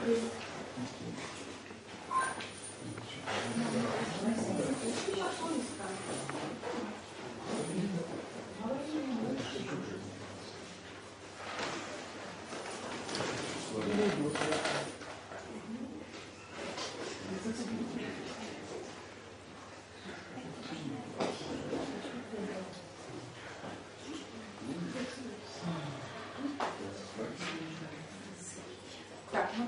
Так, мы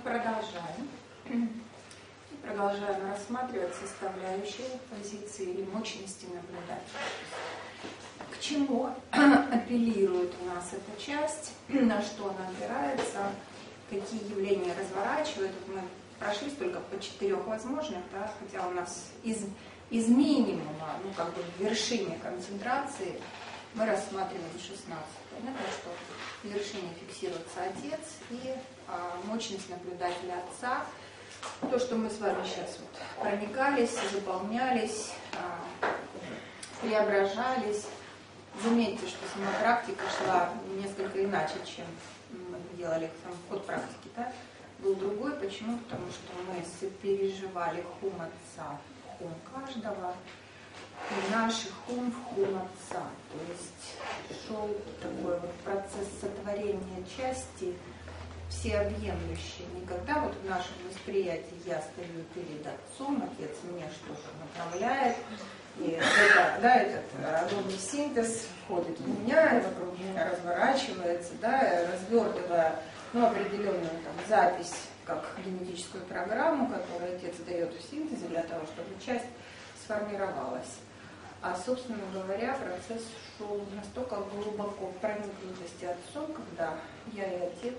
продолжаем рассматривать составляющие позиции или мощности наблюдателя. К чему апеллирует у нас эта часть, на что она опирается, какие явления разворачивает. Мы прошлись только по 4 возможных, да, хотя у нас из минимума, в вершине концентрации, мы рассматриваем 16. Понятно, что в вершине фиксируется отец и мощность наблюдателя отца. То, что мы с вами сейчас проникались, заполнялись, преображались. Заметьте, что сама практика шла несколько иначе, чем мы делали сам ход практики. Да? Был другой. Почему? Потому что мы сопереживали хум отца, хум каждого, и наши хум в хум отца. То есть шел такой процесс сотворения части, всеобъемлющий. Никогда в нашем восприятии я стою перед отцом, отец мне что-то направляет, и этот родовый синтез входит в меня, и вокруг меня разворачивается, развертывая определенную запись, как генетическую программу, которую отец дает в синтезе для того, чтобы часть сформировалась. А, собственно говоря, процесс шел настолько глубоко в проникнутости отцом, когда я и отец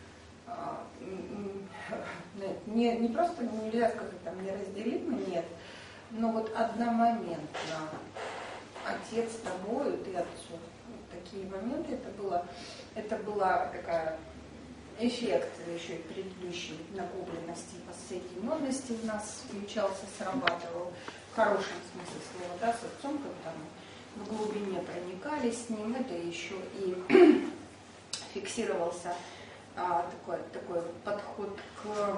не просто нельзя сказать неразделимы, нет, но одномоментно отец с тобою, ты отцу. Такие моменты, это была такая эффект еще и предыдущей накопленности и воссоединенности у нас включался, срабатывал в хорошем смысле слова, с отцом, когда мы в глубине проникались с ним, это еще и фиксировался такой подход к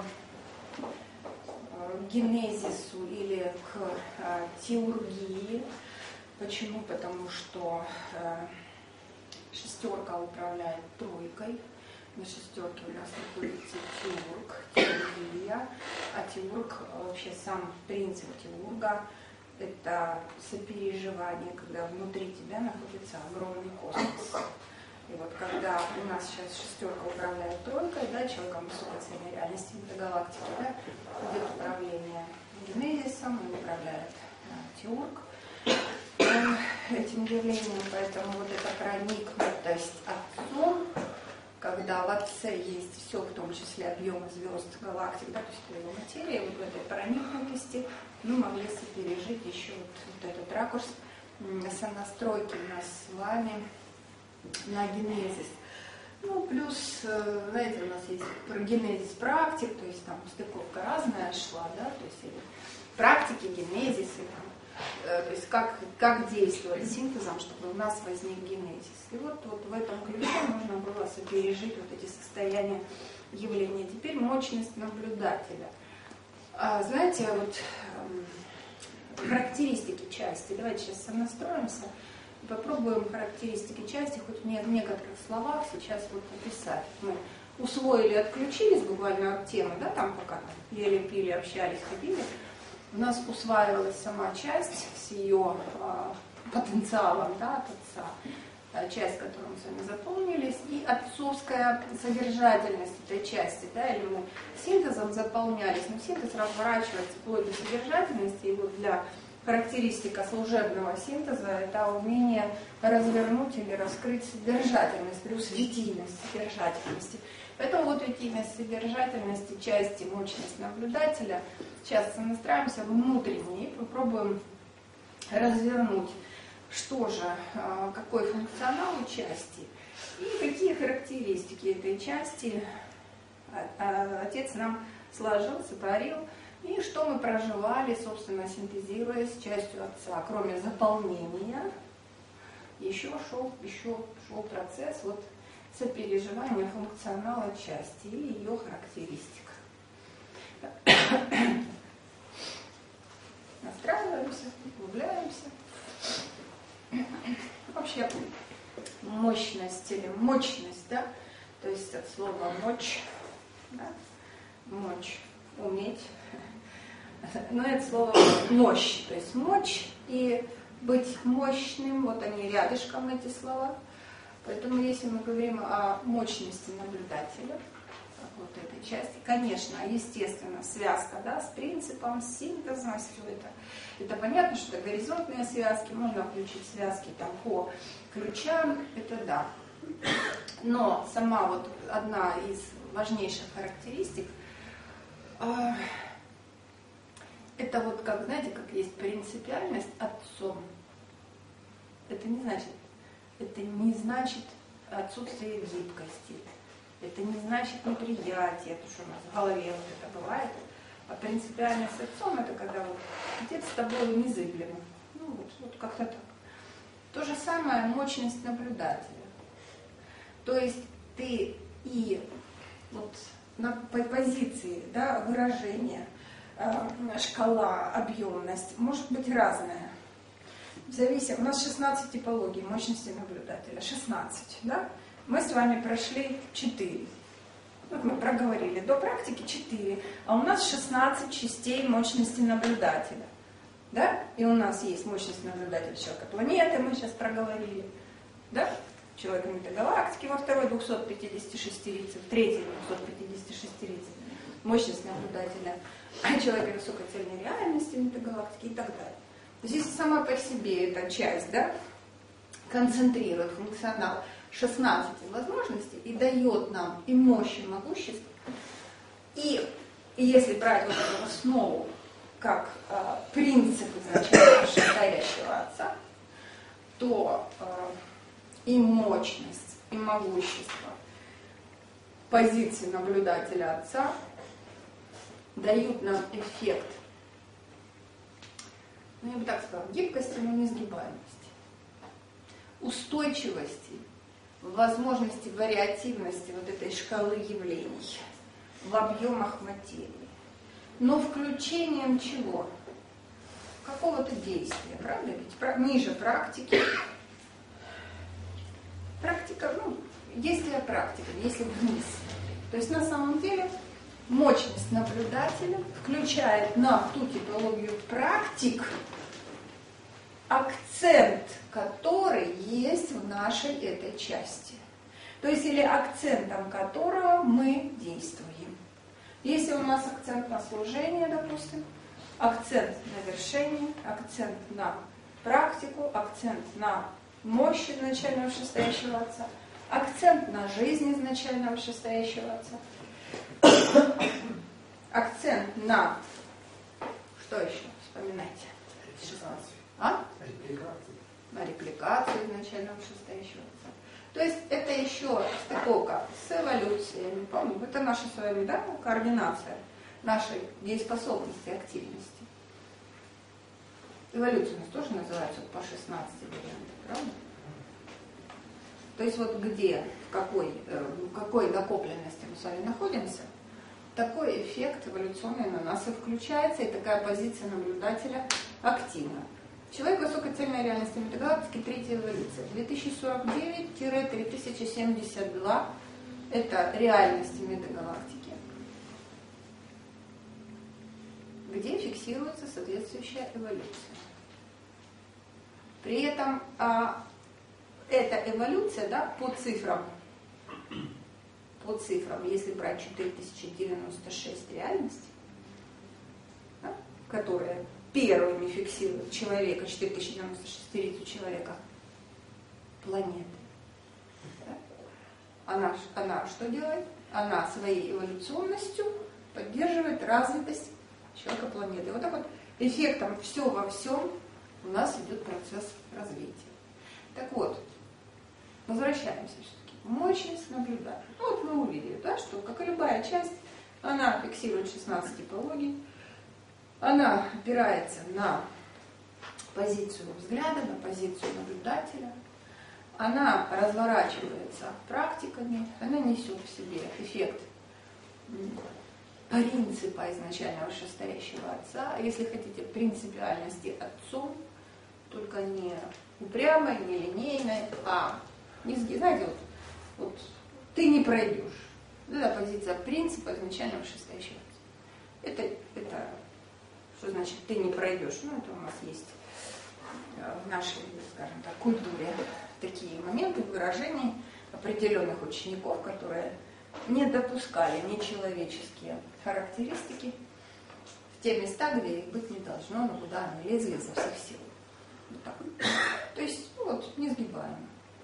генезису или к теургии. Почему? Потому что шестерка управляет тройкой. На шестерке у нас находится теург, теургия. А теург, вообще сам принцип теурга, это сопереживание, когда внутри тебя находится огромный космос. И когда у нас сейчас шестерка управляет тройкой, человеком высокой цельной реальности метагалактики, идет управление генезисом и управляет теург этим явлением. Поэтому эта проникнутость отцом, когда в отце есть все, в том числе объемы звезд, галактик, то есть это его материя, в этой проникнутости мы могли сопережить еще этот ракурс сонастройки нас с вами на генезис. Плюс, знаете, у нас есть генезис практик, то есть там стыковка разная шла, то есть практики, генезисы, то есть как действовать синтезом, чтобы у нас возник генезис. И в этом ключе нужно было сопережить эти состояния явления. Теперь мощность наблюдателя. Знаете, характеристики части. Давайте сейчас сонастроимся. Попробуем характеристики части хоть в некоторых словах сейчас описать. Мы усвоили, отключились буквально от темы, пока ели-пили, общались, ходили. У нас усваивалась сама часть с ее потенциалом от отца, часть, которую мы с вами заполнились, и отцовская содержательность этой части, или мы синтезом заполнялись, но синтез разворачивается вплоть до содержательности, и для характеристика служебного синтеза – это умение развернуть или раскрыть содержательность плюс видимость содержательности. Поэтому видимость содержательности части, мощность наблюдателя. Сейчас настраиваемся внутренне и попробуем развернуть, что же, какой функционал у части и какие характеристики этой части отец нам сложил, сотворил. И что мы проживали, собственно, синтезируя с частью отца. Кроме заполнения, еще шел процесс сопереживания функционала части и ее характеристик. Настраиваемся, углубляемся. Вообще мощность или мощность, да, то есть от слова мочь, да? Мочь, уметь. Но это слово мощь, то есть мочь и быть мощным, вот они рядышком, эти слова. Поэтому если мы говорим о мощности наблюдателя, вот этой части, конечно, естественно, связка, да, с принципом, с синтезом, все это. Это понятно, что это горизонтные связки, можно включить связки там по ключам, это да. Но сама вот одна из важнейших характеристик, это вот как, знаете, как есть принципиальность отцом. Это не значит отсутствие гибкости. Это не значит неприятие, то, что у нас в голове вот это бывает. А принципиальность с отцом, это когда вот отец с тобой незыблемо. Ну вот как-то так. То же самое мощность наблюдателя. То есть ты и вот на позиции, да, выражения, шкала, объемность может быть разная. У нас 16 типологий мощности наблюдателя. 16, да? Мы с вами прошли 4. Вот мы проговорили до практики 4, а у нас 16 частей мощности наблюдателя. Да? И у нас есть мощность наблюдателя человека планеты, мы сейчас проговорили. Да? Человека метагалактики во второй 256-рице, в третьей 256-рице. Мощность наблюдателя человека высокой цельной реальности метагалактики и так далее. То есть если сама по себе эта часть, да, концентрирует функционал 16 возможностей и дает нам и мощь, и могущество. И если брать вот эту основу как принцип изначально состоящего отца, то и мощность, и могущество позиции наблюдателя отца дают нам эффект, ну я бы так сказала, гибкости, но не сгибаемости, устойчивости, возможности вариативности вот этой шкалы явлений в объемах материи, но включением чего? Какого-то действия, правда? Ведь ниже практики. Практика, действие практика, если вниз. То есть на самом деле мощность наблюдателя включает на ту типологию практик, акцент, который есть в нашей этой части. То есть или акцентом которого мы действуем. Если у нас акцент на служение, допустим, акцент на вершение, акцент на практику, акцент на мощь изначально вышестоящего отца, акцент на жизнь изначально вышестоящего отца, акцент на, что еще, вспоминайте? 16. На репликацию изначально вышестоящего отца. То есть это еще стыковка с эволюцией, помню, это наша с вами, да, координация нашей дееспособности, активности. Эволюция у нас тоже называется по 16 вариантам, правда? То есть вот где, в какой накопленности мы с вами находимся, такой эффект эволюционный на нас и включается, и такая позиция наблюдателя активна. Человек высокой цельной реальности метагалактики, третья эволюция. 2049-3072 это реальности метагалактики, где фиксируется соответствующая эволюция. При этом эта эволюция, да, по цифрам, если брать 4096 реальностей, да, которые первыми фиксируют человека, 4096 рицу человека, планеты. Да? Она что делает? Она своей эволюционностью поддерживает развитость человека планеты. Вот так вот эффектом все во всем у нас идет процесс развития. Так вот, возвращаемся все-таки. Мощность наблюдателя. Ну вот мы увидели, да, что, как и любая часть, она фиксирует 16 типологий, она опирается на позицию взгляда, на позицию наблюдателя, она разворачивается практиками, она несет в себе эффект принципа изначально вышестоящего отца, если хотите, принципиальности отцом, только не упрямой, не линейной, а низкий, знаете, вот ты не пройдешь. Это позиция принципа изначально вышестоящего отца. Это что значит ты не пройдешь? Ну, это у нас есть в нашей, скажем так, культуре такие моменты выражений определенных учеников, которые не допускали нечеловеческие характеристики в те места, где их быть не должно, но куда они лезли изо всех сил. Вот так. То есть, несгибаемо.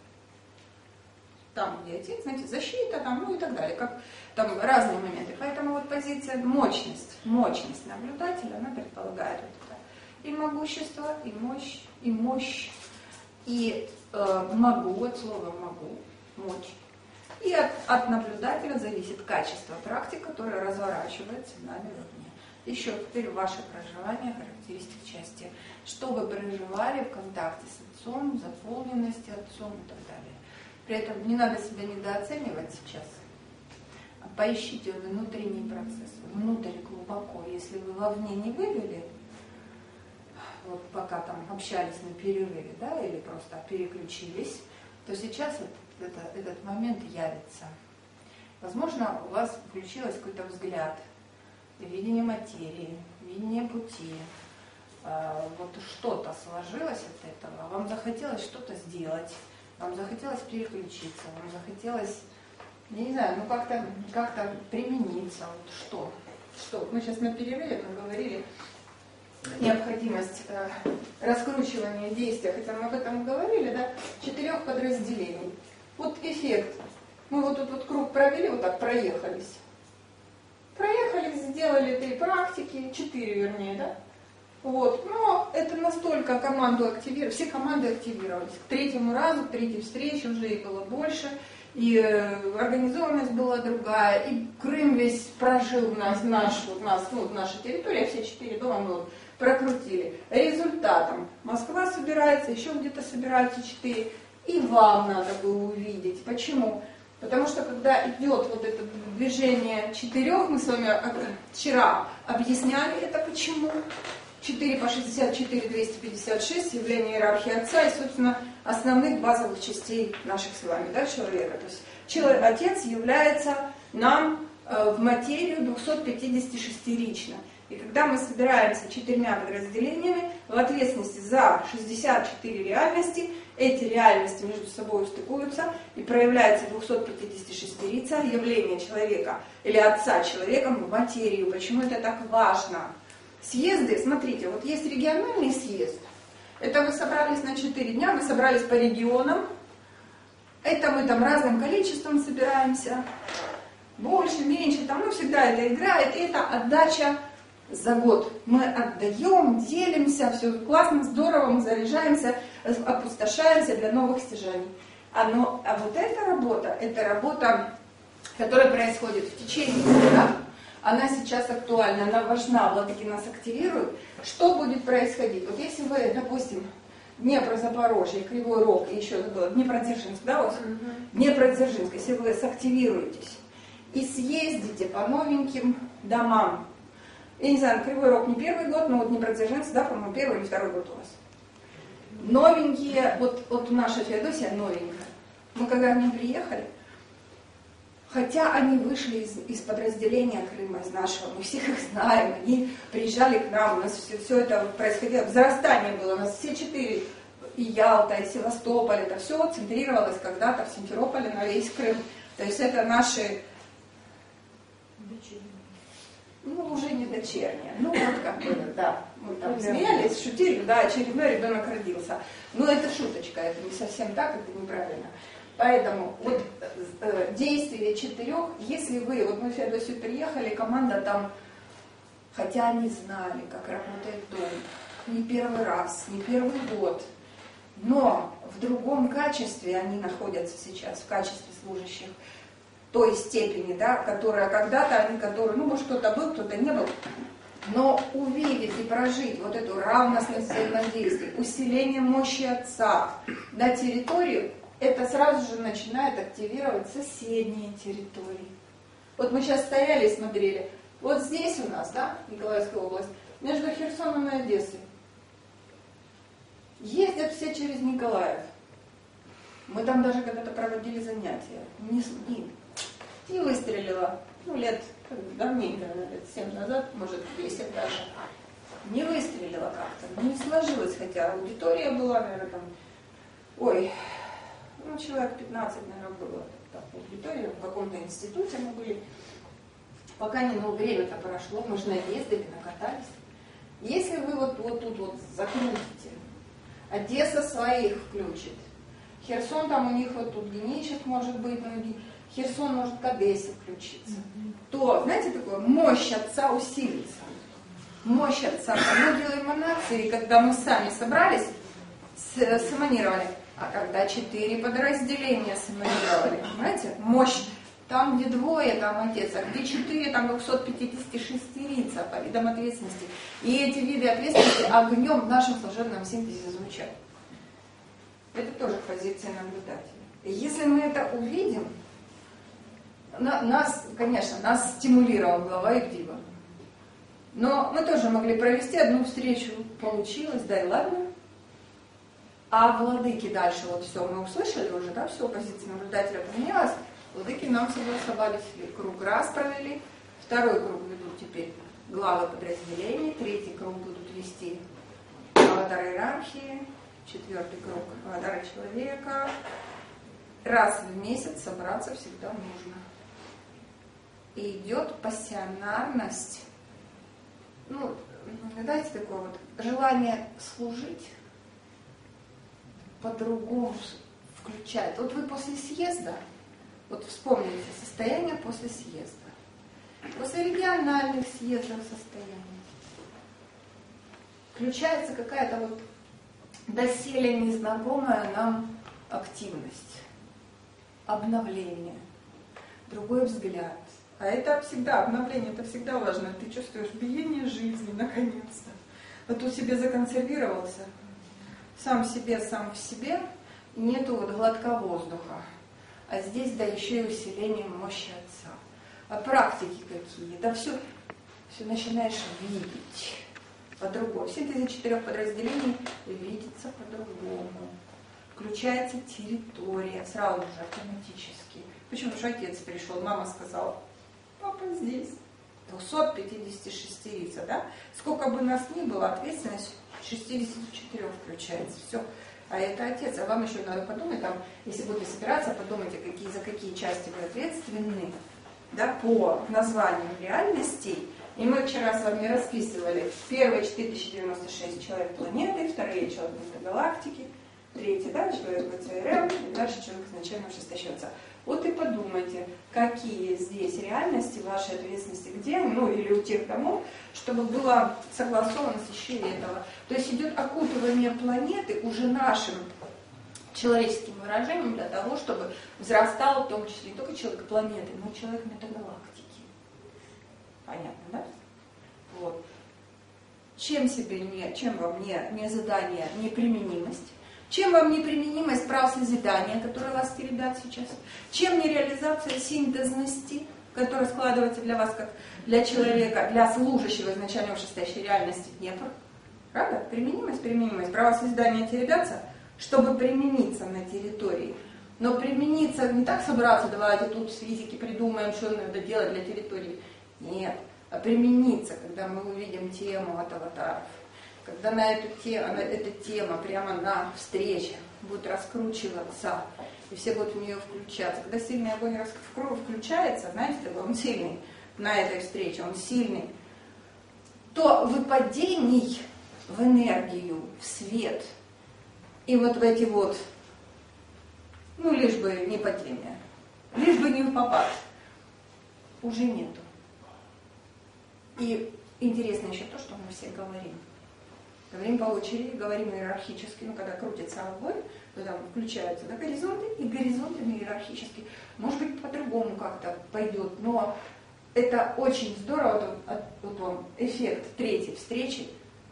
Там, где отец, знаете, защита, там, ну и так далее, как там разные моменты. Поэтому вот позиция мощность наблюдателя, она предполагает вот это и могущество, и мощь, и могу, от слова могу, мочь. И от наблюдателя зависит качество практик, которое разворачивается нами вовне. Еще теперь ваше проживание, характеристик части. Что вы проживали в контакте с отцом, заполненности отцом и так далее. При этом не надо себя недооценивать сейчас, а поищите внутренний процесс, внутрь глубоко. Если вы вовне не вывели, вот пока там общались на перерыве, да, или просто переключились, то сейчас этот момент явится. Возможно, у вас включилось какой-то взгляд, видение материи, видение пути, вот что-то сложилось от этого, вам захотелось что-то сделать, вам захотелось переключиться, вам захотелось, я не знаю, как-то примениться, вот что. Мы сейчас на перерыве говорили необходимость раскручивания действия, хотя мы об этом говорили, да, 4 подразделений. Вот эффект. Мы вот тут вот круг провели, вот так проехались. Сделали 3 практики, 4 вернее, да? Вот. Но это настолько команду активировали, все команды активировались. К 3-му разу, к 3-й встрече уже их было больше, и организованность была другая, и Крым весь прожил наша территория, все 4 дома мы вот прокрутили. Результатом Москва собирается, еще где-то собираются 4, и вам надо было увидеть. Почему? Потому что когда идет вот это движение 4, мы с вами вчера объясняли это почему. 4 по 64, 256, явление иерархии Отца и, собственно, основных базовых частей наших с вами, да, человека. То есть Отец является нам в материю 256 лично. И когда мы собираемся 4 подразделениями в ответственности за 64 реальности, эти реальности между собой стыкуются и проявляется 256 явление человека или Отца человеком в материю. Почему это так важно? Съезды, смотрите, вот есть региональный съезд, это вы собрались на 4 дня, мы собрались по регионам, это мы там разным количеством собираемся, больше, меньше, там, ну, всегда это играет, и это отдача за год. Мы отдаем, делимся, все классно, здорово, мы заряжаемся, опустошаемся для новых стяжаний. А вот эта работа, которая происходит в течение года, она сейчас актуальна, она важна, владыки нас активируют. Что будет происходить? Вот если вы, допустим, Днепр, Запорожье, Кривой Рог и еще забыла, Днепродзержинск, да, вот? Днепродзержинск, если вы сактивируетесь и съездите по новеньким домам, я не знаю, Кривой Рог не первый год, но вот Днепродзержинск, да, по-моему, 1-й или 2-й год у вас. Новенькие, вот наша Феодосия новенькая. Мы когда к ним приехали, хотя они вышли из подразделения Крыма, из нашего, мы всех их знаем, они приезжали к нам, у нас все это происходило, взрастание было, у нас все 4, и Ялта, и Севастополь, это все центрировалось когда-то в Симферополе на весь Крым. То есть это наши, уже не дочерние, вот как бы, да, мы там смеялись, шутили, да, очередной ребенок родился. Но это шуточка, это не совсем так, это неправильно. Поэтому вот действие 4, если вы, вот мы в Феодосию приехали, команда там, хотя они знали, как работает дом, не первый раз, не первый год, но в другом качестве они находятся сейчас, в качестве служащих той степени, да, которая когда-то, может кто-то был, кто-то не был, но увидеть и прожить вот эту равностность взаимодействия, усиление мощи Отца на территорию, это сразу же начинает активировать соседние территории. Вот мы сейчас стояли и смотрели, Вот здесь у нас, да, Николаевская область, между Херсоном и Одессой. Ездят все через Николаев. Мы там даже когда-то проводили занятия. И выстрелила. Лет давненько, лет 7 назад, может 10 даже. Не выстрелила как-то, не сложилось, хотя аудитория была, наверное, там, человек 15, наверное, было так, в аудитории, в каком-то институте мы были. Пока время-то прошло, мы же наездили, накатались. Если вы вот тут вот закрутите, Одесса своих включит, Херсон там у них вот тут геничек может быть, но Херсон может к Одессе включиться, то, знаете, такое, мощь Отца усилится. Мощь Отца. Мы делаем эманации, когда мы сами собрались, сэманировали, а когда 4 подразделения сэманировали, понимаете, мощь. Там, где 2, там Отец, а где 4, там 256 лица по видам ответственности. И эти виды ответственности огнем в нашем служебном синтезе звучат. Это тоже позиция наблюдателя. И если мы это увидим, нас стимулировал глава Ивдива. Но мы тоже могли провести одну встречу, получилось, да и ладно. А владыки дальше, вот все, мы услышали уже, да, все, позиция наблюдателя поменялась. Владыки нам согласовали, круг раз провели, 2-й круг ведут теперь главы подразделений, 3-й круг будут вести аватары иерархии, 4-й круг аватары человека. Раз в месяц собраться всегда нужно. И идет пассионарность, знаете, такое вот желание служить по-другому включает. Вот вы после съезда, вот вспомните состояние после съезда, после региональных съездов состояния, включается какая-то вот доселе незнакомая нам активность, обновление, другой взгляд. А это всегда, обновление, это всегда важно. Ты чувствуешь биение жизни, наконец-то. Вот тут себе законсервировался, сам в себе, нету вот глотка воздуха. А здесь, да, еще и усиление мощи Отца. А практики какие? Да все начинаешь видеть по-другому. В синтезе 4 подразделений видится по-другому. Включается территория, сразу же автоматически. Почему же Отец пришел, мама сказала, папа здесь. 256 лица, да? Сколько бы нас ни было, ответственность 64 включается. Все. А это Отец. А вам еще надо подумать, там, если будете собираться, подумайте, за какие части вы ответственны, да, по названию реальностей. И мы вчера с вами расписывали первые 4096 человек планеты, вторые человек галактики, третий, да, человек ВЦРМ, и дальше человек изначально ожесточется. Вот и подумайте, какие здесь реальности вашей ответственности, где, или у тех домов, чтобы была согласованность еще и этого. То есть идет окутывание планеты уже нашим человеческим выражением для того, чтобы взрастал в том числе не только человек планеты, но и человек метагалактики. Понятно, да? Вот. Чем вам не задание, не применимость? Чем вам неприменимость прав созидания, которые вас теребят сейчас? Чем не реализация синтезности, которая складывается для вас, как для человека, для служащего изначально вышестоящей реальности Днепр? Правда? Применимость. Права созидания теребятся, чтобы примениться на территории. Но примениться не так собраться, давайте тут с физики придумаем, что надо делать для территории. Нет. А примениться, когда мы увидим тему от аватаров. Когда эта тема прямо на встрече будет раскручиваться, и все будут в нее включаться. Когда сильный огонь включается, знаете, такой он сильный на этой встрече, он сильный, то выпадений в энергию, в свет, и вот в эти вот, лишь бы не по теме, лишь бы не попасть, уже нету. И интересно еще то, что мы все говорим. Говорим по очереди, говорим иерархически, когда крутится огонь, то там включаются горизонты, и горизонты иерархически. Может быть, по-другому как-то пойдет, но это очень здорово, вот вам эффект третьей встречи.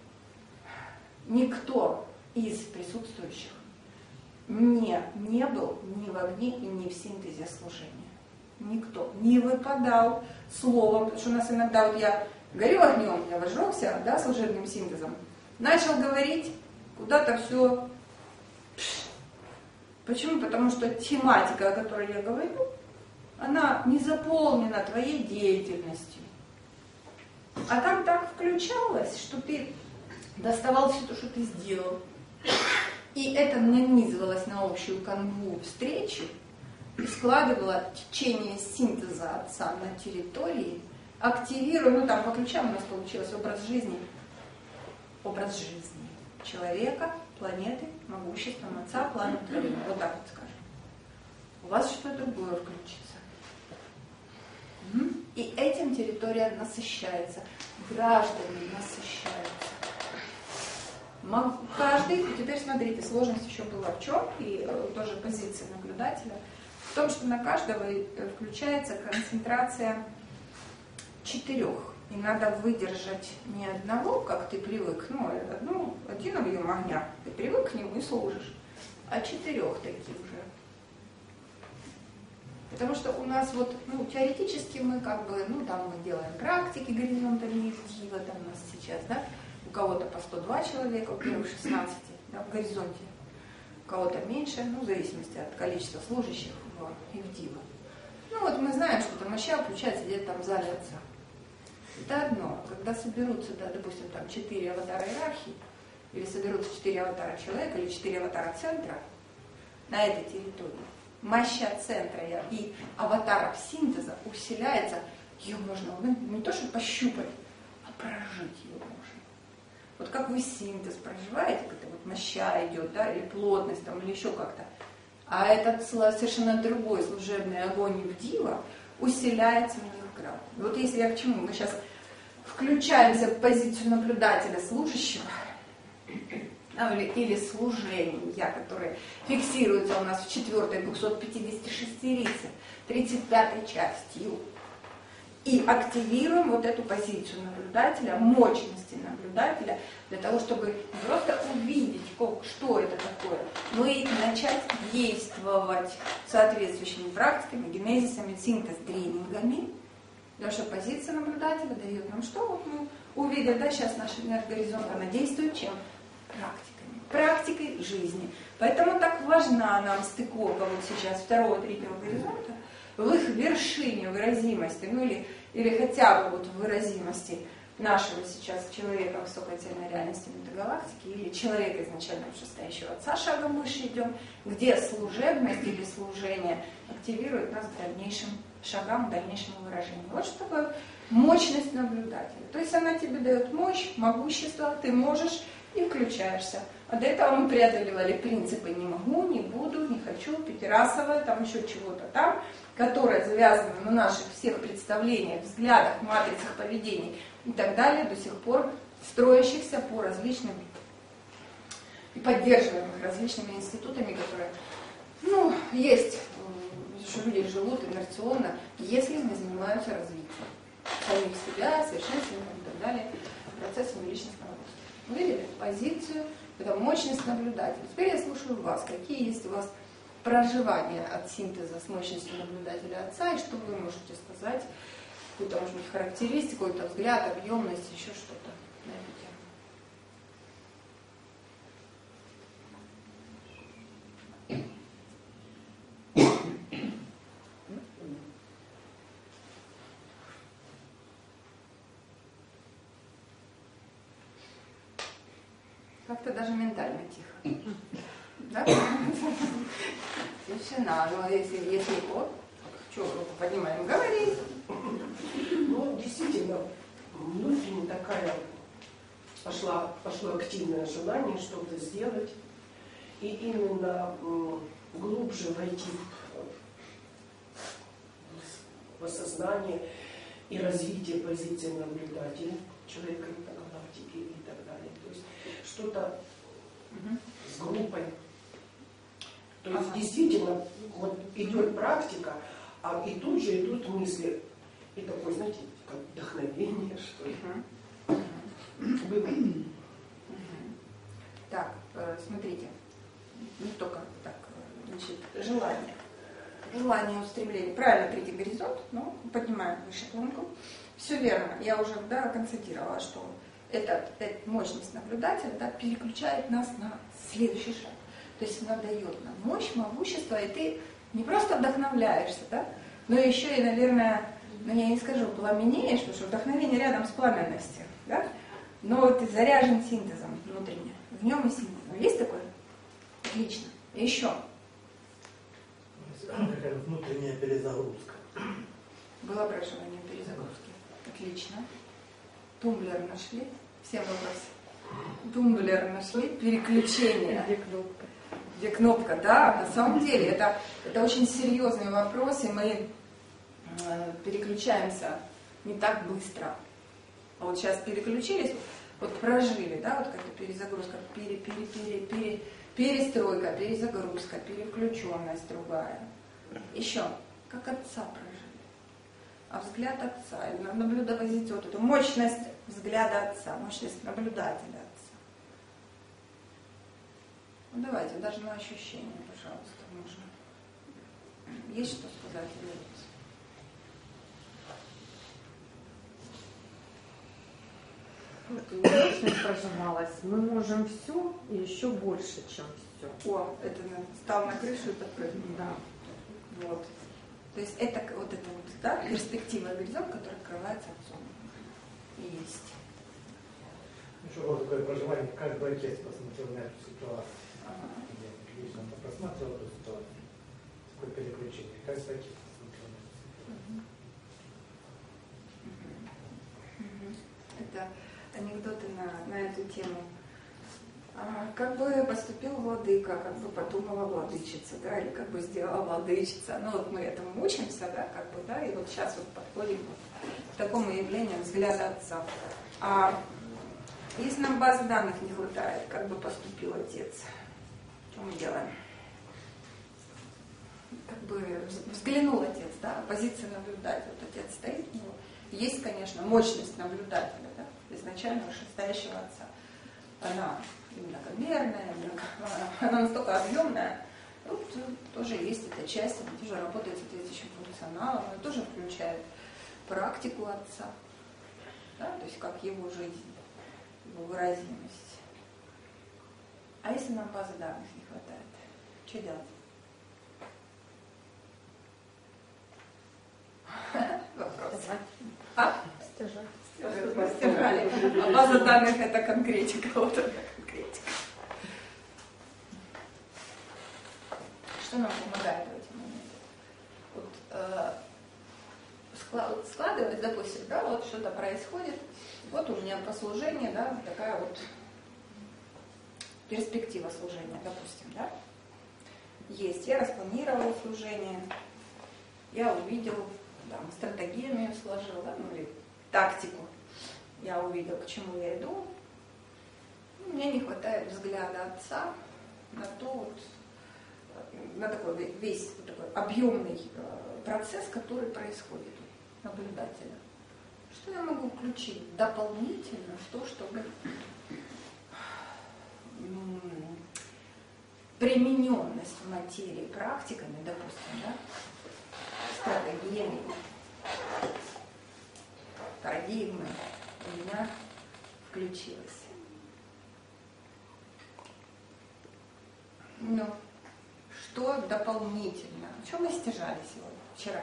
Никто из присутствующих не был ни в огне и ни в синтезе служения. никто не выпадал словом, потому что у нас иногда вот я горю огнем, я возжегся, да, служебным синтезом, начал говорить, куда-то все. Почему? Потому что тематика, о которой я говорю, она не заполнена твоей деятельностью. А там так включалось, что ты доставал все то, что ты сделал. И это нанизывалось на общую канву встречи и складывало течение синтеза отца на территории, активируя, там по ключам у нас получилось образ жизни человека, планеты, могуществом отца, планом творения. Вот так вот скажем. У вас что-то другое включится. И этим территория насыщается, граждане насыщаются. Каждый, теперь смотрите, сложность еще была в чем, и тоже позиция наблюдателя, в том, что на каждого включается концентрация 4. И надо выдержать не одного, как ты привык, один объем огня, ты привык к нему и служишь, а 4 таких же. Потому что у нас теоретически мы там мы делаем практики горизонта Мирдива, там у нас сейчас, да, у кого-то по 102 человека, у первых 16, да, в горизонте, у кого-то меньше, в зависимости от количества служащих в Ивдива. Мы знаем, что там моща включается где-то там в зале отца. Это одно. Когда соберутся, да, допустим, там 4 аватара иерархии, или соберутся 4 аватара человека, или 4 аватара центра на этой территории, моща центра и аватаров синтеза усиляется, ее можно не то что пощупать, а прожить ее можно. Вот как вы синтез проживаете, когда моща идет, да, или плотность, там, или еще как-то, а этот совершенно другой служебный огонь Ивдива усиляется многократно. Вот если я к чему, мы сейчас включаемся в позицию наблюдателя служащего, или служения, которые фиксируются у нас в 4-й 256 рице, 35-й частью. И активируем эту позицию наблюдателя, мощности наблюдателя, для того, чтобы не просто увидеть, что это такое, но и начать действовать соответствующими практиками, генезисами, синтез-тренингами. Потому что позиция наблюдателя дает нам что? Мы увидели, да, сейчас наш энергогоризонт, она действует чем? Практикой жизни. Поэтому так важна нам стыковка сейчас 2-го, 3-го горизонта в их вершине выразимости, или хотя бы в выразимости нашего сейчас человека высокой цельной реальности метагалактики, или человека изначально шестающего отца шагом выше идем, где служебность или служение активирует нас к дальнейшим шагам, к дальнейшему выражению. Вот что такое мощность наблюдателя. То есть она тебе дает мощь, могущество, ты можешь и включаешься. А до этого мы преодолевали принципы «не могу», «не буду», «не хочу», «пятирасовое», там еще чего-то там, которое завязано на наших всех представлениях, взглядах, матрицах поведений и так далее, до сих пор строящихся по различным и поддерживаемых различными институтами, которые, есть, что люди живут инерционно, если не занимаются развитием самих себя, совершенствованием и так далее, процессами личностного роста. Вы видели позицию, это мощность наблюдателя. Теперь я слушаю вас. Какие есть у вас проживания от синтеза с мощностью наблюдателя отца, и что вы можете сказать, какую-то, может быть, характеристику, какой-то взгляд, объемность, еще что-то на эту тему. Как-то даже ментально тихо. Да? Тишина. Но если что, руку поднимаем, говори. Действительно, внутренне пошло активное желание что-то сделать. И именно глубже войти в осознание и развитие позиции наблюдателя человека на галактике и так далее. То есть что-то с группой. То есть действительно идет практика, и тут же идут мысли. И такое, знаете, как вдохновение, что ли. Было. Так, смотрите, не только так, желание. желание, устремление. Правильно, третий горизонт, но поднимаем выше планку. Все верно. Я уже констатировала, что эта мощность наблюдателя переключает нас на следующий шаг. То есть она дает нам мощь, могущество, и ты не просто вдохновляешься, но еще и, наверное, я не скажу, пламенеешь, потому что вдохновение рядом с пламенностью, но ты заряжен синтезом внутренним. В нем и синтез. Есть такое? Отлично. И еще. Какая внутренняя перезагрузка. Было проживание перезагрузки. Отлично. Тумблер нашли. Все вопросы. Тумблер нашли. Переключение. Где кнопка? Где кнопка, да. На самом деле это очень серьезный вопрос, и мы переключаемся не так быстро. А вот сейчас переключились, вот прожили, вот какая-то перезагрузка, перестройка, перезагрузка, переключенность другая. Еще, как отца прожили. А взгляд отца, или наблюдать вот эту мощность взгляда отца, мощность наблюдателя отца. Ну, давайте, даже на ощущение, пожалуйста, можно. Есть что сказать или нет? Мощность прожималась. Мы можем все и еще больше, чем все. О, это стал на крышу и подпрыгнул. Да. Вот. То есть это перспектива горизонт, который открывается отцом. И есть. Еще было такое проживание, как бы отец посмотрел на эту ситуацию. Я лично просматривал эту ситуацию. Такое переключение. Как бы отец посмотрел на эту ситуацию. Это анекдоты на эту тему. Как бы поступил владыка, как бы подумала владычица, или как бы сделала владычица. Ну вот мы этому учимся, и вот сейчас вот подходим к такому явлению взгляда отца. А если нам базы данных не хватает, как бы поступил отец, что мы делаем? Как бы взглянул отец, позиция наблюдателя. Вот отец стоит, есть, конечно, мощность наблюдателя, изначально вышестоящего отца. Она многомерная, она настолько объемная. Тут тоже есть эта часть, она тоже работает с соответствующим функционалом, она тоже включает практику отца, то есть как его жизнь, его выразимость. А если нам базы данных не хватает, что делать? Вопрос. Стяжали. А база данных это конкретика. Вот это конкретика. Что нам помогает в эти моменты? Вот, складывать, допустим, вот что-то происходит. Вот у меня по служению, такая вот перспектива служения, допустим, есть. Я распланировала служение, я увидел, стратегию сложил, или тактику. Я увидел, к чему я иду. Мне не хватает взгляда отца на на такой весь такой объемный процесс, который происходит у наблюдателя. Что я могу включить дополнительно в то, чтобы примененность в материи практиками, допустим, стратегиями, парадигмы у меня включилась. Что дополнительно? В чем мы стяжали сегодня, вчера?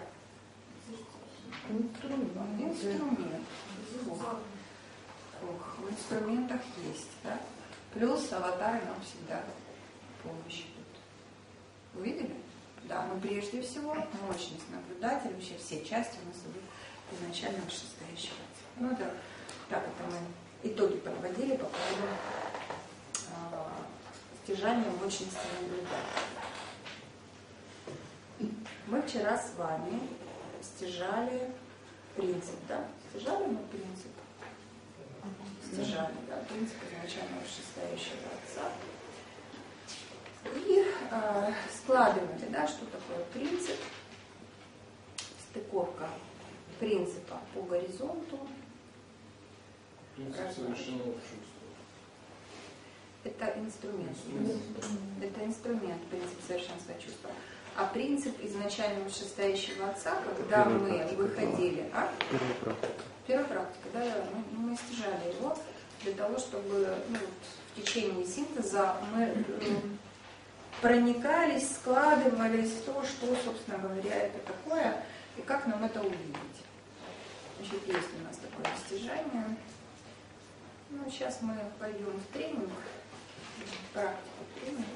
Инструмент. В инструментах есть, Плюс аватары нам всегда помощь идут. Увидели? Да, но прежде всего мощность наблюдателя, вообще все части у нас идут изначально вышестоящего отца. Так это мы итоги подводили по поводу стяжания мощности наблюдателя. Мы вчера с вами стяжали принцип, Стяжали мы принцип? Стяжали, принцип изначально вышестоящего отца. И складывали, что такое принцип, стыковка принципа по горизонту. Принцип совершенного чувства. Это инструмент. Это инструмент, принцип совершенства чувства. А принцип изначально вышестоящего отца, когда мы выходили... Первая практика, да, мы стяжали его для того, чтобы в течение синтеза мы проникались, складывались в то, что, собственно говоря, это такое, и как нам это увидеть. Значит, есть у нас такое достижение. Сейчас мы пойдем в тренинг, практику тренинг,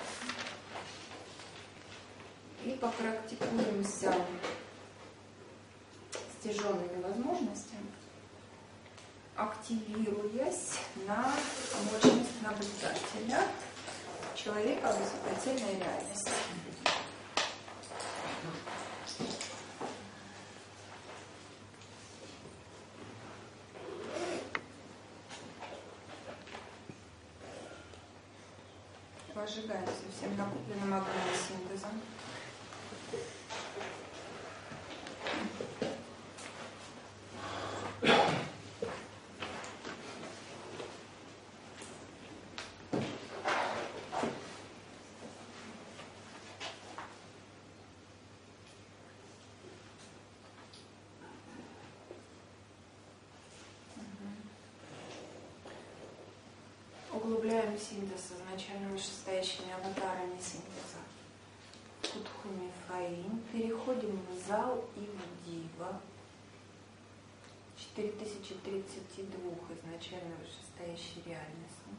и попрактикуемся с стяженными возможностями, активируясь на мощность наблюдателя человека в высокоцельной реальности. Возжигаемся всем накопленным огнем синтезом. Углубляем синтез изначально вышестоящими аватарами синтеза. Кутхуми Фаин. Переходим в зал и в Дива. 4032 изначально вышестоящей реальности.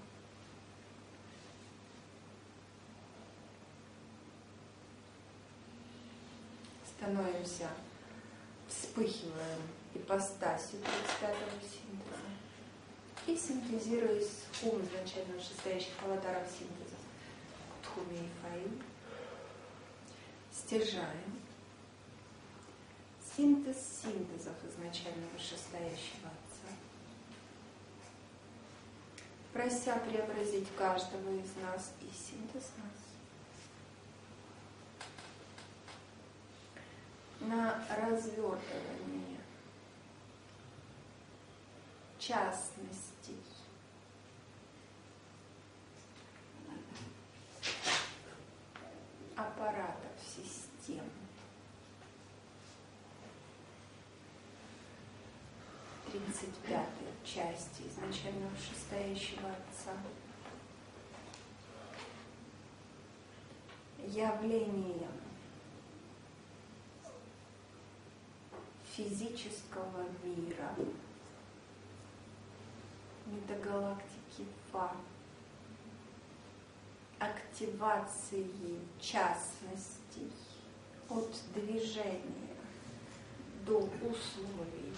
Становимся, вспыхиваем ипостасью 35-го синтеза. И синтезируясь с хум изначально вышестоящих аватаров синтеза. Кутхуми и Фаин. Стяжаем. Синтез синтезов изначально вышестоящего отца. Прося преобразить каждого из нас и синтез нас. На развертывание частностей аппаратов систем 35-й части изначально вышестоящего отца. Явлением физического мира метагалактики Фа, активацией частностей от движения до условия,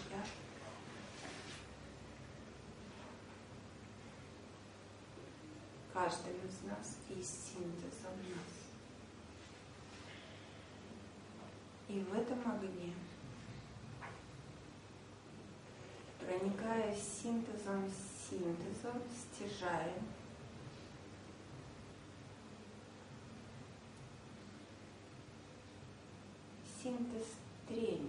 каждым из нас и синтезом нас. И в этом огне, проникая синтезом, стяжаем синтез-тренинг.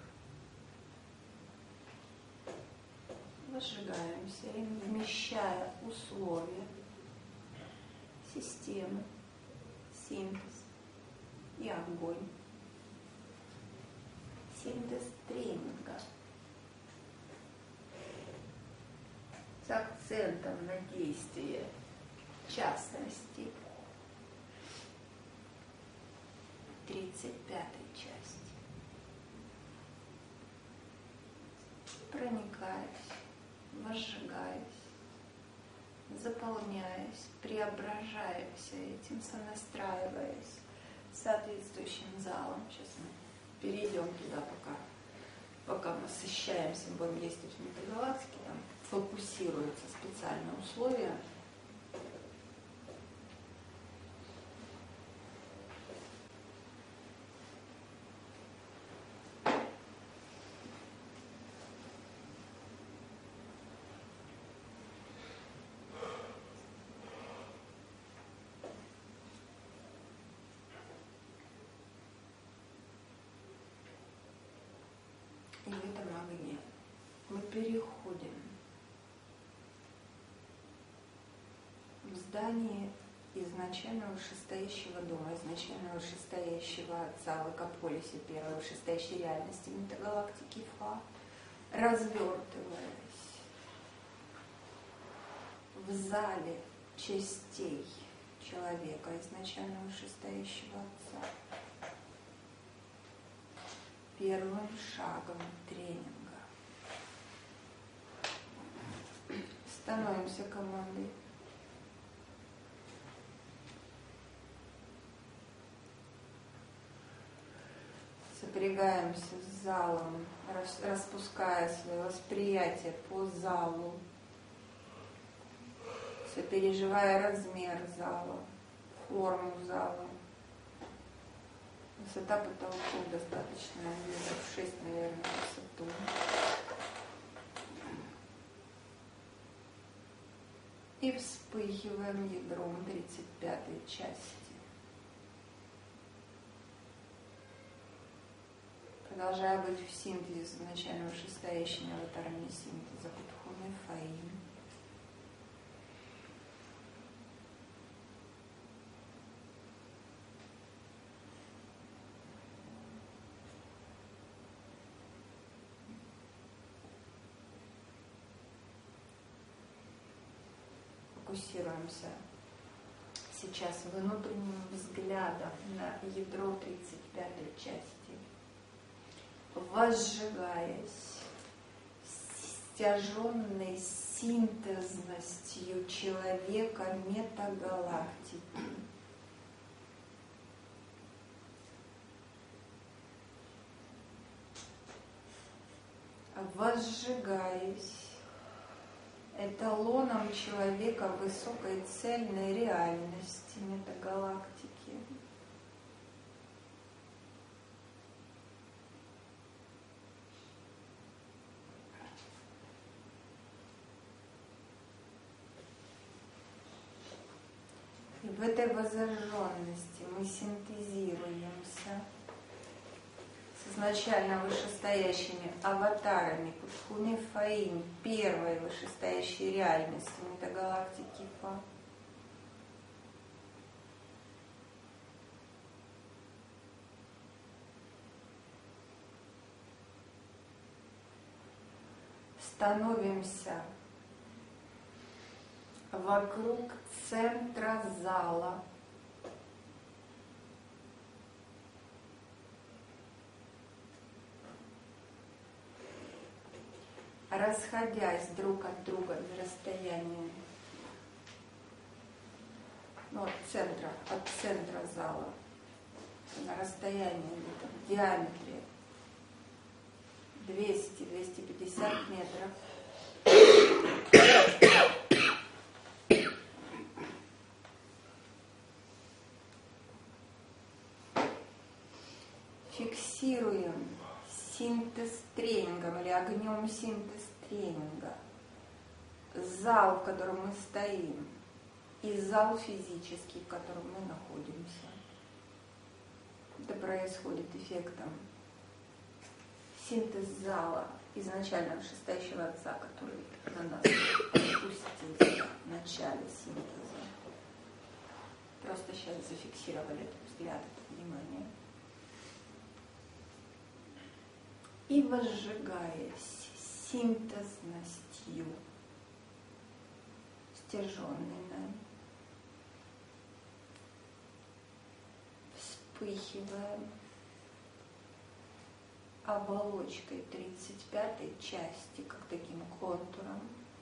Возжигаемся, вмещая условия, системы, синтез и огонь. Синтез тренинга с акцентом на действие частности 35-й части. Проникаясь, возжигаясь, заполняясь, преображаясь этим, сонастраиваясь с соответствующим залом. Сейчас мы перейдем туда, пока насыщаемся, будем действовать в метагалактике, там фокусируются специальные условия. И в этом огне мы переходим в здание изначально вышестоящего дома, изначально вышестоящего Отца в Экополисе, первой вышестоящей реальности метагалактики Фа, развертываясь в зале частей человека, изначально вышестоящего Отца, первым шагом тренинга. Становимся командой. Сопрягаемся с залом, распуская свое восприятие по залу, сопереживая размер зала, форму зала. Высота потолков достаточно, метров 6, наверное, высоту. И вспыхиваем ядром 35-й части. Продолжая быть в синтезе с изначально вышестоящими аватарами синтеза Кутхуны Фаим. Фокусируемся сейчас внутренним взглядом на ядро 35-й части, возжигаясь стяженной синтезностью человека метагалактики. Возжигаясь эталоном человека высокой цельной реальности метагалактики. И в этой воззажженности мы синтезируемся с изначально вышестоящими аватарами Кутхуны Фаим, первой вышестоящей реальности метагалактики Фа. Становимся вокруг центра зала. Расходясь друг от друга на расстоянии от центра зала, на расстоянии в диаметре 200-250 метров. Фиксируем синтез тренингом или огнем синтез тренинга зал, в котором мы стоим, и зал физический, в котором мы находимся. Это происходит эффектом синтез зала изначально вышестоящего Отца, который на нас спустился в начале синтеза. Просто сейчас зафиксировали этот взгляд, это внимание. И возжигаясь синтезностью, стяженной нами, вспыхиваем оболочкой 35-й части, как таким контуром.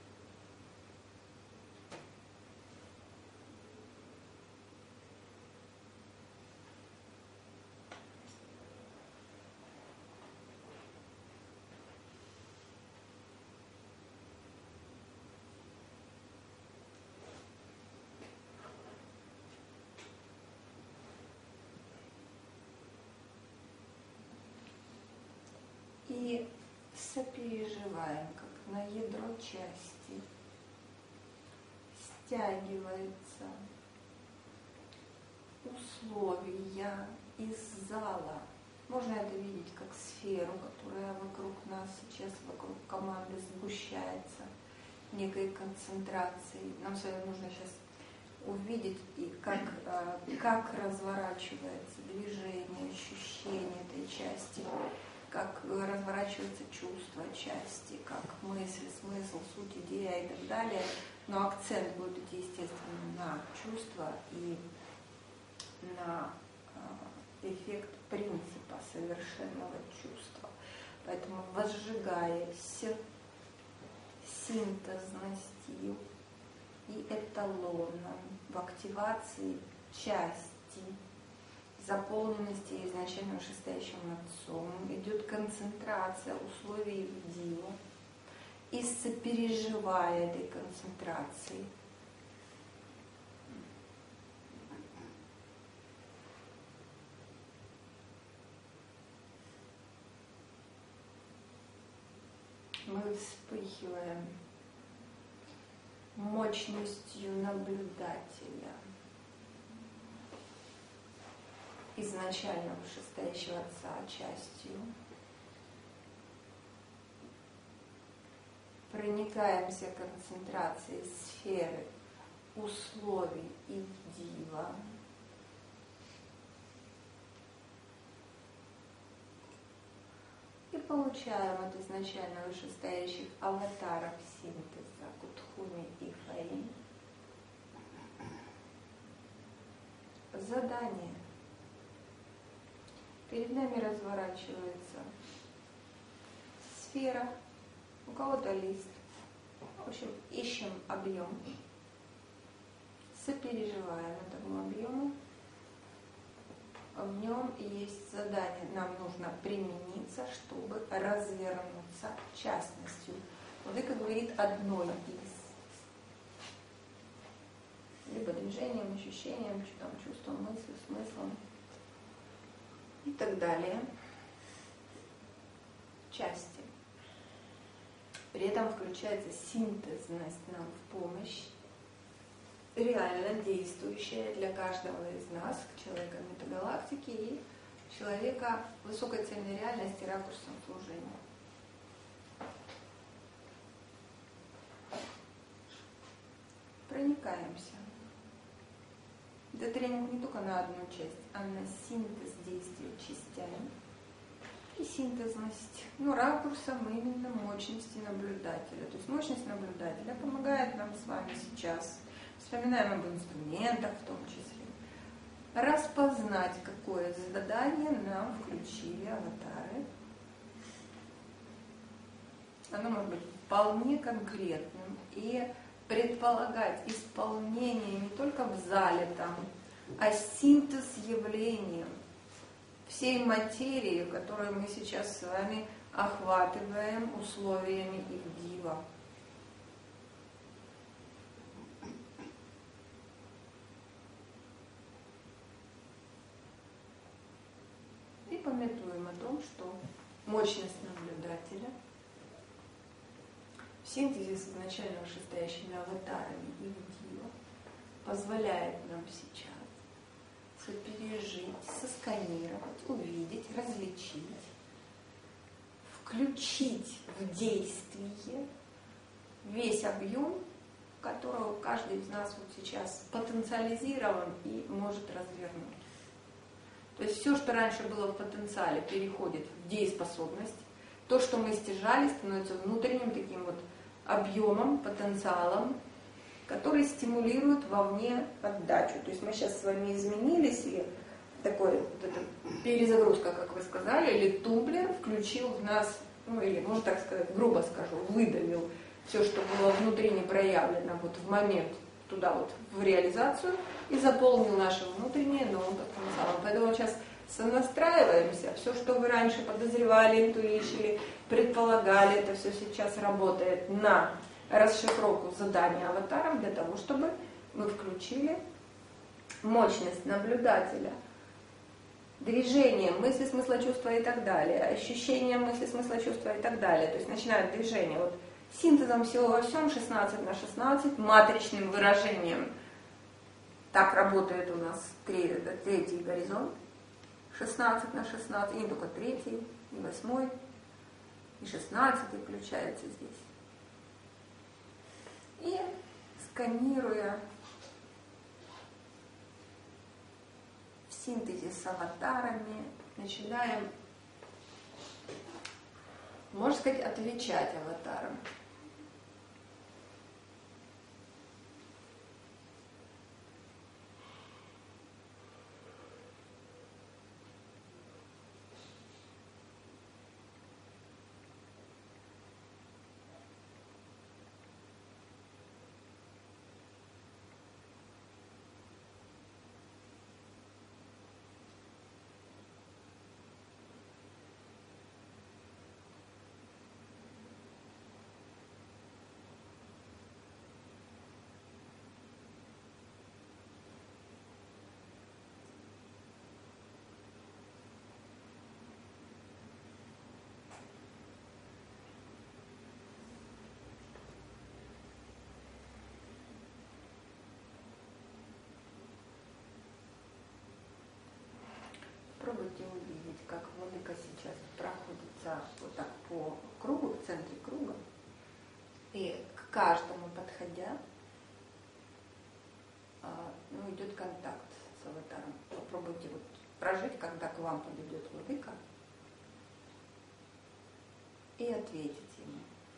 И сопереживаем, как на ядро части стягивается условия из зала. Можно это видеть как сферу, которая вокруг нас сейчас, вокруг команды сгущается некой концентрацией. Нам с вами нужно сейчас увидеть, и как разворачивается движение, ощущение этой части, как разворачивается чувство части, как мысль, смысл, суть, идея и так далее. Но акцент будет идти, естественно, на чувство и на эффект принципа совершенного чувства. Поэтому возжигаясь синтезностью и эталоном в активации части, заполненности изначально вышестоящим отцом, идет концентрация условий видения, и сопереживая этой концентрации, мы вспыхиваем мощностью наблюдателя, изначально вышестоящего Отца частью. Проникаемся концентрацией сферы условий и дива. И получаем от изначально вышестоящих аватаров синтеза Кутхуми и Фаин задание. Перед нами разворачивается сфера, у кого-то лист. В общем, ищем объем, сопереживаем этому объему. В нем есть задание, нам нужно примениться, чтобы развернуться частностью. Владыка говорит одной из. Либо движением, ощущением, чувством, мыслью, смыслом и так далее. Части. При этом включается синтезность нам в помощь, реально действующая для каждого из нас, человека метагалактики и человека высокой цельной реальности ракурсом служения. Проникаемся. Это тренинг не только на одну часть, а на синтез действия частями. И синтезность, ракурсом именно мощности наблюдателя. То есть мощность наблюдателя помогает нам с вами сейчас, вспоминаем об инструментах в том числе, распознать, какое задание нам включили аватары. Оно может быть вполне конкретным и предполагать исполнение не только в зале там, а синтез явлением всей материи, которую мы сейчас с вами охватываем условиями Ивдива. И памятуем о том, что мощность наблюдателя в синтезе с изначально вышестоящими аватарами Ивдива позволяет нам сейчас сопережить, сосканировать, увидеть, различить, включить в действие весь объем, которого каждый из нас вот сейчас потенциализирован и может развернуть. То есть все, что раньше было в потенциале, переходит в дееспособность. То, что мы стяжали, становится внутренним таким вот объемом, потенциалом, который стимулирует вовне отдачу. То есть мы сейчас с вами изменились, и такой вот эта перезагрузка, как вы сказали, или тумблер включил в нас, или, можно так сказать, грубо скажу, выдавил все, что было внутренне проявлено вот в момент туда вот в реализацию и заполнил наше внутреннее новым потенциалом. Поэтому сейчас сонастраиваемся, все, что вы раньше подозревали, интуишили, предполагали, это все сейчас работает на расшифровку задания аватаром для того, чтобы мы включили мощность наблюдателя, движение, мысли, смысла, чувства и так далее, ощущение мысли, смысла, чувства и так далее. То есть начинает движение вот синтезом всего во всем 16/16, матричным выражением. Так работает у нас третий горизонт, 16/16, и не только третий, и 8, и 16 включается здесь. И сканируя синтезис с аватарами, начинаем, можно сказать, отвечать аватарам. Попробуйте увидеть, как владыка сейчас проходится вот так по кругу, в центре круга, и к каждому подходя, идет контакт с аватаром. Попробуйте вот прожить, когда к вам подойдет владыка, и ответить ему.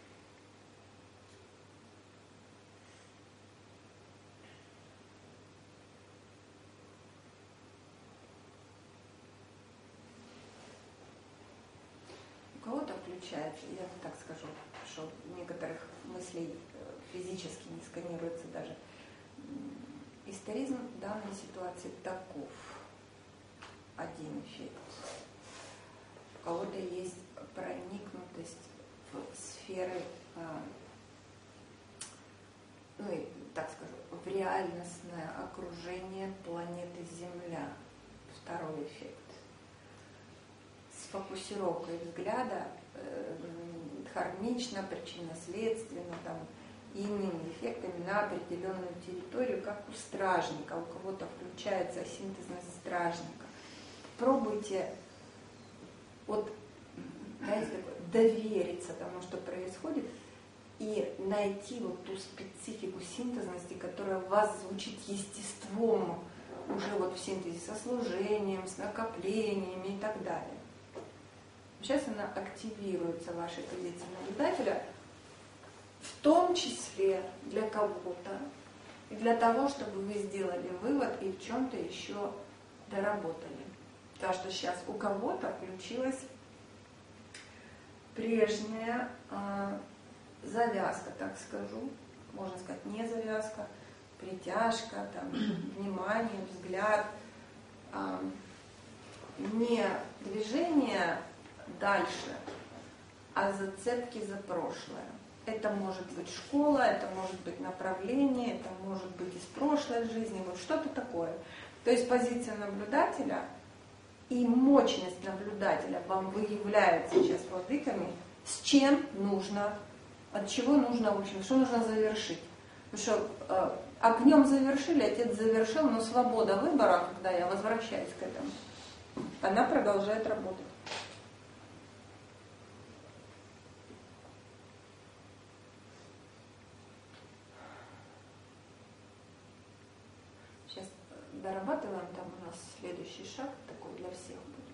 У кого-то включается, я так скажу, что некоторых мыслей физически не сканируется даже. Историзм в данной ситуации таков. Один эффект. У кого-то есть проникнутость в сферы, так скажу, в реальностное окружение планеты Земля. Второй эффект. С фокусировкой взгляда хармично, причинно-следственно, и иными эффектами на определенную территорию, как у стражника. У кого-то включается синтезность стражника. Пробуйте довериться тому, что происходит, и найти вот ту специфику синтезности, которая у вас звучит естеством уже в синтезе со служением, с накоплениями и так далее. Сейчас она активируется, вашей позиции наблюдателя, в том числе для кого-то, и для того, чтобы вы сделали вывод и в чем-то еще доработали. Потому что сейчас у кого-то включилась прежняя завязка, так скажу, можно сказать, не завязка, притяжка, внимание, взгляд, не движение дальше, а зацепки за прошлое. Это может быть школа, это может быть направление, это может быть из прошлой жизни, что-то такое. То есть позиция наблюдателя и мощность наблюдателя вам выявляют сейчас владыками, с чем нужно, от чего нужно учиться, что нужно завершить. Потому что огнем завершили, отец завершил, но свобода выбора, когда я возвращаюсь к этому, она продолжает работать. Сейчас дорабатываем, там у нас следующий шаг такой для всех будет.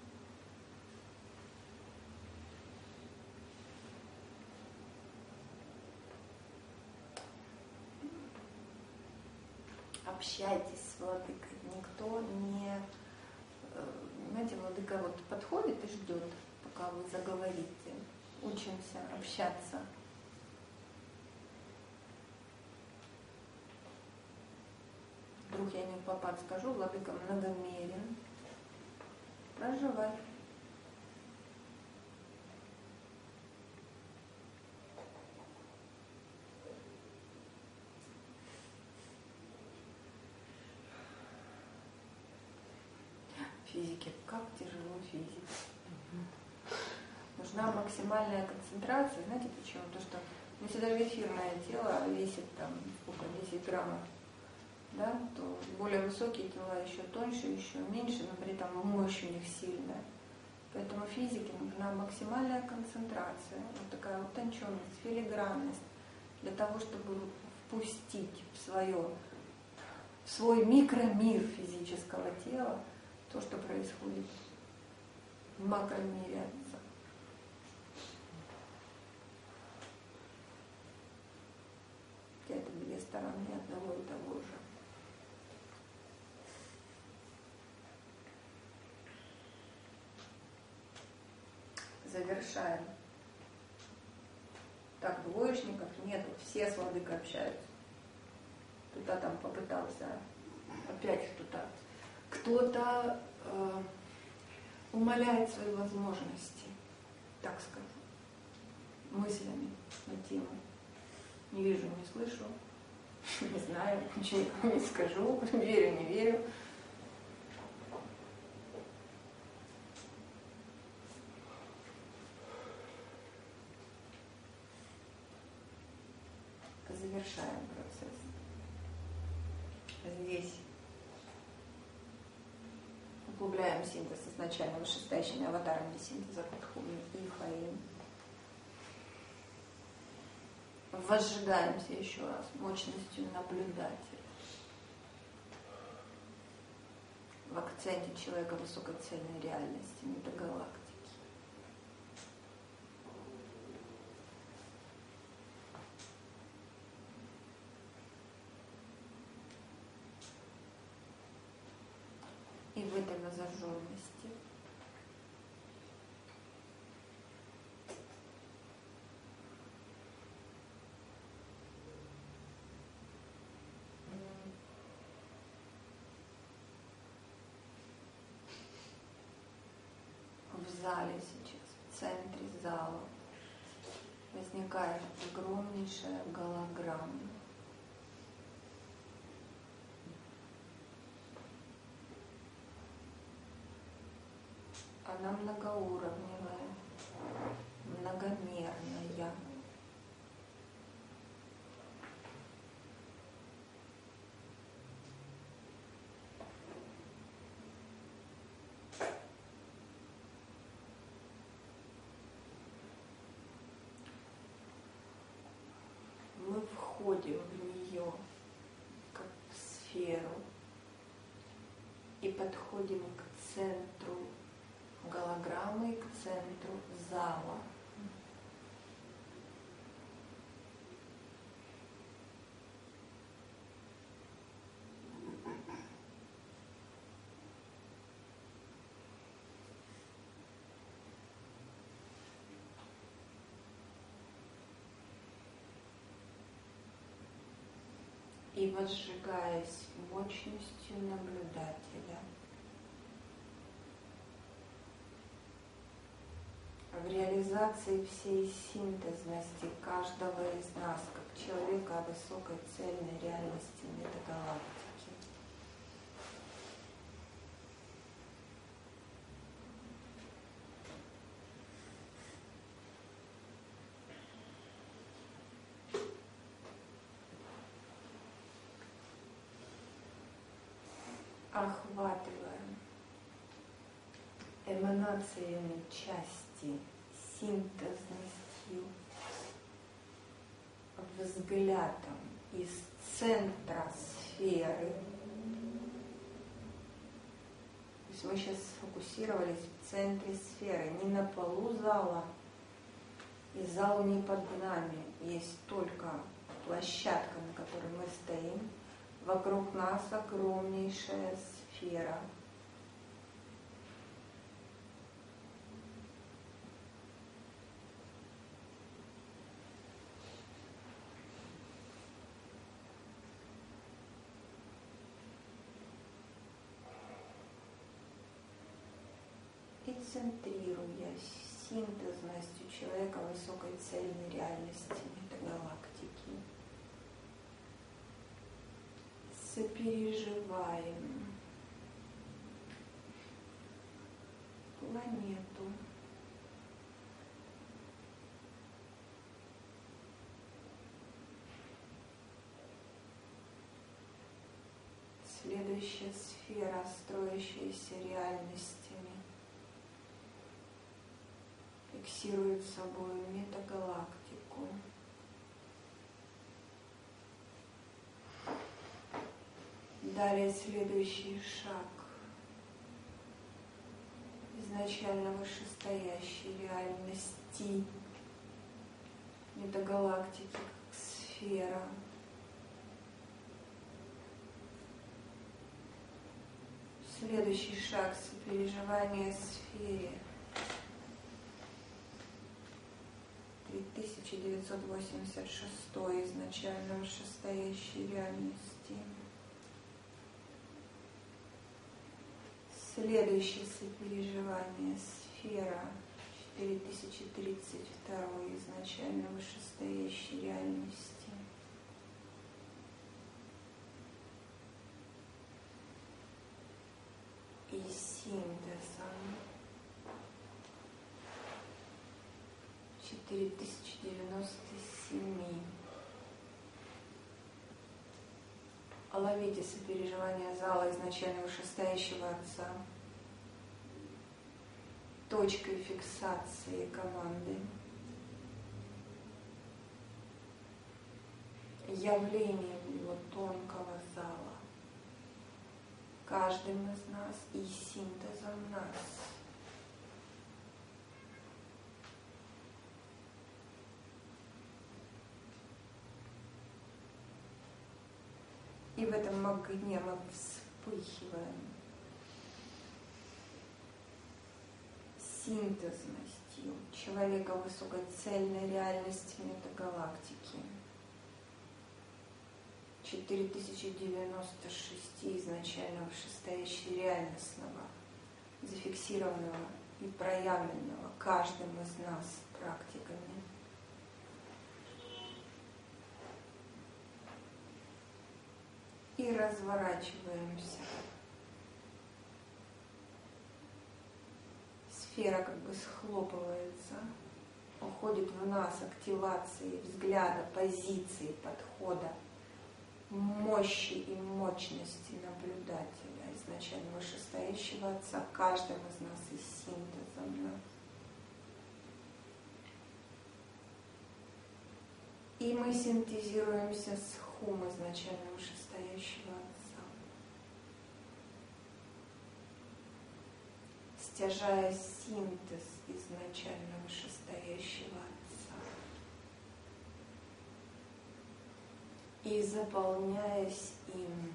Общайтесь с владыкой. Никто не... Знаете, владыка подходит и ждет, пока вы заговорите. Учимся общаться. Вдруг я не в попад скажу, владыка многомерен. Проживай. Физике, как тяжело физике. Нужна максимальная концентрация. Знаете почему? Потому что если даже эфирное тело весит 10 граммов, да, то более высокие тела еще тоньше, еще меньше, но при этом мощь у них сильная. Поэтому физике нужна максимальная концентрация, такая утонченность, филигранность, для того, чтобы впустить в свой микромир физического тела то, что происходит в макромире Отца. Это две стороны одного и того же. Завершаем. Так, двоечников нет, все с владыкой общаются. Кто-то там попытался, опять кто-то умаляет свои возможности, так скажу, мыслями на тему. Не вижу, не слышу, не знаю, ничего никому не скажу, верю, не верю. Завершаем процесс. Здесь углубляем синтез изначально вышестоящими аватарами синтеза Катхуми и Фаим. Возжигаемся еще раз мощностью наблюдателя. В акценте человека высокой цельной реальности, метагалактики. И в этой воззажженности в зале сейчас, в центре зала, возникает огромнейшая голограмма. Она многоуровневая, многомерная. Мы входим в нее как в сферу и подходим к центру голограммы, к центру зала. И возжигаясь мощностью наблюдателя, в реализации всей синтезности каждого из нас, как человека высокой цельной реальности метагалактики. Охватываем эманациями части, синтезностью, взглядом из центра сферы. То есть мы сейчас сфокусировались в центре сферы, не на полу зала, и зал не под нами, есть только площадка, на которой мы стоим. Вокруг нас огромнейшая сфера. И центрируя синтезностью человека высокой цельной реальности метагалактики, сопереживаем планету, следующая сфера, строящаяся реальностями, фиксирует собой метагалактику. Далее следующий шаг. изначально вышестоящей реальности метагалактики как сфера. Следующий шаг — сопереживание сфере. 3986 изначально вышестоящей реальности. Следующее сопереживание сфера 4032 изначально вышестоящей реальности. И синтезом 4097. Ловите сопереживание зала изначально вышестоящего Отца. Точкой фиксации команды. Явлением его тонкого зала. Каждым из нас и синтезом нас. И в этом огне мы вспыхиваем синтезностью человека высокоцельной реальности метагалактики. 4096 изначально вышестоящей реальностного, зафиксированного и проявленного каждым из нас практиками. И разворачиваемся. Сфера как бы схлопывается, уходит в нас активации взгляда, позиции, подхода, мощи и мощности наблюдателя, изначально вышестоящего Отца, каждым из нас и синтезом нас. И мы синтезируемся с Хум, изначально вышестоящего Отца, стяжая синтез изначально вышестоящего Отца и заполняясь им,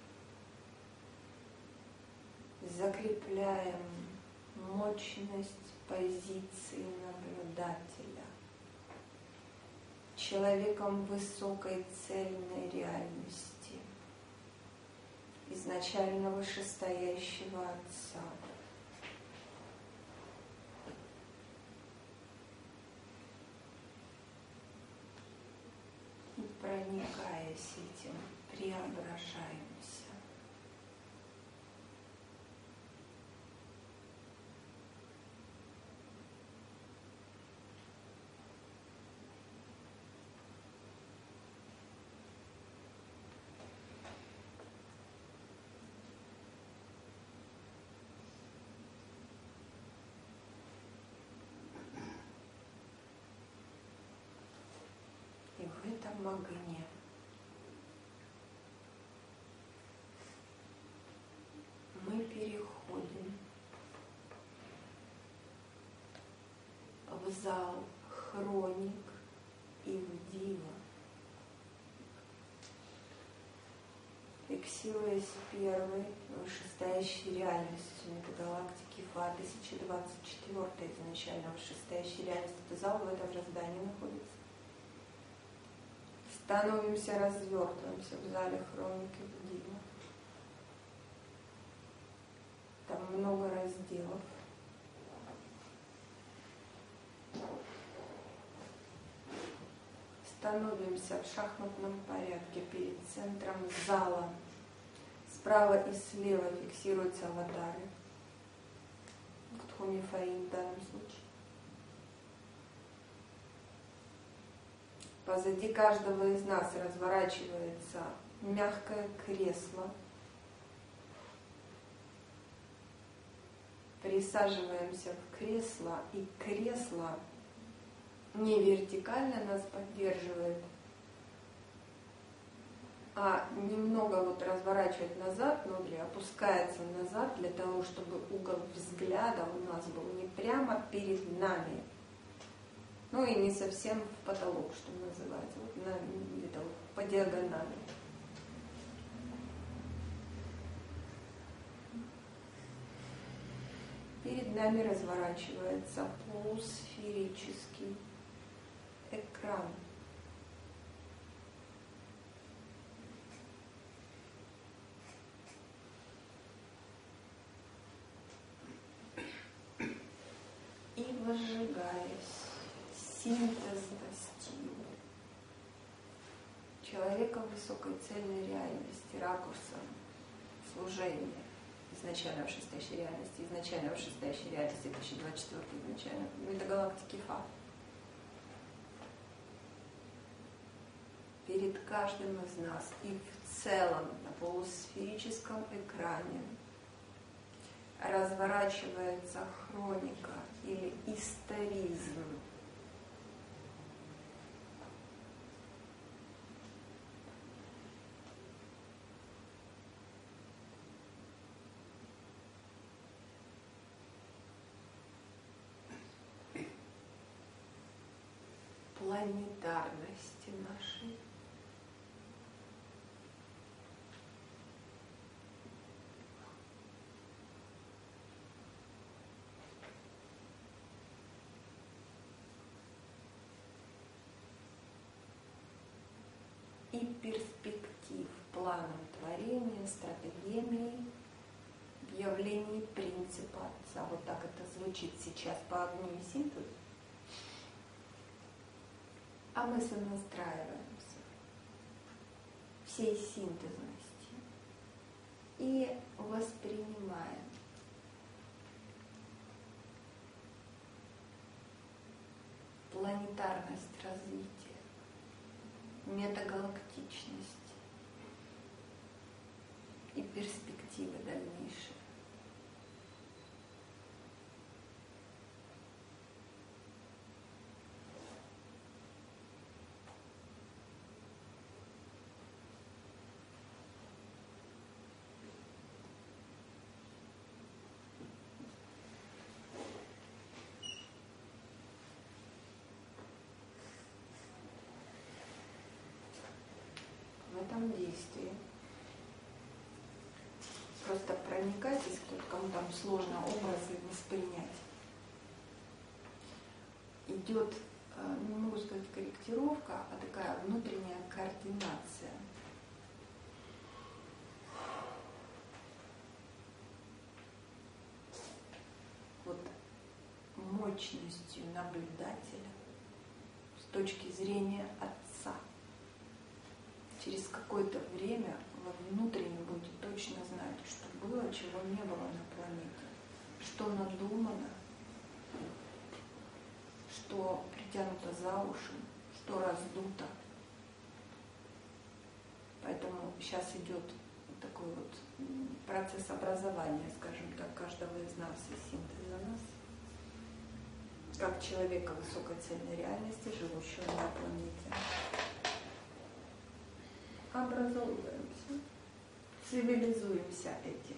закрепляем мощность позиции наблюдателя, человеком высокой цельной реальности, изначально вышестоящего Отца. И проникаясь этим, преображаемся. И в этом огне мы переходим в зал хроник и в диво, фиксируясь первой вышестоящей реальностью метагалактики Фа 1024 изначально вышестоящей реальности. Это зал в этом же здании находится. Становимся, развертываемся в зале хроники в диво. Там много разделов. Становимся в шахматном порядке перед центром зала. Справа и слева фиксируются аватары. Ктхоми Фаин в данном случае. Позади каждого из нас разворачивается мягкое кресло. Присаживаемся в кресло, и кресло не вертикально нас поддерживает, а немного вот разворачивать назад ноги, опускается назад для того, чтобы угол взгляда у нас был не прямо перед нами, ну и не совсем в потолок, что называется, вот где-то вот по диагонали. Перед нами разворачивается полусферический экран. И возжигаясь синтезностью человека высокой цельной реальности, ракурсом служения, изначально вышестоящей реальности, изначально вышестоящей реальности 2024 изначально метагалактики Фа. Перед каждым из нас и в целом на полусферическом экране разворачивается хроника или историзм. Планетарности нашей. И перспектив планом творения, стратегиями, в явлении принципа Отца. Вот так это звучит сейчас по огню и синтезу. А мы сонастраиваемся всей синтезностью и воспринимаем планетарность развития, метагалактичность и перспективы дальнейшие. В этом действии. Просто проникайтесь, кому там сложно образы воспринять. Идет, не могу сказать корректировка, а такая внутренняя координация. Вот мощностью наблюдателя с точки зрения Отца. Через какое-то время вы внутренне будете точно знать, что было, чего не было на планете, что надумано, что притянуто за уши, что раздуто. Поэтому сейчас идет такой вот процесс образования, скажем так, каждого из нас и синтеза нас, как человека высокой цельной реальности, живущего на планете. Образовываемся, цивилизуемся этим.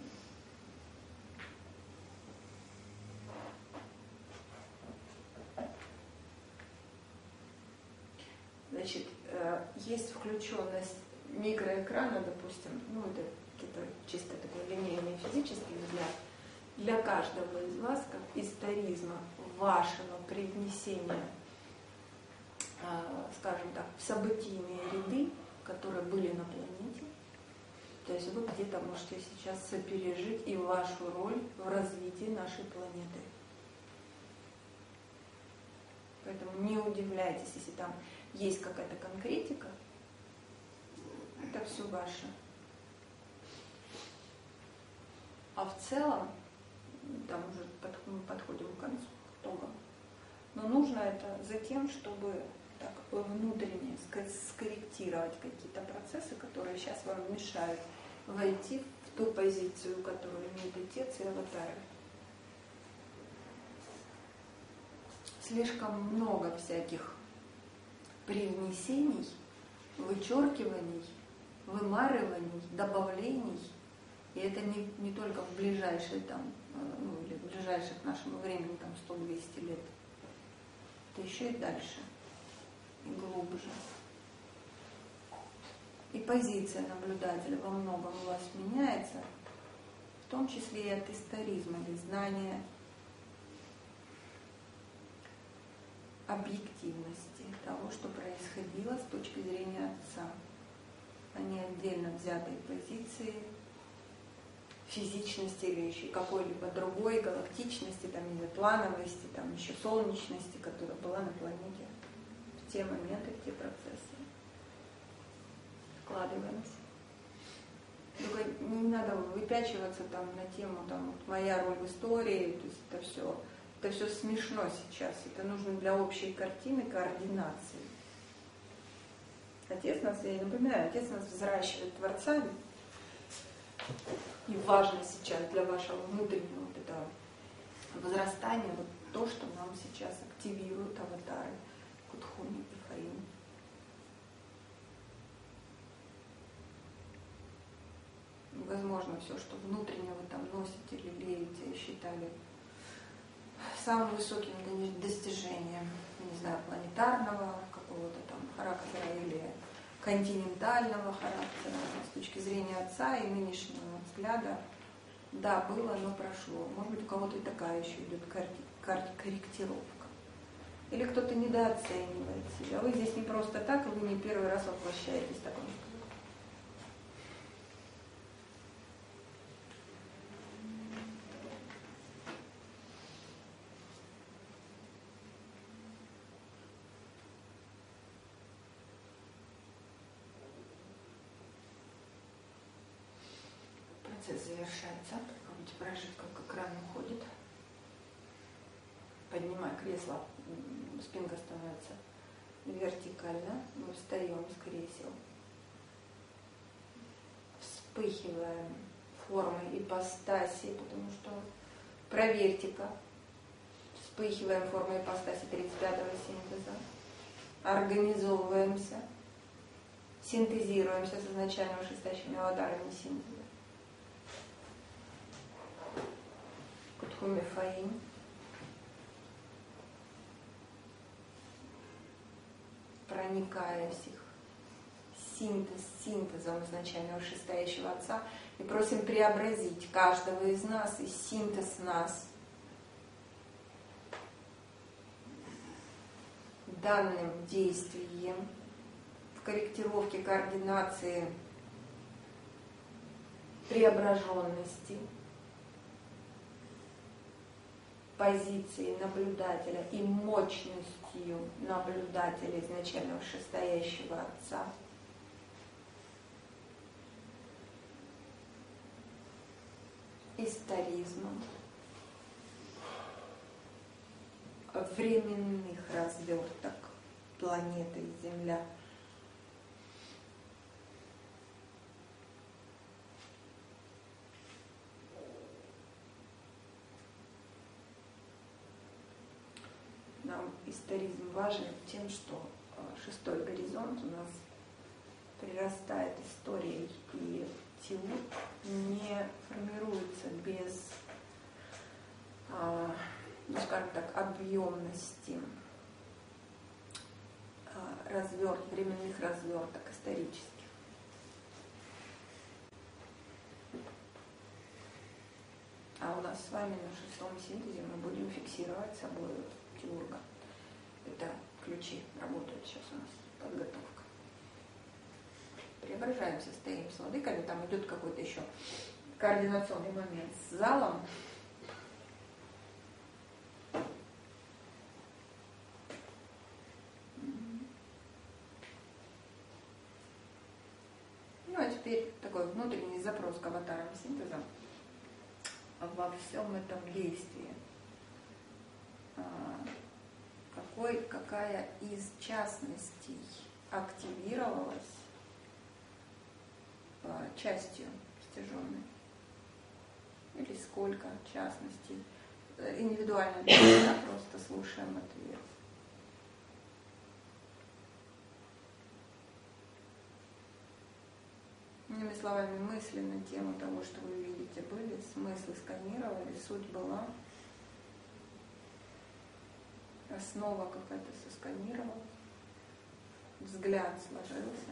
Значит, есть включенность микроэкрана, допустим, ну это какие-то чисто такой линейный физический взгляд, для каждого из вас, как историзма вашего привнесения, скажем так, в событийные ряды, которые были на планете. То есть вы где-то можете сейчас сопережить и вашу роль в развитии нашей планеты. Поэтому не удивляйтесь, если там есть какая-то конкретика, это все ваше. А в целом, там уже мы подходим к концу, к итогам. Но нужно это за тем, чтобы так внутренне скорректировать какие-то процессы, которые сейчас вам мешают войти в ту позицию, которую имеет Отец и аватары. Слишком много всяких привнесений, вычеркиваний вымарываний, добавлений. И это не только в ближайшие там, ну, или в ближайших к нашему времени там 100-200 лет. Это еще и дальше, и глубже. И позиция наблюдателя во многом у вас меняется, в том числе и от историзма, или знания объективности того, что происходило с точки зрения Отца, а не отдельно взятой позиции физичности или еще какой-либо другой галактичности, там, или плановости, там, еще солнечности, которая была на планете в те моменты, в те процессы. Вкладываемся. Только не надо выпячиваться там на тему там, вот моя роль в истории, то есть это все смешно сейчас, это нужно для общей картины координации. Отец нас, я напоминаю, Отец нас взращивает творцами. И важно сейчас для вашего внутреннего вот этого возрастания вот то, что нам сейчас активируют аватары Кутхуми и Фаин. Возможно, все, что внутренне вы там носите, лелеете, считали самым высоким достижением, не знаю, планетарного какого-то там характера или континентального характера с точки зрения Отца и нынешнего взгляда. Да, было, но прошло. Может быть, у кого-то и такая еще идет корректировка. Или кто-то недооценивает себя. Вы здесь не просто так, и вы не первый раз воплощаетесь в таком. Процесс завершается. Помните, прожитка к экрану уходит. Поднимая кресло, спинка становится вертикально. Мы встаем с кресел. Вспыхиваем формой ипостаси, потому что проверьте-ка. Вспыхиваем формой ипостаси 35-го синтеза. Организовываемся. Синтезируемся с изначально вышестоящими аватарами синтеза. Кутхуми Фаин. Проникаясь их синтезом изначально вышестоящего Отца, и просим преобразить каждого из нас и синтез нас данным действием в корректировке координации преображенности позиции наблюдателя и мощностью наблюдателя изначально вышестоящего Отца. Историзмом временных разверток планеты Земля. Нам историзм важен тем, что шестой горизонт у нас прирастает историей, и Тиут не формируется без, ну, скажем так, объемности временных разверток исторических. А у нас с вами на шестом синтезе мы будем фиксировать собой Тиурга. Это ключи работают сейчас у нас, подготовка. Преображаемся, стоим с владыками, там идет какой-то еще координационный момент с залом. Ну а теперь такой внутренний запрос к аватарам синтеза во всем этом действии. Какая из частностей активировалась частью стяженной? Или сколько частностей? Индивидуально, просто слушаем ответ. Другими словами, мысли на тему того, что вы видите, были, смыслы сканировали, суть была, основа какая-то сосканировалась, взгляд сложился,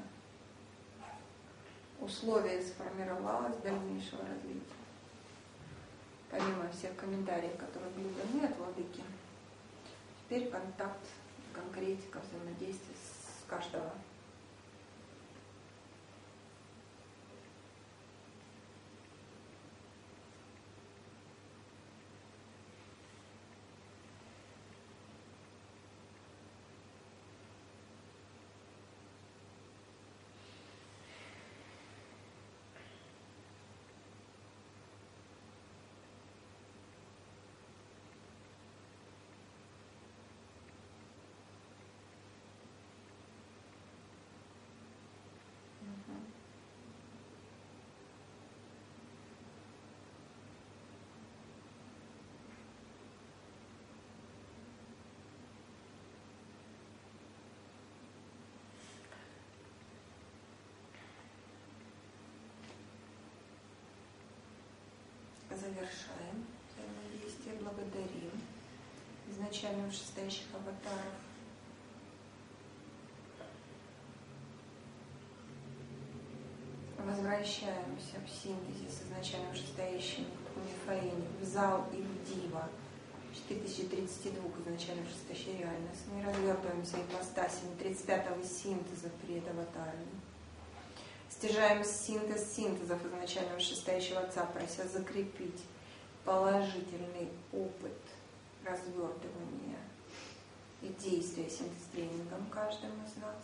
условия сформировалось дальнейшего развития. Помимо всех комментариев, которые были даны от владыки, теперь контакт, конкретика, взаимодействие с каждого. Завершаем взаимодействие, благодарим изначально вышестоящих аватаров. Возвращаемся в синтезе с изначально вышестоящим Мифаэни в зал и в Дива 4032 изначально вышестоящей реальности. Мы развертываемся ипостасями 35-го синтеза перед аватарами. Стяжаем синтез синтезов изначально вышестоящего Отца, прося закрепить положительный опыт развертывания и действия синтез-тренингом каждым из нас.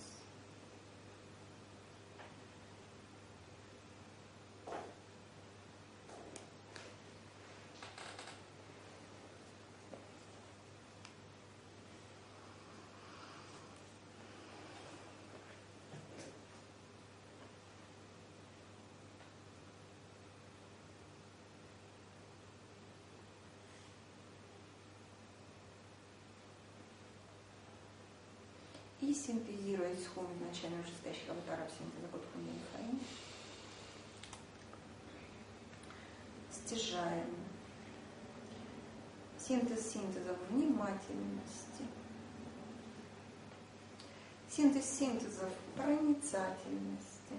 И синтезируя исход изначально вышестоящих аватаров синтеза Будхи Мифаэни, стяжаем синтез синтезов внимательности, синтез синтезов проницательности,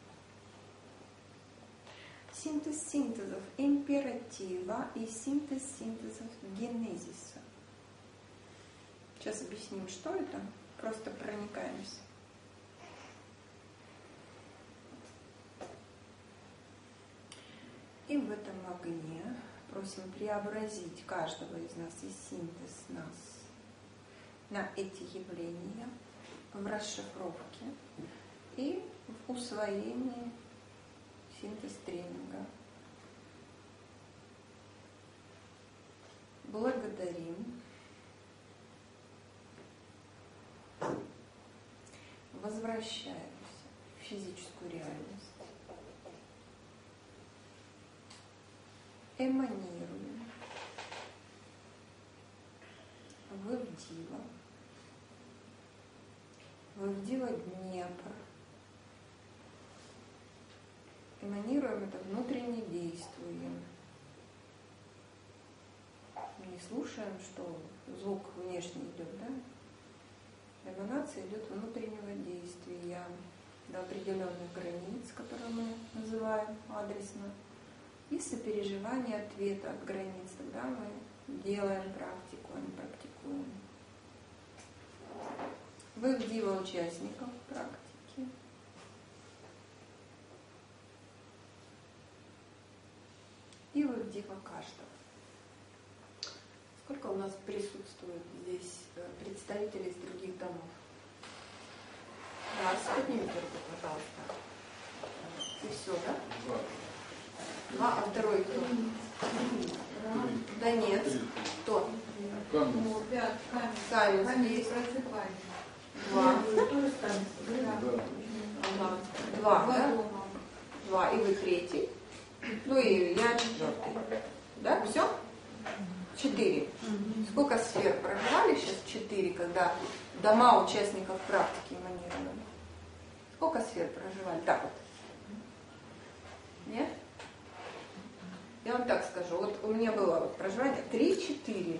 синтез синтезов императива и синтез синтезов генезиса. Сейчас объясним, что это. Просто проникаемся. И в этом огне просим преобразить каждого из нас и синтез нас на эти явления в расшифровке и в усвоении синтез-тренинга. Благодарим. Возвращаемся в физическую реальность. Эманируем в Ивдива. В Ивдива Днепр. Эманируем это внутренне действуем. Не слушаем, что звук внешне идет, да? Эманация идет внутреннего действия до определенных границ, которые мы называем адресно, и сопереживание ответа от границ. Тогда мы делаем практику, а не практикуем. Вывдива участников практики. И вывдива каждого. Сколько у нас присутствует здесь представителей из других домов? Раз, поднимите руку, пожалуйста. И все, да? Два, а второй кто? Донец. Кто? Каменский. Два. Два, да? Два. И вы третий. Ну и я четвертый. Да? Все? 4. Сколько сфер проживали сейчас? 4, когда дома участников практики эманировали. Сколько сфер проживали? Так вот. Нет? Я вам так скажу, вот у меня было вот проживание 3-4.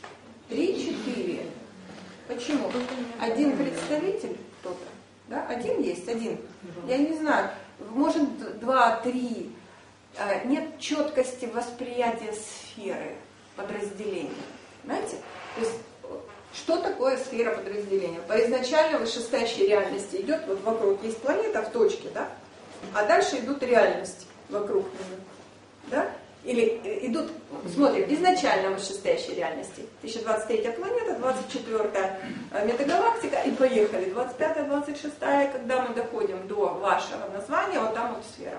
3-4. Почему? Один представитель кто-то, да? Один есть, один. Я не знаю, может 2-3. Нет четкости восприятия сферы подразделения. Знаете? То есть, что такое сфера подразделения? По изначально вышестоящей реальности идет, вот вокруг есть планета в точке, да? А дальше идут реальности вокруг нее. Да? Или идут, смотрим, изначально вышестоящей реальности. 1023 планета, 24-я метагалактика, и поехали. 25-я, 26-я, когда мы доходим до вашего названия, вот там вот сфера.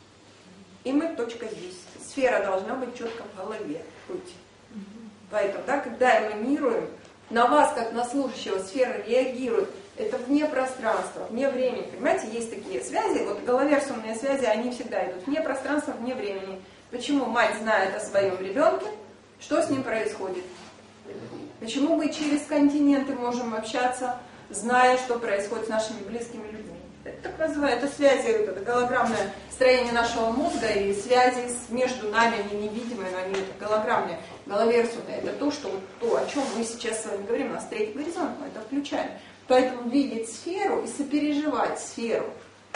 И мы точка здесь. Сфера должна быть четко в голове быть. Поэтому, да, когда эманируем, на вас, как на слушающего, сфера реагирует. Это вне пространства, вне времени. Понимаете, есть такие связи, вот головерсумные связи, они всегда идут вне пространства, вне времени. Почему мать знает о своем ребенке, что с ним происходит? Почему мы через континенты можем общаться, зная, что происходит с нашими близкими людьми? Это так называют, это связи, это голограммное строение нашего мозга и связи между нами, они невидимые, но они это голограммные, головерсумные. Это то, что, вот, то, о чем мы сейчас с вами говорим, у нас третий горизонт, мы это включаем. Поэтому видеть сферу и сопереживать сферу,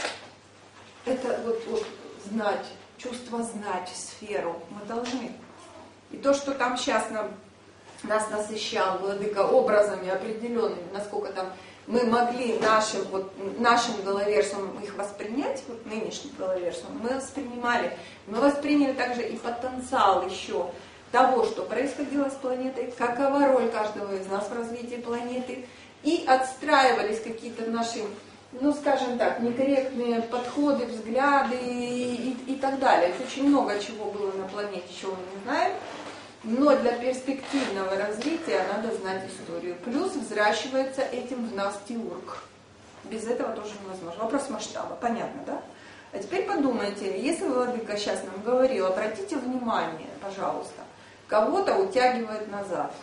это вот знать, чувство знать сферу мы должны. И то, что там сейчас нас насыщал Владыка образами определенными, насколько там мы могли нашим головерсумом их воспринять, вот нынешним головерсумом, мы воспринимали. Мы восприняли также и потенциал еще того, что происходило с планетой, какова роль каждого из нас в развитии планеты, и отстраивались какие-то наши, ну скажем так, некорректные подходы, взгляды и так далее. Очень много чего было на планете, чего мы не знаем. Но для перспективного развития надо знать историю. Плюс взращивается этим в нас теург. Без этого тоже невозможно. Вопрос масштаба, понятно, да? А теперь подумайте, если Владыка сейчас нам говорил, обратите внимание, пожалуйста, кого-то утягивает назад,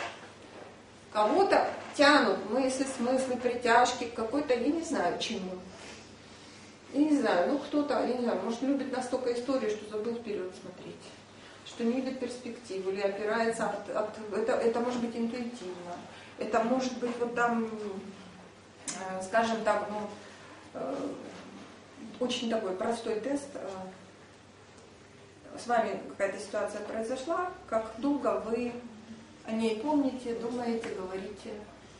кого-то тянут мысли, смыслы, притяжки к какой-то, я не знаю, чему. Я не знаю, ну кто-то, я не знаю, может любит настолько историю, что забыл вперед смотреть. Что не видит перспективу или опирается это может быть интуитивно, это может быть вот там, скажем так, очень такой простой тест. С вами какая-то ситуация произошла, как долго вы о ней помните, думаете, говорите.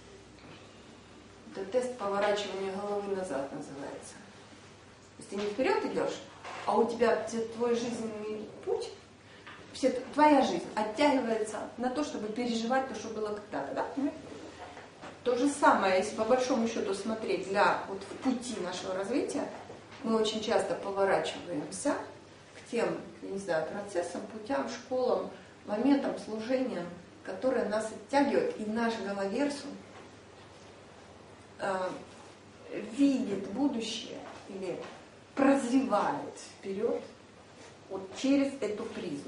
Это тест поворачивания головы назад называется. То есть ты не вперед идешь, а у тебя твой жизненный путь, твоя жизнь оттягивается на то, чтобы переживать то, что было когда-то, да? То же самое, если по большому счету смотреть вот в пути нашего развития, мы очень часто поворачиваемся к тем, я не знаю, процессам, путям, школам, моментам, служениям, которые нас оттягивают, и наш головерсум видит будущее или прозревает вперед вот через эту призму.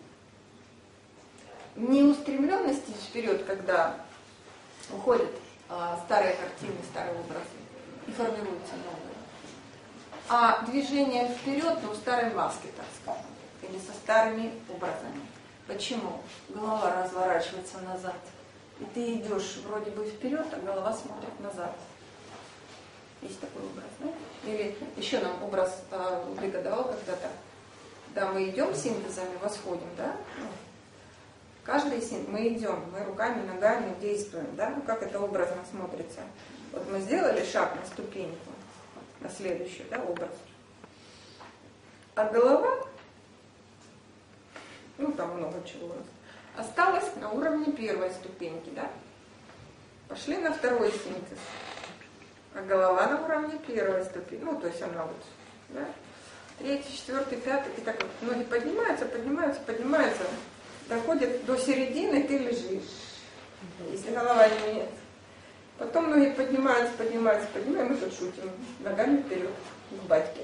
Не устремленности вперед, когда уходят старые картины, старые образы и формируются новые, а движение вперед, но в старой маске, так скажем, или со старыми образами. Почему? Голова разворачивается назад, и ты идешь вроде бы вперед, а голова смотрит назад. Есть такой образ, да? Или еще нам образ Владыка давал когда-то, когда мы идем синтезами, восходим, да? Каждый синтез, мы идем, мы руками, ногами действуем, да? Как это образно смотрится. Вот мы сделали шаг на ступеньку, на следующий, да, образ. А голова, там много чего, осталась на уровне первой ступеньки, да? Пошли на второй синтез. А голова на уровне первой ступени. То есть она вот, да? Третий, четвертый, пятый. И так вот ноги поднимаются. Доходят до середины, ты лежишь. Если голова нет. Потом ноги поднимаются. И мы тут шутим. Ногами вперед, к батьке.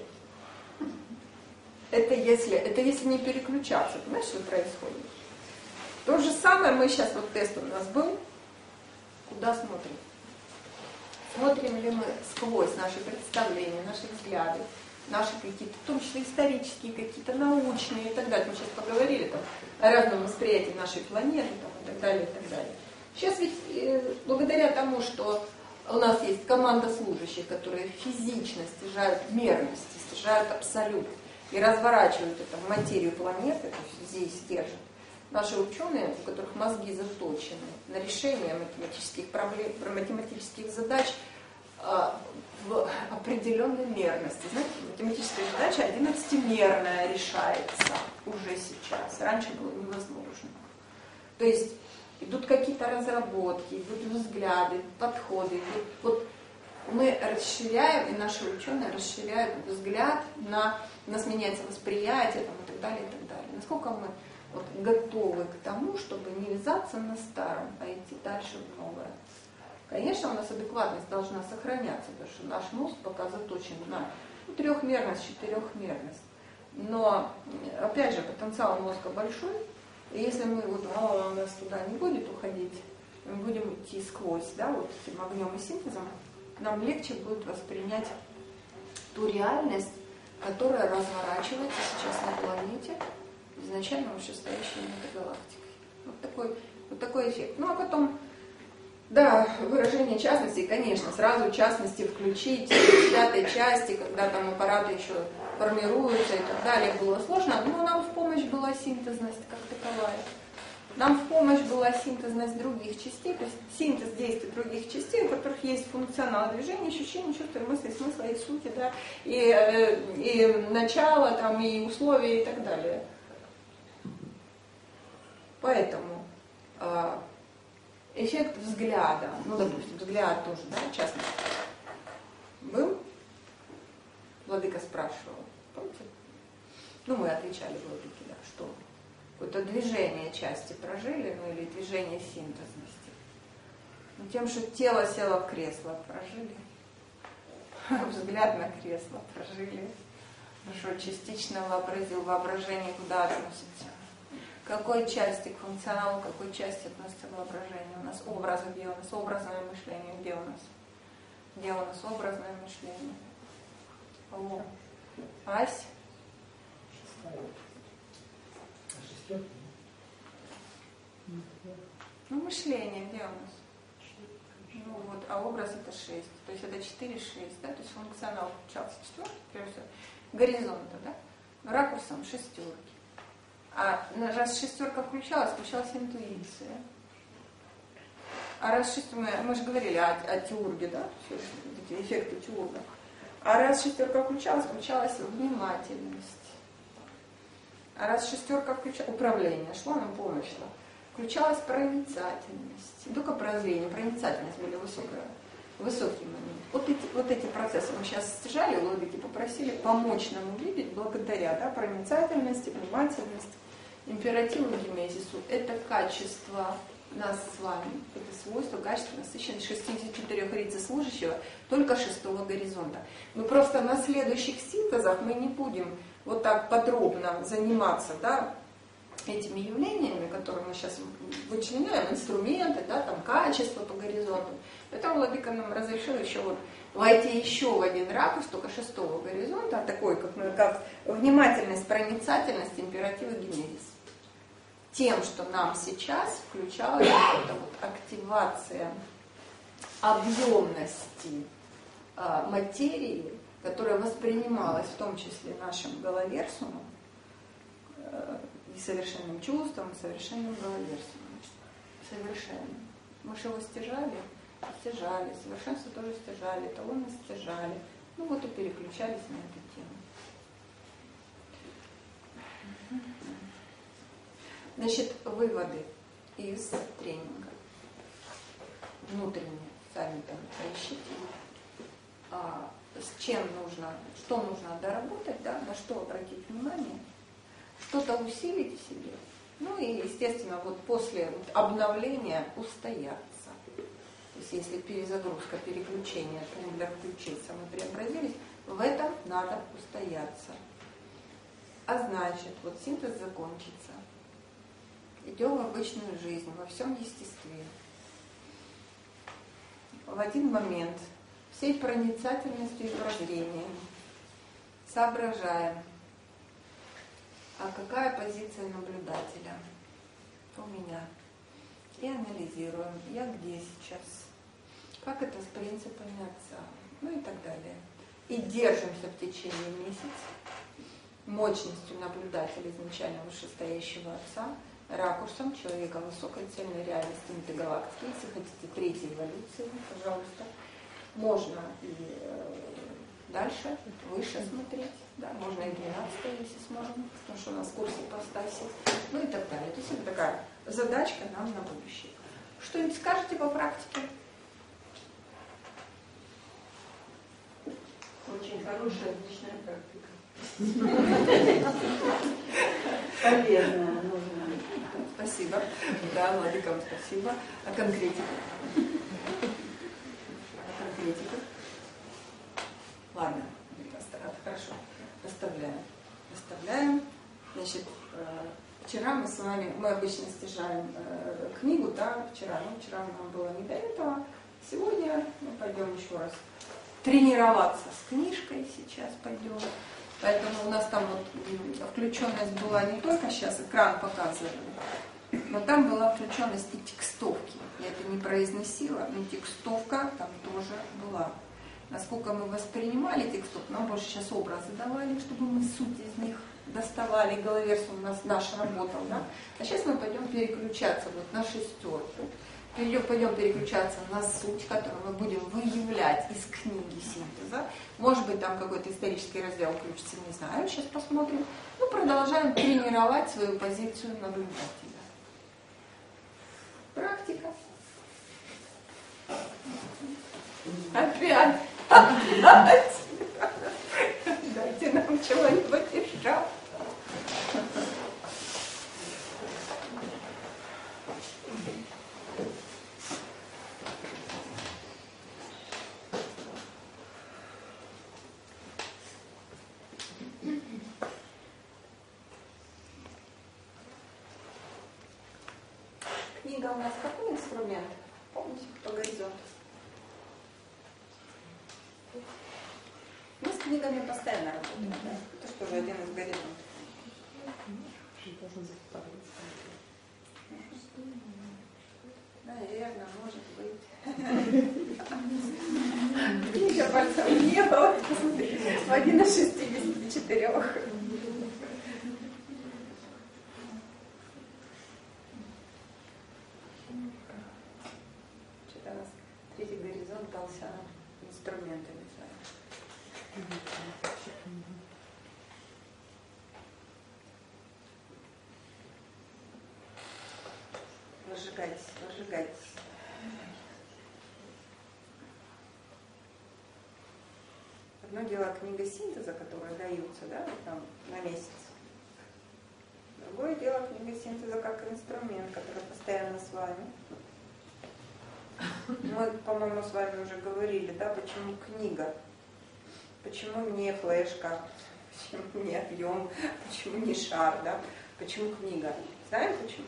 Это если не переключаться. Понимаешь, что происходит? То же самое мы сейчас, вот тест у нас был. Куда смотрим? Смотрим ли мы сквозь наши представления, наши взгляды, наши какие-то, в том числе исторические, какие-то научные и так далее. Мы сейчас поговорили там о разном восприятии нашей планеты там, и так далее, и так далее. Сейчас ведь благодаря тому, что у нас есть команда служащих, которые физично стяжают мерности, стяжают абсолют и разворачивают это в материю планеты, то есть здесь стержень. Наши ученые, у которых мозги заточены на решение математических проблем, математических задач в определенной мерности. Знаете, математическая задача 11-мерная решается уже сейчас. Раньше было невозможно. То есть идут какие-то разработки, идут взгляды, подходы. Вот мы расширяем, и наши ученые расширяют взгляд, на нас меняется восприятие там, и так далее, и так далее. Насколько мы вот, готовы к тому, чтобы не вязаться на старом, а идти дальше в новое. Конечно, у нас адекватность должна сохраняться, потому что наш мозг пока заточен на трехмерность, четырехмерность. Но, опять же, потенциал мозга большой, и если мы вот голова у нас туда не будет уходить, мы будем идти сквозь, да, вот этим огнем и синтезом, нам легче будет воспринять ту реальность, которая разворачивается сейчас на планете, изначально уже стоящей над галактикой. Вот такой эффект. Ну а потом, да, выражение частности, конечно, сразу частности включить в 5 части, когда там аппараты еще формируются и так далее, было сложно, но нам в помощь была синтезность как таковая. Нам в помощь была синтезность других частей, то есть синтез действий других частей, у которых есть функционал движения, ощущения, чувства, мысли, смысла и сути, да, и начало, там, и условия и так далее. Поэтому эффект взгляда, ну, допустим, взгляд тоже, да, в частности, был? Владыка спрашивал, помните? Ну, мы отвечали Владыке, да, что какое-то движение части прожили, ну, или движение синтезности. Но тем, что тело село в кресло, прожили. Взгляд на кресло прожили. Что частично вообразил, воображение куда относится. К какой части, к функционалу, к какой части относится воображение? У нас образы, где у нас образное мышление, где у нас? Где у нас образное мышление? О, Ась? Ну, мышление, где у нас? Ну вот, а образ это 6. То есть это 4-6, да? То есть функционал включался 4, прежде всего, горизонта, да? Ракурсом шестерки. А раз шестерка включалась интуиция. А раз мы же говорили о теурге, да? Эти эффекты теурга. А раз шестерка включалась внимательность. А раз шестерка включалась, управление шло, нам помощь шла. Включалась проницательность. Не только прозрение, проницательность были высокий момент. Вот эти процессы мы сейчас стяжали, Владыки попросили помочь нам увидеть благодаря, да, проницательности, внимательности, императиву генезису. Это качество нас с вами, это свойство, качество, насыщенность 64 рицы служащего, только 6-го горизонта. Мы просто на следующих синтезах мы не будем вот так подробно заниматься, да, этими явлениями, которые мы сейчас вычленяем, инструменты, да, там, качество по горизонту. Поэтому Владыка нам разрешил еще вот войти еще в один ракурс, только 6-го горизонта, такой, как внимательность, проницательность, императив и генезис. Тем, что нам сейчас включалась вот эта вот активация объемности материи, которая воспринималась в том числе нашим головерсумом, и совершенным чувством, и совершенным головерсумом. Совершенным. Мы же его стяжали, совершенство тоже стяжали, того мы стяжали. Ну вот и переключались на эту тему. Значит, выводы из тренинга. Внутренне сами там поищите. С чем нужно, что нужно доработать, да, на что обратить внимание, что-то усилить в себе. Ну и, естественно, вот после обновления устояться. То есть если перезагрузка, переключение, тумблер включился, мы преобразились, в этом надо устояться. А значит, вот синтез закончится. Идем в обычную жизнь, во всем естестве. В один момент всей проницательностью и прозрением соображаем, а какая позиция наблюдателя у меня. И анализируем, я где сейчас, как это с принципами отца, ну и так далее. И держимся в течение месяца мощностью наблюдателя изначально вышестоящего отца, ракурсом человека высокой цельной реальности интергалактики, если хотите, третьей эволюции, пожалуйста. Можно и дальше, выше смотреть, да, можно и 12-е, если сможем, потому что у нас курс ипостаси, ну и так далее. То есть это такая задачка нам на будущее. Что-нибудь скажете по практике? Очень хорошая, отличная практика. Полезная, нужная. Спасибо. Да, Владикам спасибо. А конкретика? Ладно, хорошо. Расставляем. Значит, вчера мы обычно стяжаем книгу, да, вчера нам было не до этого. Сегодня мы пойдем еще раз тренироваться с книжкой, сейчас пойдем. Поэтому у нас там вот включенность была не только сейчас экран показывает, но там была включенность и текстовки. Я это не произносила, но текстовка там тоже была. Насколько мы воспринимали текстовку, нам больше сейчас образы давали, чтобы мы суть из них доставали, головерс у нас наш работал, да? А сейчас мы пойдем переключаться вот на шестерку. Пойдем переключаться на суть, которую мы будем выявлять из книги синтеза. Может быть, там какой-то исторический раздел включится, не знаю, сейчас посмотрим. Ну, продолжаем тренировать свою позицию наблюдателя. Практика. Опять. Дайте нам чего-нибудь еще. Книга у нас какой инструмент? Помните, по горизонту? Мы с книгами постоянно работаем. Да? Это что же один из горизонтов? Наверное, может быть. Книга пальцев не было. Один из 64. Что-то у нас третий горизонт дался инструментами. Разжигайтесь. Одно дело книга синтеза, которая дается, да, там, на месяц. Другое дело книга синтеза как инструмент, который постоянно с вами. Мы, по-моему, с вами уже говорили, да, почему книга, почему не флешка, почему не объем, почему не шар, да, почему книга. Знаем почему?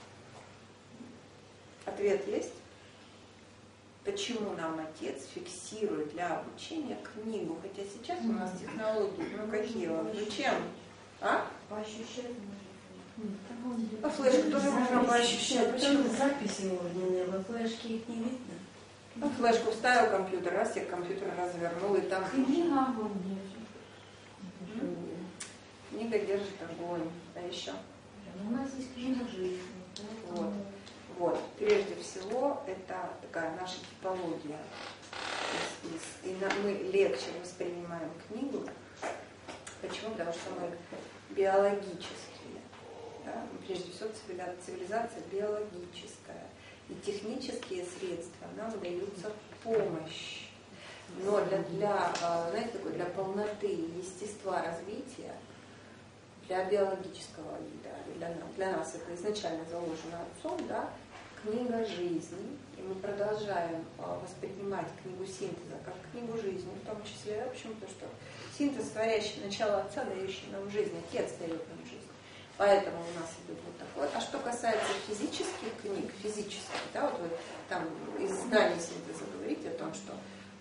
Ответ есть? Почему нам отец фиксирует для обучения книгу? Хотя сейчас у нас технологии, ну какие вот, зачем? А? Поощущать можно. А флешку тоже можно поощущать. Почему? Записи огненные, во флешке их не видно. Ну, флешку вставил компьютер, раз я компьютер развернул, и там... Книга огонь держит. Книга держит огонь. А еще? У нас есть книга жизни. Вот. Прежде всего, это такая наша типология. И мы легче воспринимаем книгу. Почему? Потому что мы биологические. Да? Прежде всего, цивилизация биологическая. И технические средства нам даются в помощь. Но знаете, для полноты естества развития, для биологического вида, для нас это изначально заложено отцом, да, книга жизни, и мы продолжаем воспринимать книгу синтеза как книгу жизни, в том числе, да, почему? Потому что синтез, творящий начало отца, дающий нам жизнь, отец дает нам жизнь. Поэтому у нас идет вот такой. А что касается физических книг, да, вот вы там из знаний синтеза говорите о том, что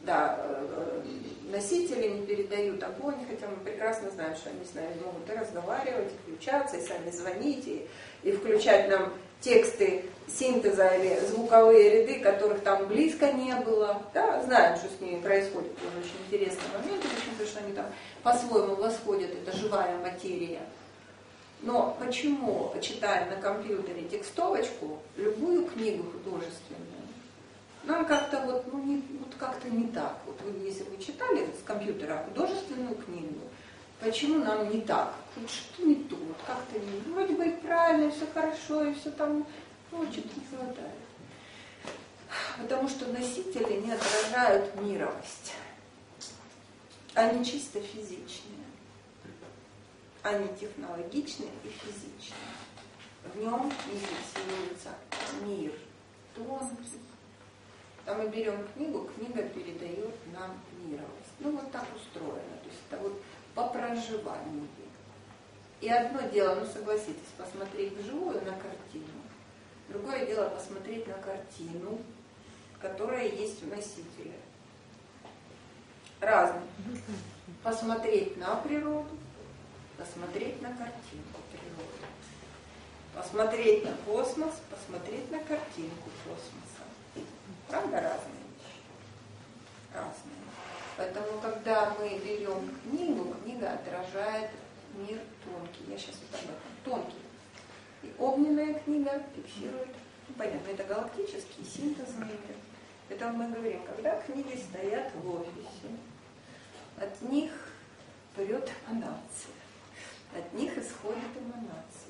носители не передают огонь, хотя мы прекрасно знаем, что они с нами могут и разговаривать, и включаться, и сами звонить, и включать нам тексты синтеза или звуковые ряды, которых там близко не было. Да, знаем, что с ними происходит. Тоже очень интересный момент, потому что они там по-своему восходят, это живая материя. Но почему, читая на компьютере текстовочку, любую книгу художественную, нам как-то как-то не так. Вот вы, если вы читали с компьютера художественную книгу, почему нам не так? Вот что не то, вот как-то не... Вроде бы и правильно, и все хорошо, и все там, что-то не хватает. Потому что носители не отражают мировость. Они чисто физичные. Они технологичные и физичные. В нем фиксируется мир тонкий. А мы берем книгу, книга передает нам мировость. Вот так устроено. То есть это вот по проживанию. И одно дело, согласитесь, посмотреть вживую на картину. Другое дело посмотреть на картину, которая есть у носителя. Разные. Посмотреть на природу, посмотреть на картинку природы. Посмотреть на космос, посмотреть на картинку космоса. Правда, разные вещи? Разные. Поэтому, когда мы берем книгу, книга отражает мир тонкий. Я сейчас вот об этом. Тонкий. И огненная книга фиксирует, понятно, это галактический синтезный мир. Это мы говорим, когда книги стоят в офисе, от них прет эманация, от них исходит эманация.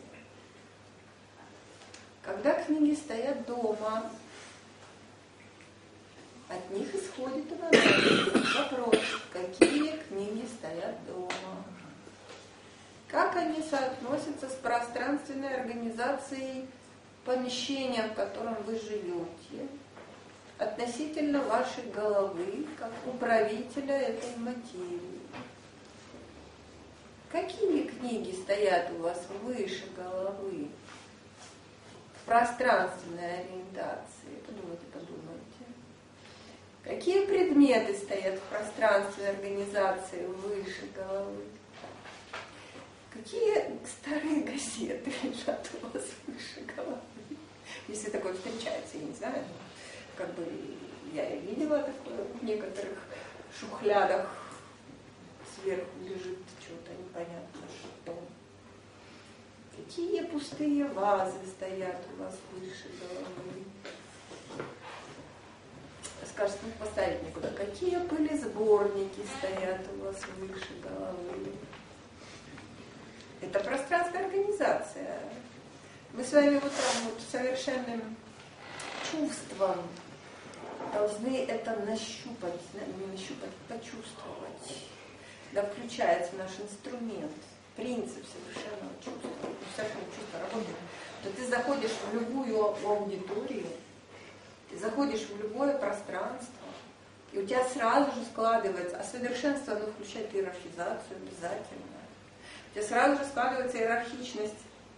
Когда книги стоят дома, от них исходит эманация. Вопрос, какие книги стоят дома? Как они соотносятся с пространственной организацией помещения, в котором вы живете, относительно вашей головы, как управителя этой материи? Какие книги стоят у вас выше головы в пространственной ориентации? Подумайте. Какие предметы стоят в пространственной организации выше головы? Какие старые газеты лежат у вас выше головы? Если такое встречается, я не знаю, я и видела такое в некоторых шухлядах сверху лежит что-то непонятно что. Какие пустые вазы стоят у вас выше головы? Скажете, поставить никуда. Какие пылесборники стоят у вас выше головы? Это пространственная организация. Мы с вами совершенным чувством должны это нащупать, почувствовать. Да, включается наш инструмент, принцип совершенного чувства. Совершенное чувство работает. То ты заходишь в любую аудиторию, ты заходишь в любое пространство, и у тебя сразу же складывается, а совершенство, оно включает иерархизацию обязательно. У тебя сразу же складывается иерархичность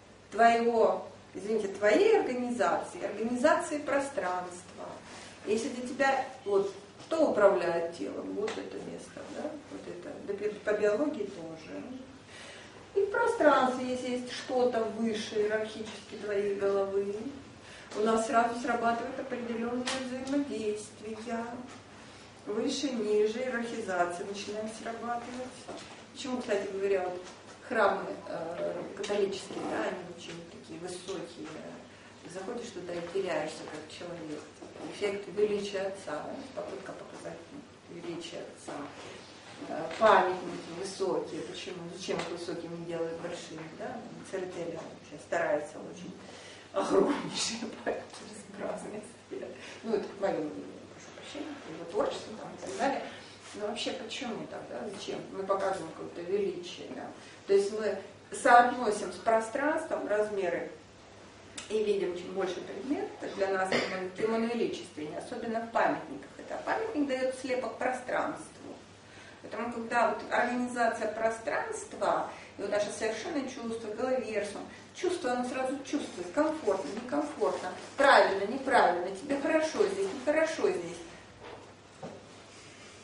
твоей организации пространства. Если для тебя, кто управляет телом? Вот это место, да? Вот это. По биологии тоже. И в пространстве, если есть что-то выше иерархически твоей головы, у нас сразу срабатывают определенные взаимодействия. Выше, ниже, иерархизация начинает срабатывать. Почему, кстати говоря, храмы католические, да, они очень такие высокие. Ты заходишь туда и теряешься как человек. Эффект величия Отца, попытка показать величие Отца. Памятники высокие. Почему? Зачем их высокими делают большими? Да? Церетели сейчас старается очень огромнейшие памятники разные стоят. Это мое, прошу прощения, его творчество там, и так далее. Но вообще почему тогда? Зачем? Мы показываем какое-то величие. Да? То есть мы соотносим с пространством размеры и видим, чем больше предмет, для нас тем он величественнее, особенно в памятниках. Это памятник дает слепок пространству. Поэтому когда организация пространства и наше совершенное чувство, головерсум, чувство, оно сразу чувствует, комфортно, некомфортно, правильно, неправильно, тебе хорошо здесь, нехорошо здесь.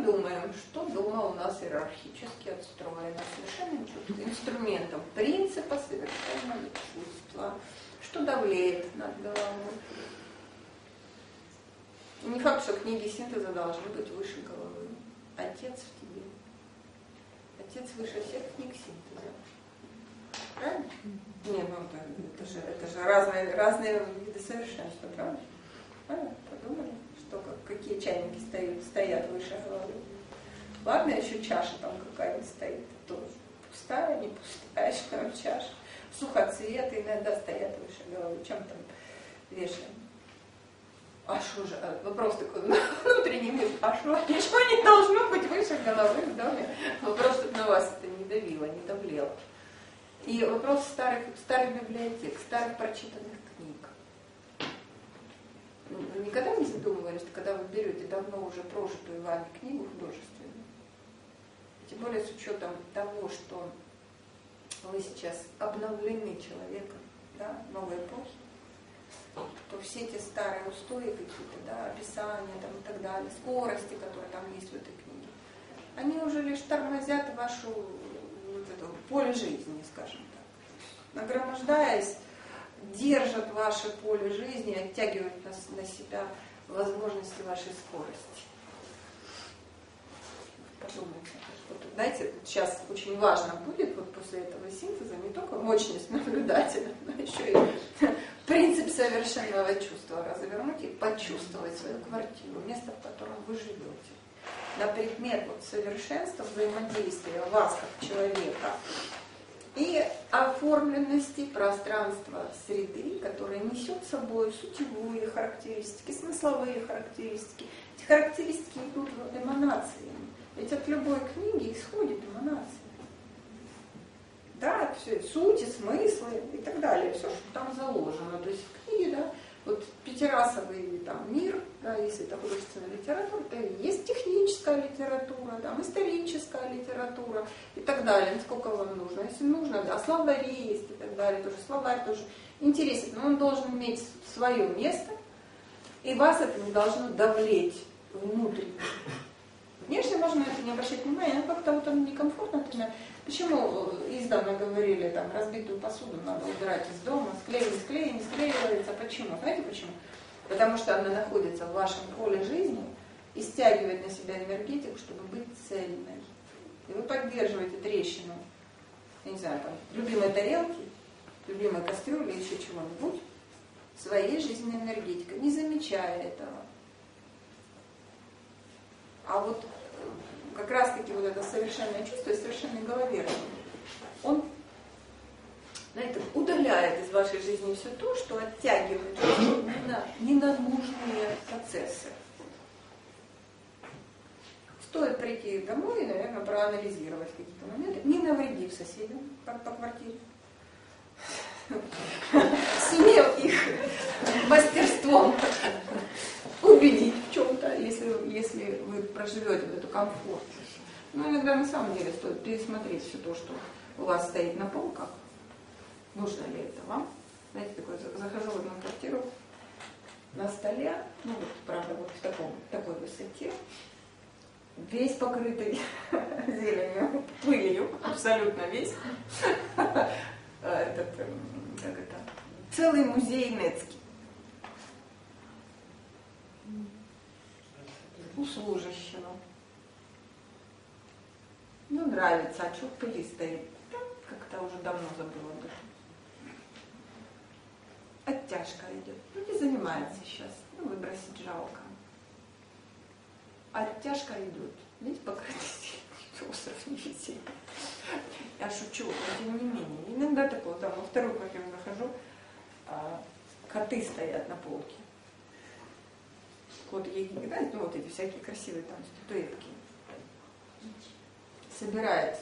подумаем, что дома у нас иерархически отстроено совершенным чувством, инструментом принципа совершенного чувства, что давлеет над головой. Не факт, что книги синтеза должны быть выше головы. Отец в тебе. Отец выше всех книг синтеза. Правильно? Не, ну это же разные виды совершенства, правда? Подумали, что какие чайники стоят выше головы. Ладно, еще чаша там какая-нибудь стоит, тоже пустая, не пустая, чаша. Сухоцветы иногда стоят выше головы. Чем там вешаем? А что же? Вопрос такой внутренний мир. А что? Ничего не должно быть выше головы в доме. Вопрос, чтобы на вас это не давило, не давлело. И вопрос старых библиотек, старых прочитанных книг. Вы никогда не задумывались, когда вы берете давно уже прожитую вами книгу художественную, тем более с учетом того, что вы сейчас обновлены человеком, да, новой эпохи, то все эти старые устои какие-то, да, описания там, и так далее, скорости, которые там есть в этой книге, они уже лишь тормозят вашу вот это, поле жизни, скажем так. Нагромождаясь, держат ваше поле жизни, оттягивают на себя возможности вашей скорости. Подумайте. Вот, знаете, сейчас очень важно будет вот после этого синтеза не только мощность наблюдателя, но еще и принцип совершенного чувства развернуть и почувствовать свою квартиру, место, в котором вы живете. На предмет вот совершенства взаимодействия вас как человека и оформленности пространства среды, которая несет с собой сутевые характеристики, смысловые характеристики. Эти характеристики идут эманациями. Ведь от любой книги исходит эманация. Да, все, сути, смыслы и так далее, все, что там заложено. То есть в книге, да, вот пятирасовый там мир, да, если это художественная литература, то есть техническая литература, там, историческая литература и так далее, насколько вам нужно. Если нужно, да, словари есть и так далее, тоже словарь тоже интересен, но он должен иметь свое место, и вас это не должно давлеть внутренне. Внешне можно это не обращать внимания, но как-то вот он некомфортно. Почему издавна говорили, там, разбитую посуду надо убирать из дома, не склеивается. Почему? Знаете почему? Потому что она находится в вашем поле жизни и стягивает на себя энергетику, чтобы быть цельной. И вы поддерживаете трещину, я не знаю, там, любимой тарелки, любимой кастрюли или еще чего-нибудь, своей жизненной энергетикой, не замечая этого. А вот как раз-таки вот это совершенное чувство и совершенный головерный, он, знаете, удаляет из вашей жизни все то, что оттягивает ненужные процессы. Стоит прийти домой и, наверное, проанализировать какие-то моменты, не навредив соседям по квартире, сумев их мастерством убедить в чем-то, если вы проживете в эту комфорт. Но иногда на самом деле стоит пересмотреть все то, что у вас стоит на полках. Нужно ли это вам? Знаете, захожу в одну квартиру, на столе, ну вот, правда, вот в такой высоте, весь покрытый зеленью, пылью, абсолютно весь. Целый музей Нецкий. У служащего. Ну, нравится, а что в пыли стоит? Как-то уже давно забыла даже. Оттяжка идет. Ну, не занимается сейчас. Ну, выбросить жалко. Оттяжка идет. Видите, покрытый остров не висит. Я шучу, но тем не менее. Иногда такое, там, во вторую квартиру захожу, коты стоят на полке. Вот Египет, да, ну вот эти всякие красивые там статуэтки. Собирает.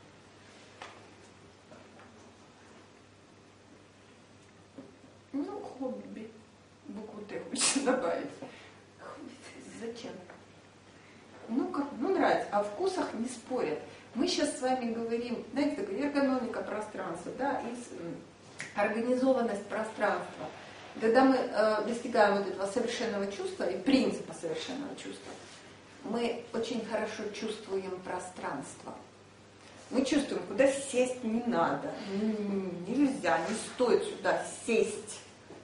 Ну, хобби. Букву Т хочется добавить. Зачем? Ну, как, ну, нравится. О вкусах не спорят. Мы сейчас с вами говорим, знаете, такая эргономика пространства, да, и организованность пространства. Когда мы достигаем вот этого совершенного чувства и принципа совершенного чувства, мы очень хорошо чувствуем пространство. Мы чувствуем, куда сесть не надо, нельзя, не стоит сюда сесть,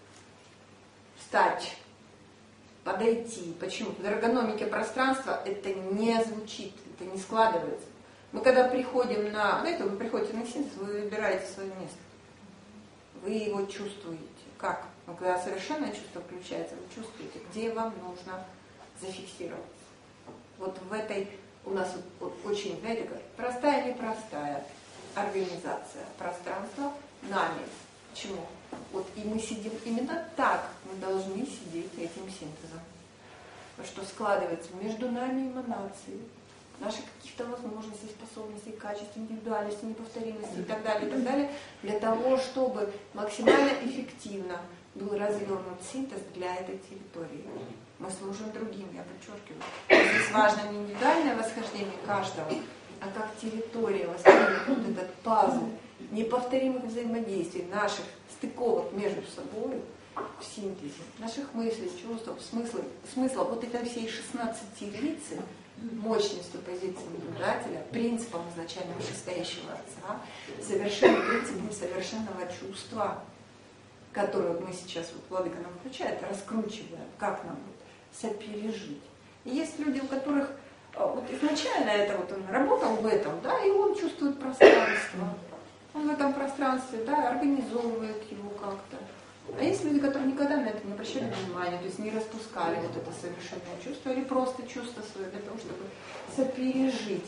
встать, подойти. Почему? В эргономике пространства это не звучит, это не складывается. Мы когда приходим на, знаете, вы приходите на синтез, вы выбираете свое место. Вы его чувствуете. Как? Ну, когда совершенное чувство включается, вы чувствуете, где вам нужно зафиксироваться. Вот в этой у нас вот очень, знаете, как простая-непростая организация пространства нами. Почему? Вот и мы сидим именно так, мы должны сидеть этим синтезом. Потому что складывается между нами эманации, наших каких-то возможностей, способностей, качеств, индивидуальности, неповторимости и так далее, для того, чтобы максимально эффективно был развернут синтез для этой территории. Мы служим другим, я подчеркиваю. Здесь важно не индивидуальное восхождение каждого, а как территория воспринимает вот этот пазл неповторимых взаимодействий, наших стыковок между собой в синтезе, наших мыслей, чувств, смысла вот этой всей 16-рицы, мощностью позиции наблюдателя, принципом изначально вышестоящего Отца, совершенным принципом совершенного чувства, которое мы сейчас, вот Владыка нам включает, раскручиваем, как нам сопережить. И есть люди, у которых вот изначально это вот он работал в этом, да, и он чувствует пространство. Он в этом пространстве, да, организовывает его как-то. А есть люди, которые никогда на это не обращали внимания, то есть не распускали вот это совершенное чувство или просто чувство свое для того, чтобы сопережить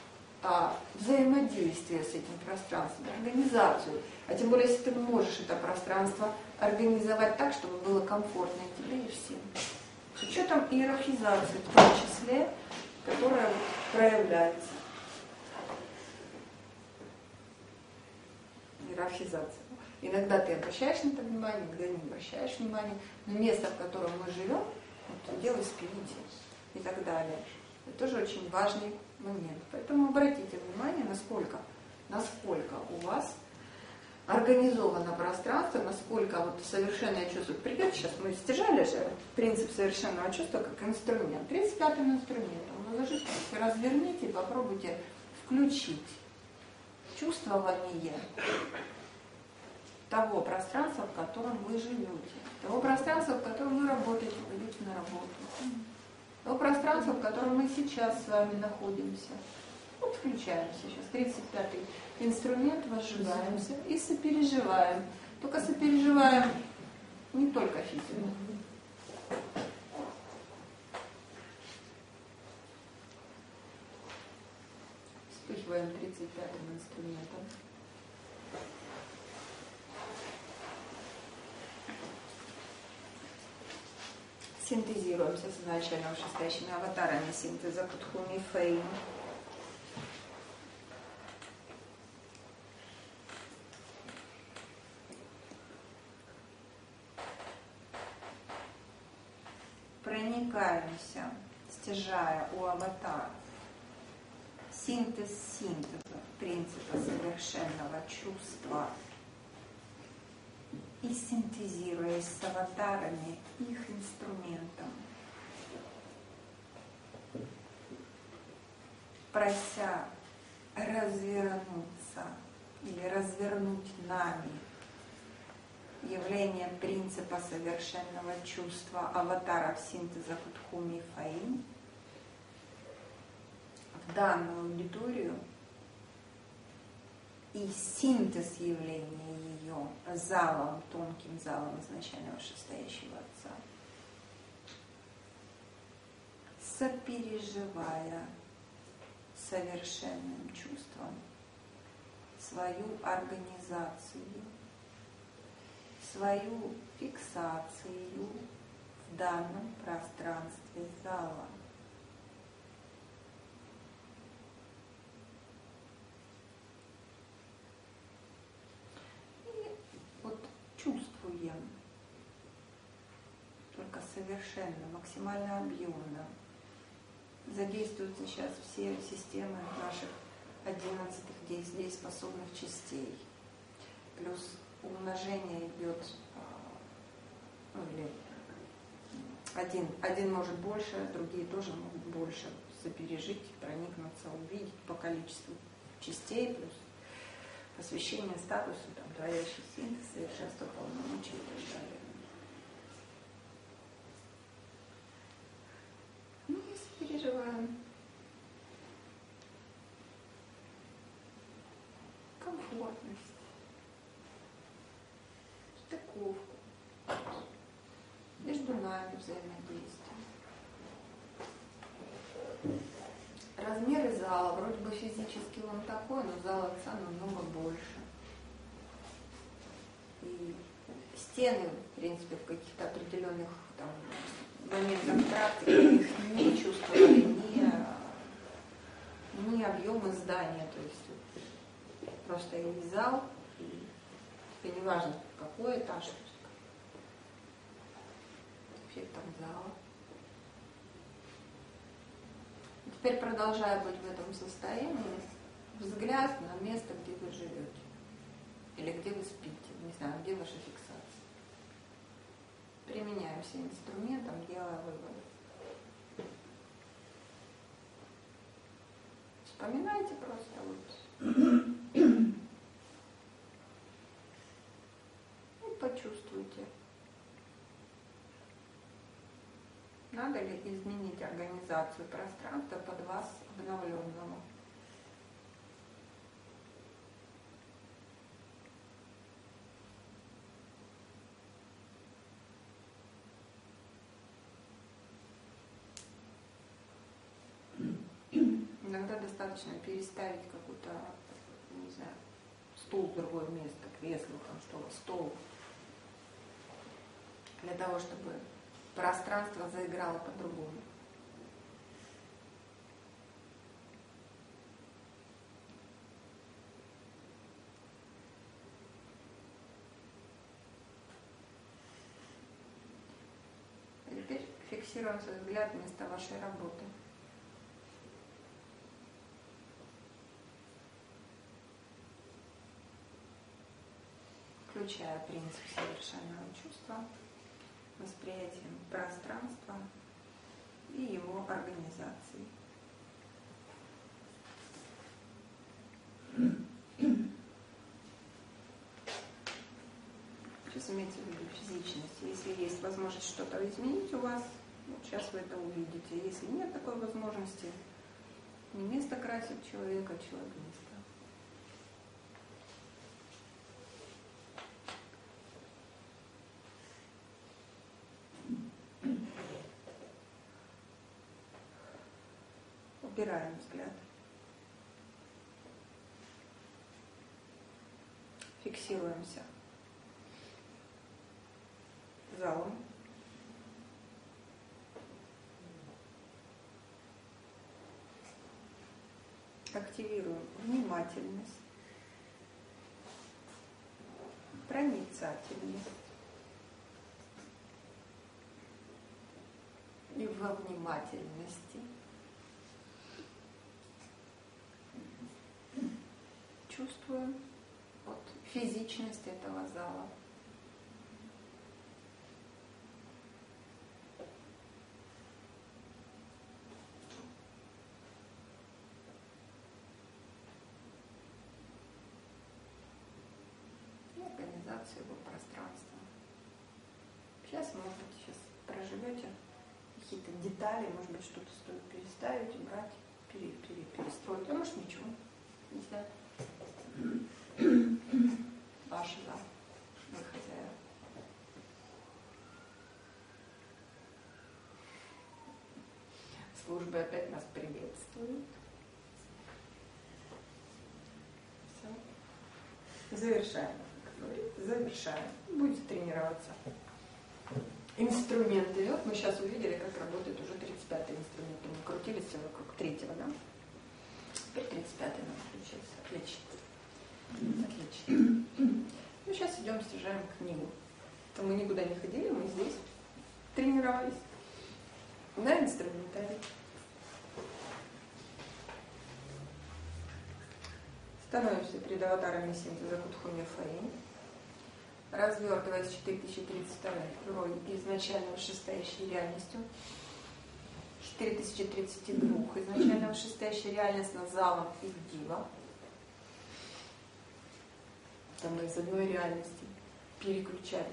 взаимодействие с этим пространством, организацию. А тем более, если ты можешь это пространство организовать так, чтобы было комфортно и тебе, и всем. С учетом иерархизации в том числе, которая проявляется. Иерархизация. Иногда ты обращаешь на это внимание, иногда не обращаешь внимания. Но место, в котором мы живем, вот, делай спините и так далее. Это тоже очень важный момент. Поэтому обратите внимание, насколько у вас организовано пространство, насколько вот совершенное чувство. Придет сейчас, мы стяжали же принцип совершенного чувства как инструмент. 35-м инструментом. Наложите, разверните и попробуйте включить чувствование того пространства, в котором вы живете, того пространства, в котором вы работаете, вы идете на работу, того пространства, в котором мы сейчас с вами находимся. Вот включаем сейчас 35-й инструмент, возжигаемся и сопереживаем. Только сопереживаем не только физику. Вспыхиваем 35-м инструментом. Синтезируемся с изначально вышестоящими аватарами синтеза Кутхуми Фейм. Проникаемся, стяжая у аватара синтез синтеза, принципа совершенного чувства, и синтезируясь с аватарами их инструментом, прося развернуться или развернуть нами явление принципа совершенного чувства аватаров синтеза Кутхуми Фейм в данную аудиторию и синтез явления ее залом, тонким залом изначально вышестоящего Отца, сопереживая совершенным чувством свою организацию, свою фиксацию в данном пространстве зала. И вот чувствуем, только совершенно, максимально объемно. Задействуются сейчас все системы наших 11 дееспособных частей. Плюс умножение идет, или Один может больше, другие тоже могут больше сопережить, проникнуться, увидеть по количеству частей, плюс посвящение статусу, там, творящий синтез, совершенство полномочий и так далее. Ну, если переживаем комфортность, стыковку, между нами взаимодействие. Размеры зала, вроде бы физически он такой, но зал отца намного больше. И стены, в принципе, в каких-то определенных там моментах практики их не чувствовали, ни объемы здания. То есть просто есть зал, и это не важно, какой этаж, эффектом зала. Теперь, продолжая быть в этом состоянии, взгляд на место, где вы живете. Или где вы спите. Не знаю, где ваша фиксация. Применяем все инструментом, делая выводы. Вспоминайте просто вот. И почувствуйте. Надо ли изменить организацию пространства под вас обновленного? Иногда достаточно переставить какой-то, не знаю, стул в другое место, кресло, там что-то, стол, для того, чтобы пространство заиграло по-другому. А теперь фиксируем свой взгляд вместо вашей работы. Включая принцип совершенного чувства, восприятием пространства и его организации. Сейчас имеется в виду физичность. Если есть возможность что-то изменить у вас, вот сейчас вы это увидите. Если нет такой возможности, не место красит человека, а человек место. Убираем взгляд. Фиксируемся залом. Активируем внимательность, проницательность. И во внимательности чувствуем вот физичность этого зала. И организацию его пространства. Сейчас, может быть, сейчас проживете какие-то детали, может быть, что-то стоит переставить, убрать, перестроить. А может, ничего. Не знаю. Ваш зал, вы хозяева. Службы опять нас приветствуют. Все. Завершаем. Завершаем. Будете тренироваться. Инструменты. Вот мы сейчас увидели, как работает уже 35-й инструмент. Мы крутились все вокруг 3-го, да? Теперь 35-й нам включился. Отлично. Отлично. Ну, сейчас идем, съезжаем книгу. То мы никуда не ходили, мы здесь тренировались. На инструментарий. Становимся перед аватарами синтеза Кутхуми Фаи. развертываясь 4032 роль изначально вышестоящей реальностью, 4032 изначально вышестоящей реальность над залом и дива. Там мы из одной реальности переключались.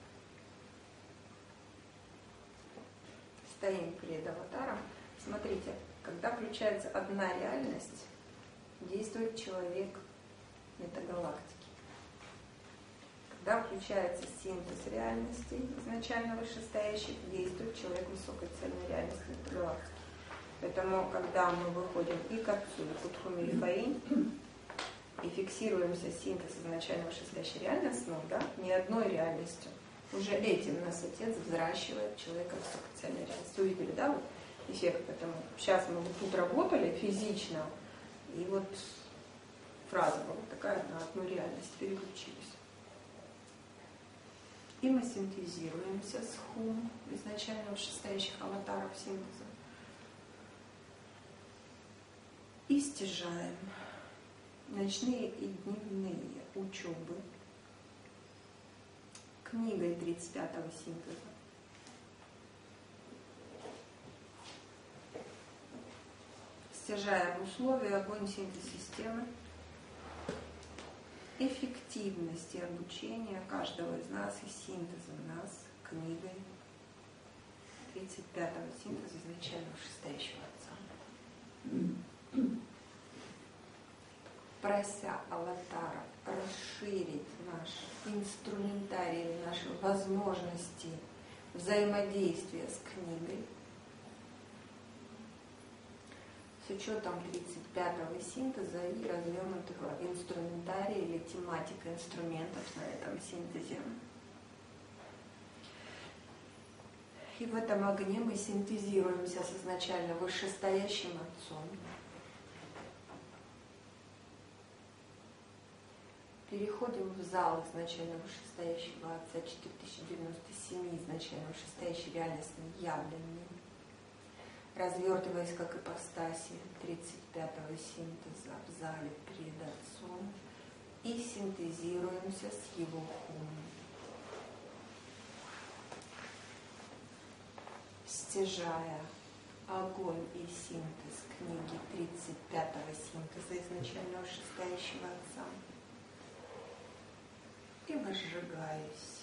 Стоим перед аватаром. Смотрите, когда включается одна реальность, действует человек метагалактики. Когда включается синтез реальностей, изначально вышестоящих, действует человек высокой цельной реальности метагалактики. Поэтому, когда мы выходим и к Отцу, и к Утхуме, и Фаинь, и фиксируемся синтез изначально вышестоящей реальности, да, не одной реальностью, уже этим нас Отец взращивает человека высокой цельной реальности. Увидели, да, вот эффект? Поэтому сейчас мы вот тут работали физично, и вот фраза была такая, на одну реальность переключились. И мы синтезируемся с Хум, изначально вышестоящих аватаров синтеза. И стяжаем ночные и дневные учебы книгой 35-го синтеза. Стяжаем условия, огонь, синтез системы, эффективности обучения каждого из нас и синтеза нас книгой 35-го синтеза изначально вышестоящего Отца. Прося аватара расширить наш инструментарий, наши возможности взаимодействия с книгой, с учетом 35-го синтеза и развернутого инструментария или тематика инструментов на этом синтезе. И в этом огне мы синтезируемся с изначально вышестоящим Отцом. Переходим в зал изначально вышестоящего Отца 4097, изначально вышестоящей реальностным явленным, развертываясь как ипостаси 35-го синтеза в зале пред Отцом и синтезируемся с Его Хумом. Стяжая огонь и синтез книги 35-го синтеза изначально вышестоящего Отца, и возжигаюсь.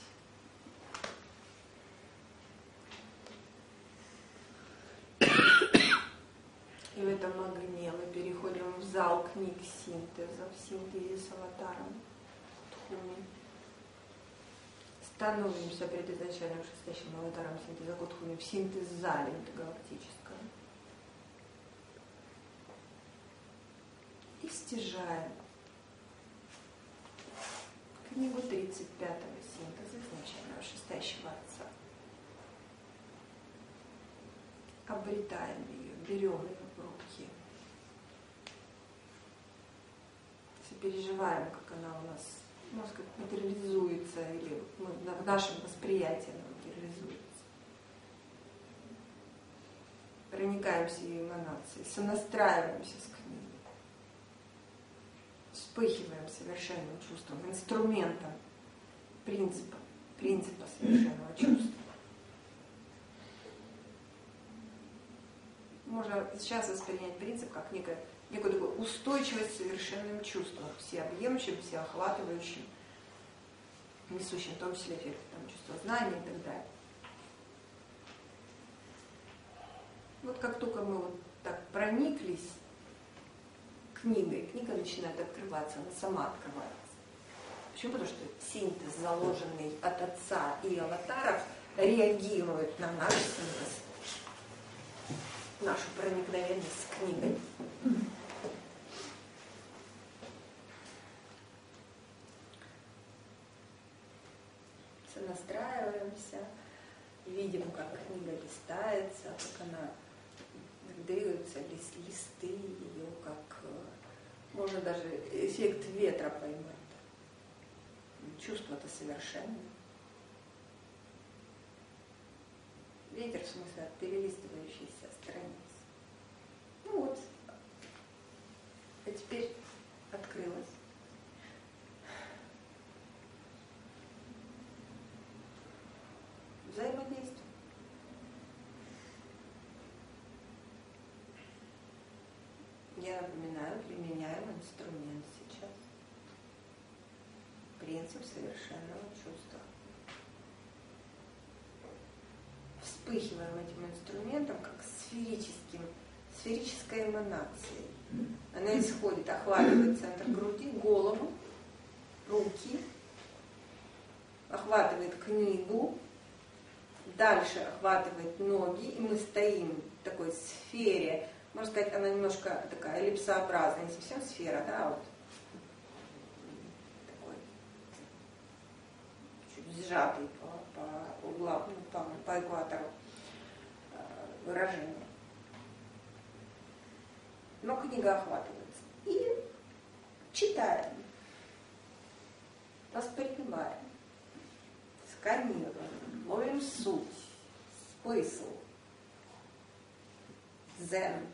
И в этом огне мы переходим в зал книг синтеза, в синтезе с аватаром Кутхуми. Становимся перед изначально вышестоящим аватаром синтеза Кутхуми в синтез-зале галактическом. И стяжаем книгу 35-го синтеза изначально вышестоящего Отца. Обретаем ее, берем ее в руки. Переживаем, как она у нас, может, как материализуется, или в нашем восприятии она материализуется. Проникаемся ее эманацией, сонастраиваемся с книгой. Вспыхиваем совершенным чувством, инструментом, принципа совершенного чувства. Можно сейчас воспринять принцип как некую такую устойчивость совершенным чувством, всеобъемлющим, всеохватывающим, несущим в том числе эффект чувства знания и так далее. Вот как только мы вот так прониклись книгой, книга начинает открываться, она сама открывается. Почему? Потому что синтез, заложенный от Отца и аватаров, реагирует на наш синтез, нашу проникновенность с книгой. Сонастраиваемся, видим, как книга листается, как она двигаются листы ее, как можно даже эффект ветра поймать. Чувство-то совершенное. Ветер, в смысле, от перелистывающейся страницы. Ну вот. А теперь открылась. Я напоминаю, применяем инструмент сейчас. Принцип совершенного чувства. Вспыхиваем этим инструментом, как сферической эманацией. Она исходит, охватывает центр груди, голову, руки, охватывает книгу, дальше охватывает ноги, и мы стоим в такой сфере. Можно сказать, она немножко такая эллипсообразная, не совсем сфера, да, вот такой чуть сжатый по углам, по экватору выражение. Но книга охватывается. И читаем, воспринимаем, сканируем, ловим суть, смысл, дзен.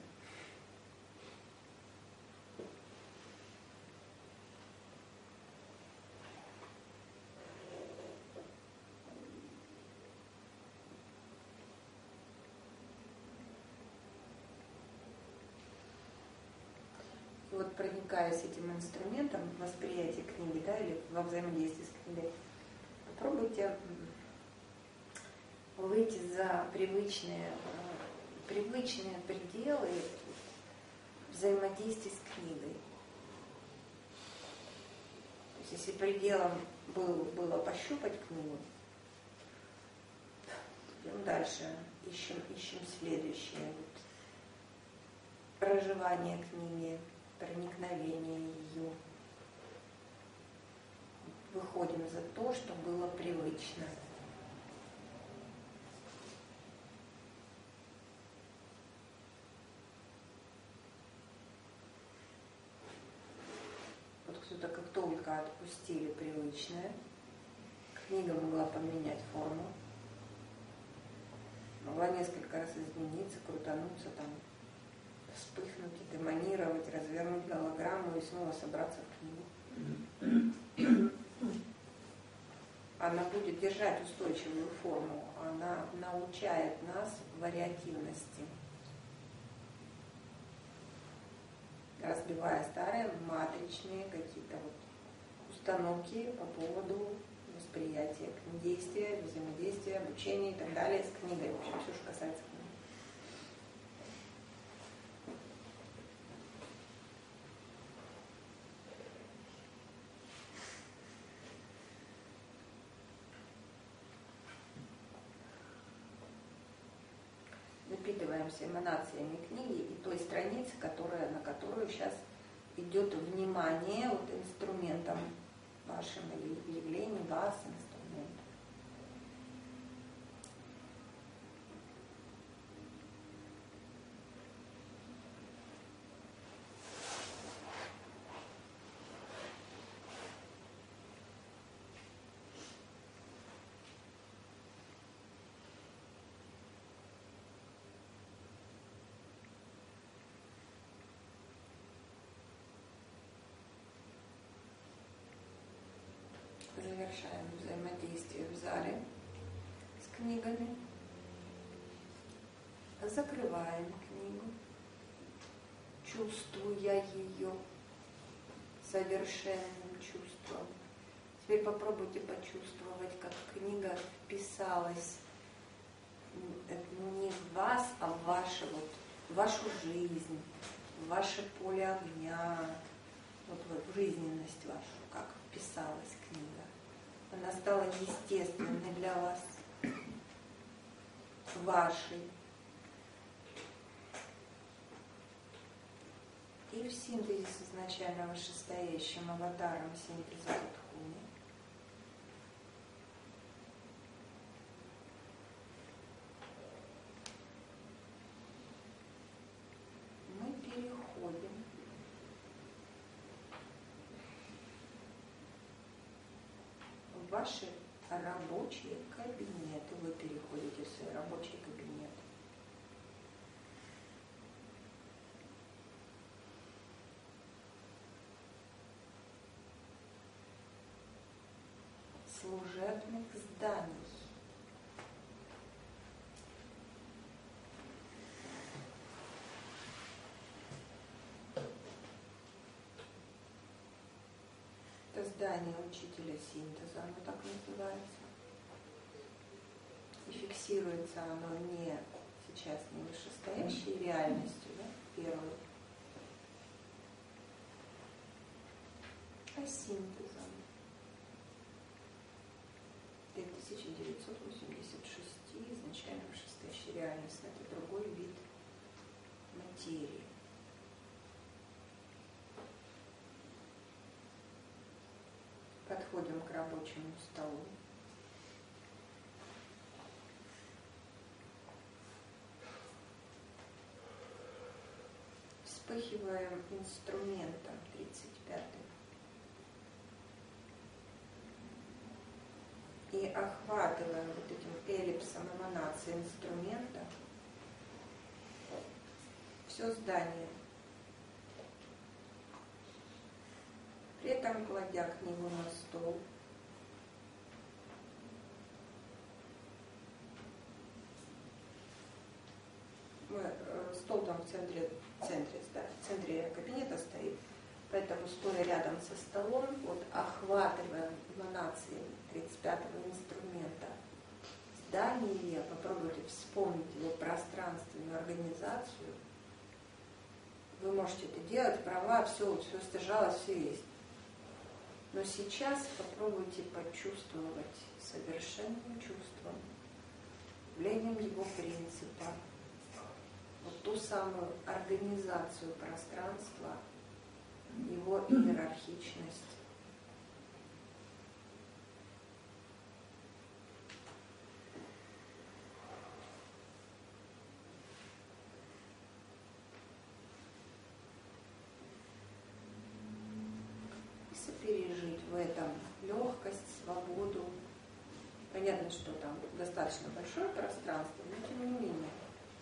Вот проникая с этим инструментом в восприятие книги, да, или во взаимодействии с книгой, попробуйте выйти за привычные пределы взаимодействия с книгой. То есть если пределом было пощупать книгу, идем дальше, ищем следующее. Вот. Проживание книги, проникновение ее. Выходим за то, что было привычно. Вот кто-то как только отпустили привычное, книга могла поменять форму, могла несколько раз измениться, крутануться там, вспыхнуть, демонировать, развернуть голограмму и снова собраться в книгу. Она будет держать устойчивую форму, она научает нас вариативности, разбивая старые матричные какие-то вот установки по поводу восприятия, действия, взаимодействия, обучения и так далее с книгой. В общем, все, что касается книги. Напитываемся эманациями книги и той страницы, на которую сейчас идет внимание вот инструментом вашим или явлением вас инструментом. Завершаем взаимодействие в зале с книгами. Закрываем книгу, чувствуя ее совершенным чувством. Теперь попробуйте почувствовать, как книга вписалась не в вас, а в вашу жизнь, в ваше поле огня, вот в жизненность вашу, как вписалась книга. Она стала естественной для вас, вашей. И в синтезе с изначально вышестоящим аватаром синтеза Дхуни мы переходим в ваши рабочие кабинеты. Вы переходите в свои рабочие кабинеты. Служебных зданий. здание учителя синтеза, оно так называется. И фиксируется оно не сейчас не вышестоящей реальностью, да, первой, а синтезом. И 1986 изначально вышестоящая реальность, это другой вид материи. Подходим к рабочему столу. Вспыхиваем инструментом 35-м. И охватываем вот этим эллипсом эманации инструмента все здание. При этом кладя книгу на стол. Стол там в центре кабинета стоит, поэтому стоя рядом со столом, вот охватываем эманации 35-го инструмента здание, попробуйте вспомнить его пространственную организацию. Вы можете это делать, права, все стяжалось, все есть. Но сейчас попробуйте почувствовать совершенным чувством, явлением его принципа, вот ту самую организацию пространства, его иерархичность. И сопережить в этом легкость, свободу. Понятно, что там достаточно большое пространство, но тем не менее.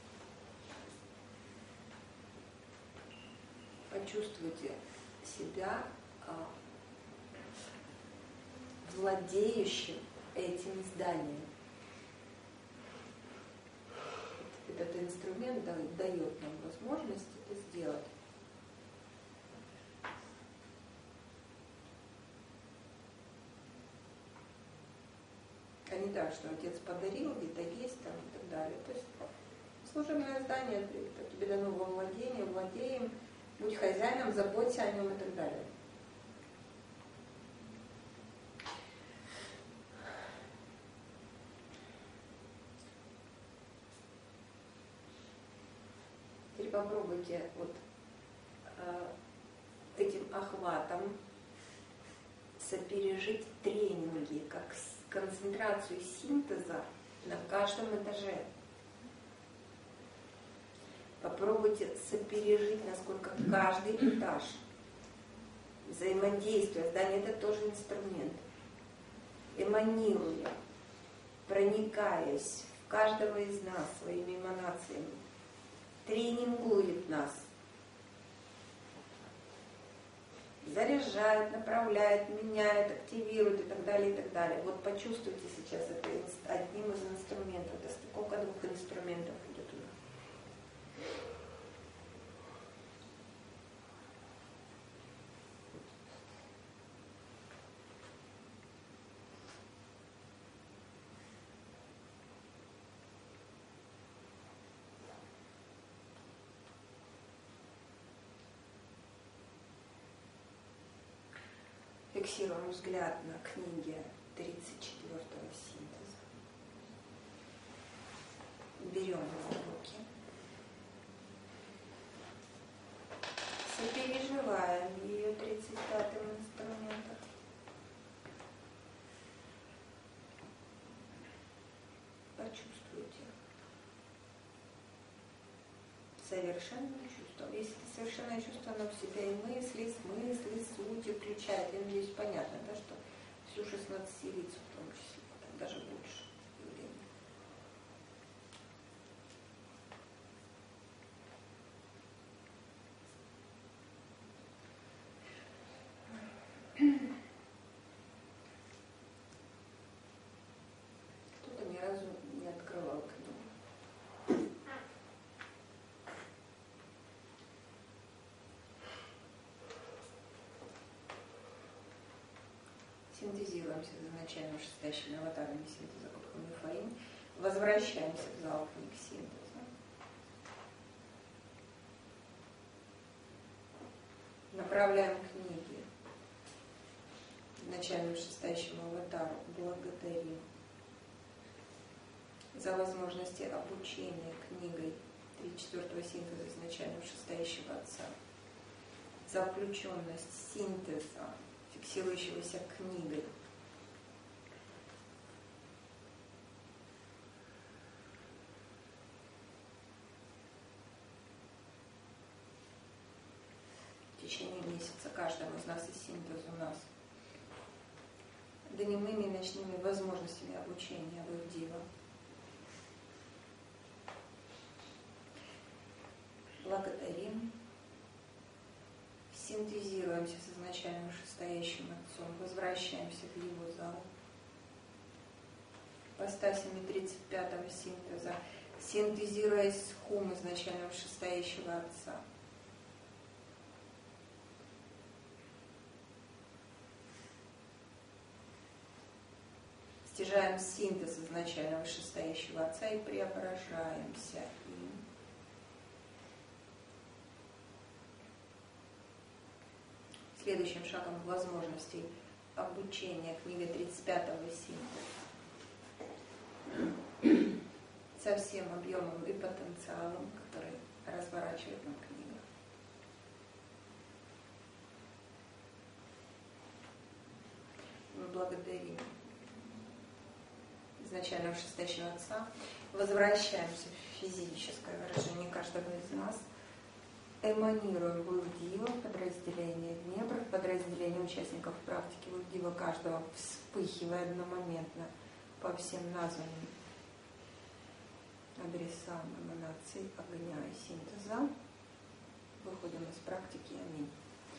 Почувствуйте себя владеющим этим зданием. Этот инструмент дает нам возможность это сделать. А не так, что отец подарил, где-то есть там и так далее. То есть служебное здание, тебе дано во владение, владеем, будь хозяином, заботься о нем и так далее. Теперь попробуйте вот этим охватом сопережить тренинги, как концентрацию синтеза на каждом этаже. Попробуйте сопережить, насколько каждый этаж, взаимодействие, здание это тоже инструмент, эманируя, проникаясь в каждого из нас своими эманациями, тренингует нас, заряжает, направляет, меняет, активирует и так далее, и так далее. Вот почувствуйте сейчас это одним из инструментов. Это стыковка двух инструментов идет у нас. Фиксируем взгляд на книге 34-го синтеза. Берем его в руки. Сопереживаем ее 35-м инструментом. Почувствуйте совершенное чувство. Если это совершенное чувство, оно в себя и мысли, сути включает. Я надеюсь, понятно, да, что всю 16-лицу в том числе, даже больше времени. Кто-то ни разу не открывал книгу. Синтезируемся с изначально шестящими аватарами синтеза Кутхами-Фаим. Возвращаемся в зал книг синтеза. Направляем книги изначально шестящему аватару. Благодарим за возможности обучения книгой 3/4 синтеза изначально шестящего отца. За включенность синтеза, фиксирующегося книгой. В течение месяца каждого из нас и синтез у нас дневными и ночными возможностями обучения Вайдива. Благодарим. Синтезируемся с изначальным вышестоящим Отцом, возвращаемся в Его зал. Ипостасями 35-го синтеза, синтезируясь с Хум изначально вышестоящего Отца. Стяжаем синтез изначально вышестоящего Отца и преображаемся им. Следующим шагом возможностей обучения книги 35-го синтеза со всем объемом и потенциалом, который разворачивает нам книга. Мы благодарим изначально вышестоящего Отца, возвращаемся в физическое выражение каждого из нас, эманируем Вайдива, подразделение Днепр, подразделение участников практики Вайдива, каждого вспыхивая одномоментно по всем названным адресам эманаций огня и синтеза. Выходим из практики. Аминь.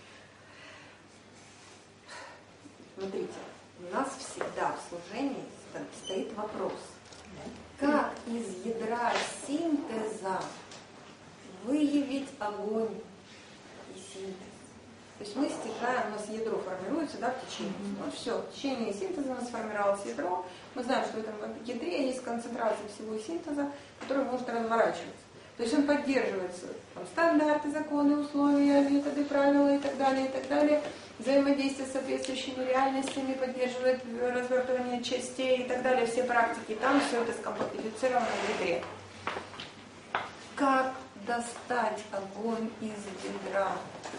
Смотрите, у нас всегда в служении стоит вопрос, как из ядра синтеза выявить огонь и синтез. То есть мы стяжаем, у нас ядро формируется, да, в течение. Вот все, в течение синтеза у нас сформировалось ядро. Мы знаем, что в этом ядре есть концентрация всего синтеза, который может разворачиваться. То есть он поддерживается там, стандарты, законы, условия, методы, правила и так далее, и так далее. Взаимодействие с соответствующими реальностями, поддерживает развертывание частей и так далее, все практики. Там все это скомплектифицировано в ядре. Как достать огонь из ядра?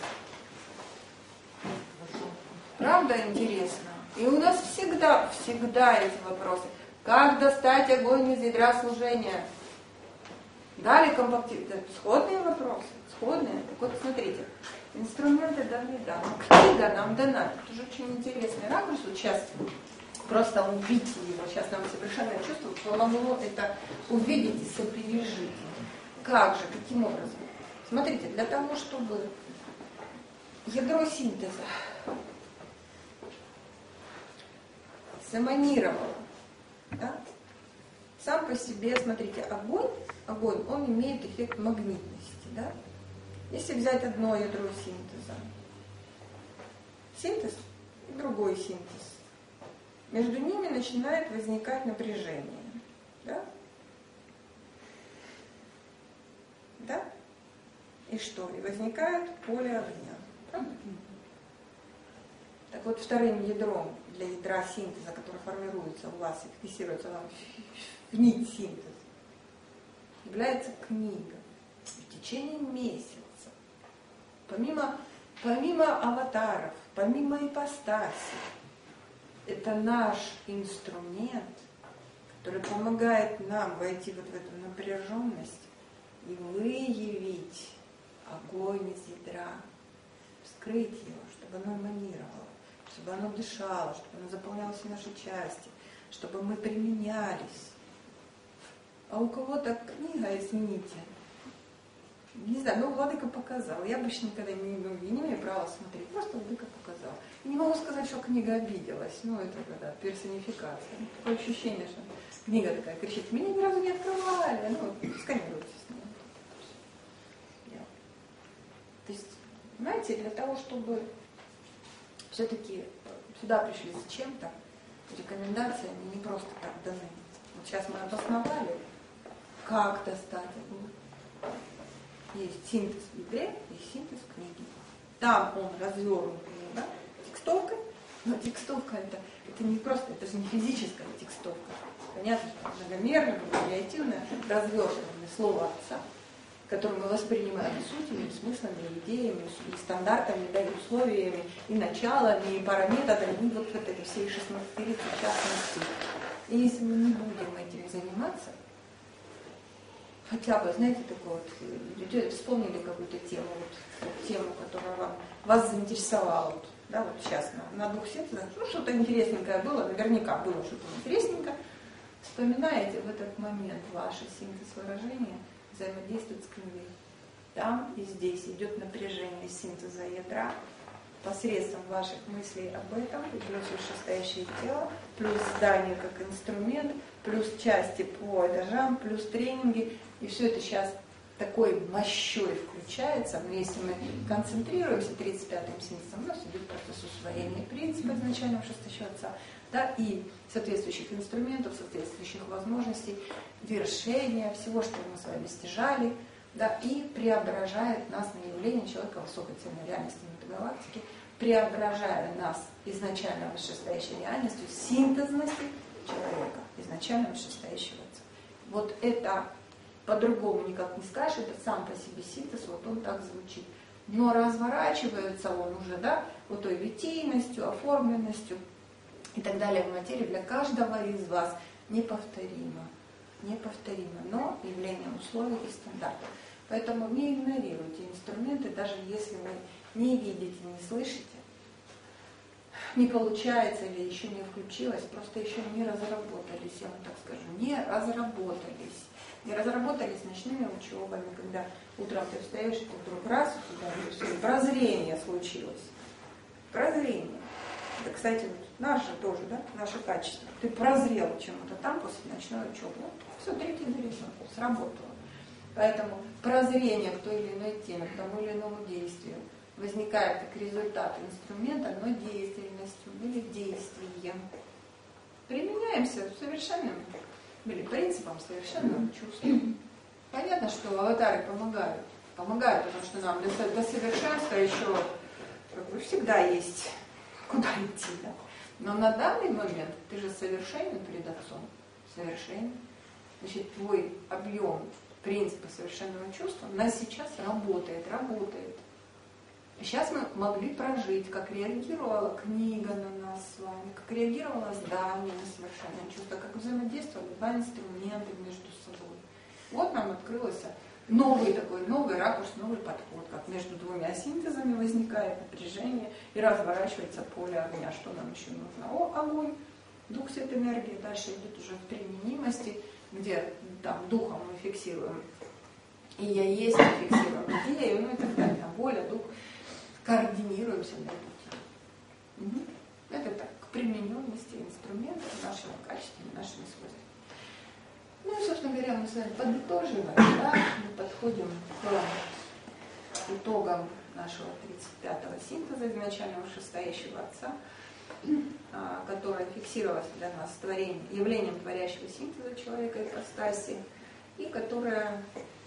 Правда интересно? И у нас всегда есть вопросы. Как достать огонь из ядра служения? Дали сходные вопросы, сходные. Так вот, смотрите, инструменты даны, да, книга нам дана. Это же очень интересный ракурс. Вот сейчас просто увидите его, сейчас нам совершенно чувство помогло это увидеть и сопережить. Как же, каким образом? Смотрите, для того, чтобы ядро синтеза сэманировало, да? Сам по себе, смотрите, огонь, он имеет эффект магнитности, да? Если взять одно ядро синтез и другой синтез, между ними начинает возникать напряжение, да? Да? И что? И возникает поле огня. Правда? Так вот, вторым ядром для ядра синтеза, который формируется у вас и фиксируется вам в нить синтеза, является книга. В течение месяца, помимо аватаров, помимо ипостаси, это наш инструмент, который помогает нам войти вот в эту напряженность и выявить огонь из ядра, вскрыть его, чтобы оно эманировало, чтобы оно дышало, чтобы оно заполняло все наши части, чтобы мы применялись. А у кого-то книга, извините, не знаю, Владыка показал. Я обычно никогда не имею права смотреть, просто Владыка показал. И не могу сказать, что книга обиделась. Это когда персонификация. Такое ощущение, что книга такая кричит, меня ни разу не открывали. Сканируйте с ней. То есть, знаете, для того, чтобы все-таки сюда пришли с чем-то, рекомендации они не просто так даны. Вот сейчас мы обосновали, как достать одну. Есть синтез в Библии, есть синтез книги. Там он развернут, да, текстовкой, но текстовка это не просто, это же не физическая текстовка. Понятно, что многомерная, вариативная, развернутое слово Отца, которое мы воспринимаем сутью, смыслами, идеями, и стандартами, да, и условиями, и началами, и параметрами, и вот этой всей 16 частности. И если мы не будем этим заниматься, хотя бы, знаете, такое вот, вспомнили какую-то тему, вот тему, которая вас заинтересовала, вот, да, вот сейчас на двух синтезах, ну, что-то интересненькое было, наверняка было что-то интересненькое, вспоминаете в этот момент ваше синтез выражения, взаимодействует с книгой. Там и здесь идет напряжение синтеза ядра посредством ваших мыслей об этом, и плюс вышестоящее тело, плюс здание как инструмент, плюс части по этажам, плюс тренинги. И все это сейчас такой мощой включается. Но если мы концентрируемся 35-м синтезом, у нас идет процесс усвоения принципа изначального вышестоящего отца, да, и соответствующих инструментов, соответствующих возможностей, вершения, всего, что мы с вами стяжали, да, и преображает нас на явление человека высокой ценной реальности метагалактики, преображая нас изначально вышестоящей реальностью, синтезности человека, изначально вышестоящего отца. Вот это по-другому никак не скажешь, это сам по себе синтез, вот он так звучит. Но разворачивается он уже, да, вот той витийностью, оформленностью и так далее в материи для каждого из вас неповторимо, но явлением условий и стандартов. Поэтому не игнорируйте инструменты, даже если вы не видите, не слышите, не получается или еще не включилось, просто еще не разработались, я вам так скажу, не разработались. Не разработались ночными учебами, когда утром ты встаешь, и ты вдруг раз, и все, прозрение случилось. Прозрение. Это, кстати, вот наше тоже, да, наше качество. Ты прозрел чему-то там после ночной учебы. Ну, все, третий горизонт, сработало. Поэтому прозрение к той или иной теме, к тому или иному действию возникает как результат инструмента, но деятельностью или действием. Применяемся совершенным принципом, совершенным чувством. Понятно, что аватары помогают, потому что нам до совершенства еще как бы всегда есть куда идти, да? Но на данный момент ты же совершенен перед Отцом, совершенен. Значит, твой объем принципа совершенного чувства у нас сейчас работает. Сейчас мы могли прожить, как реагировала книга на нас с вами, как реагировало здание на совершенное чувство, как взаимодействовали два инструмента между собой. Вот нам открылся новый ракурс, новый подход, как между двумя синтезами возникает напряжение и разворачивается поле огня. Что нам еще нужно? Огонь, дух, свет, энергия. Дальше идет уже в применимости, где там духом мы фиксируем и я есть, мы фиксируем идею, ну и так далее. Воля, дух. Координируемся на эту тему. Это так, к примененности инструментов, нашего качества, нашими свойствами. Ну и, собственно говоря, мы с вами подытоживаем, да, мы подходим к итогам нашего 35-го синтеза изначального вышестоящего Отца, которое фиксировалось для нас явлением творящего синтеза человека ипостаси, и которое,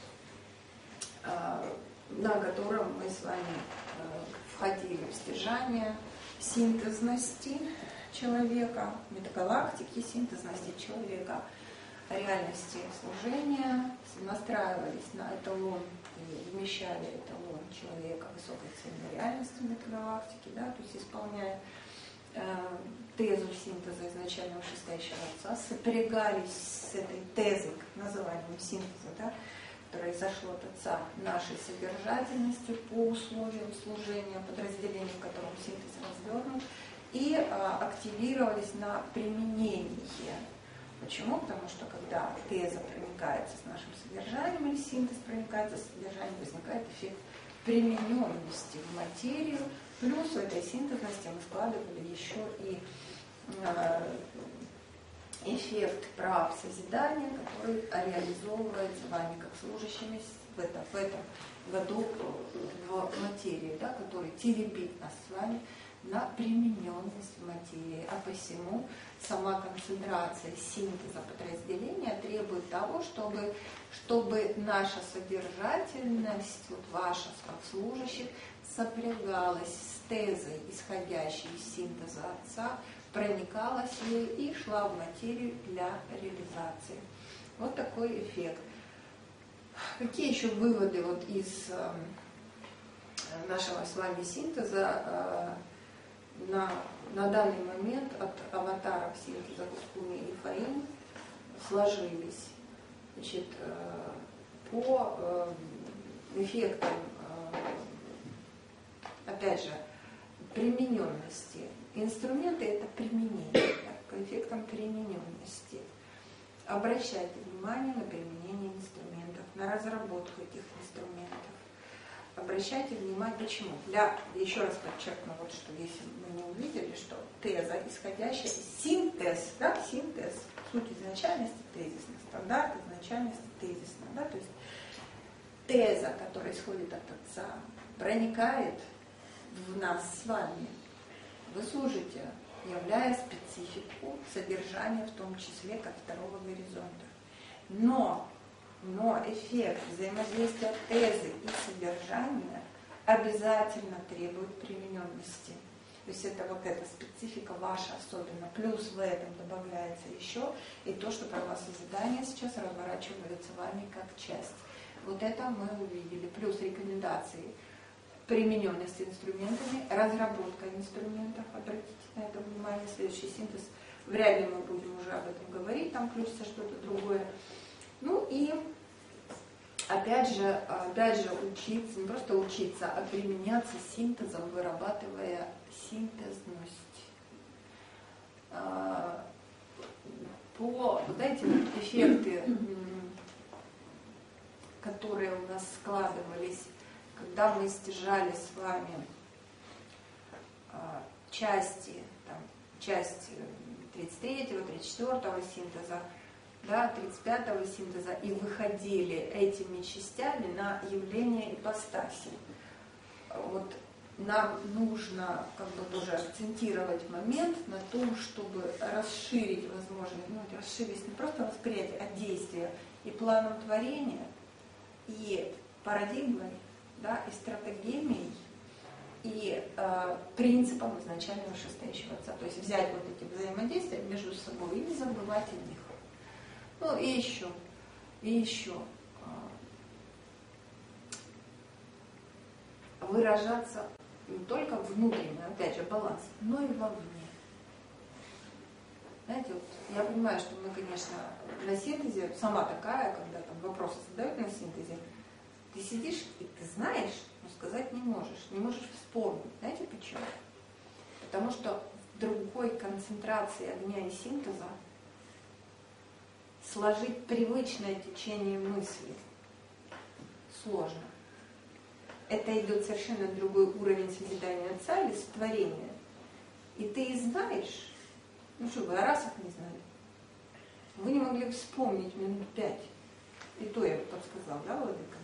на котором мы с вами входили в стяжание синтезности человека, метагалактики, синтезности человека, реальности служения, настраивались на эталон и вмещали эталон человека высокой ценной реальности метагалактики, да, то есть исполняя тезу синтеза изначального вышестоящего Отца, сопрягались с этой тезой, называемым синтеза, да, которое изошло от Отца, нашей содержательностью по условиям служения, подразделением, в котором синтез развернут, и активировались на применение. Почему? Потому что когда теза проникается с нашим содержанием, или синтез проникается с содержанием, возникает эффект примененности в материю, плюс в этой синтезности мы складывали еще и эффект прав созидания, который реализовывается вами как служащими в этом году в материи, да, который теребит нас с вами на примененность материи. А посему сама концентрация синтеза подразделения требует того, чтобы наша содержательность, вот ваша как служащих, сопрягалась с тезой, исходящей из синтеза Отца, проникалась ею и шла в материю для реализации. Вот такой эффект. Какие еще выводы вот из нашего с вами синтеза на данный момент от аватаров синтеза Кускуми и Фаин сложились? Значит, по эффектам, опять же, примененности. Инструменты — это применение, по эффектам примененности. Обращайте внимание на применение инструментов, на разработку этих инструментов. Обращайте внимание, почему. Еще раз подчеркну, вот что если мы не увидели, что теза, исходящая из синтез, да, синтез, суть изначальности тезисна, стандарт изначальности тезисна, да, то есть теза, которая исходит от Отца, проникает в нас с вами. Вы служите, являя специфику содержания, в том числе как второго горизонта. Но эффект взаимодействия тезы и содержания обязательно требует примененности. То есть это вот эта специфика ваша особенно. Плюс в этом добавляется еще и то, что правосозидание сейчас разворачивается вами как часть. Вот это мы увидели. Плюс рекомендации примененности инструментами, разработка инструментов. Обратите на это внимание. Следующий синтез. Вряд ли мы будем уже об этом говорить, там включится что-то другое. Ну и опять же учиться, не просто учиться, а применяться синтезом, вырабатывая синтезность. Вот эти эффекты, которые у нас складывались, когда мы стяжали с вами части 33-го, 34-го синтеза, да, 35-го синтеза, и выходили этими частями на явление ипостаси. Вот нам нужно как бы тоже акцентировать момент на том, чтобы расширить возможность, расширить не просто восприятие, а действие и планом творения, и парадигмой, да, и стратегией, и принципом изначально вышестоящего Отца. То есть взять вот эти взаимодействия между собой и не забывать о них. Ну и еще выражаться не только внутренне, опять же, баланс, но и вовне. Знаете, вот я понимаю, что мы, конечно, на синтезе, сама такая, когда там вопросы задают на синтезе, ты сидишь и ты знаешь, но сказать не можешь вспомнить. Знаете почему? Потому что в другой концентрации огня и синтеза сложить привычное течение мысли сложно. Это идет совершенно другой уровень созидания Отца или сотворения. И ты и знаешь, что вы о расах не знали. Вы не могли вспомнить минут 5. И то я подсказал, да, Владыка?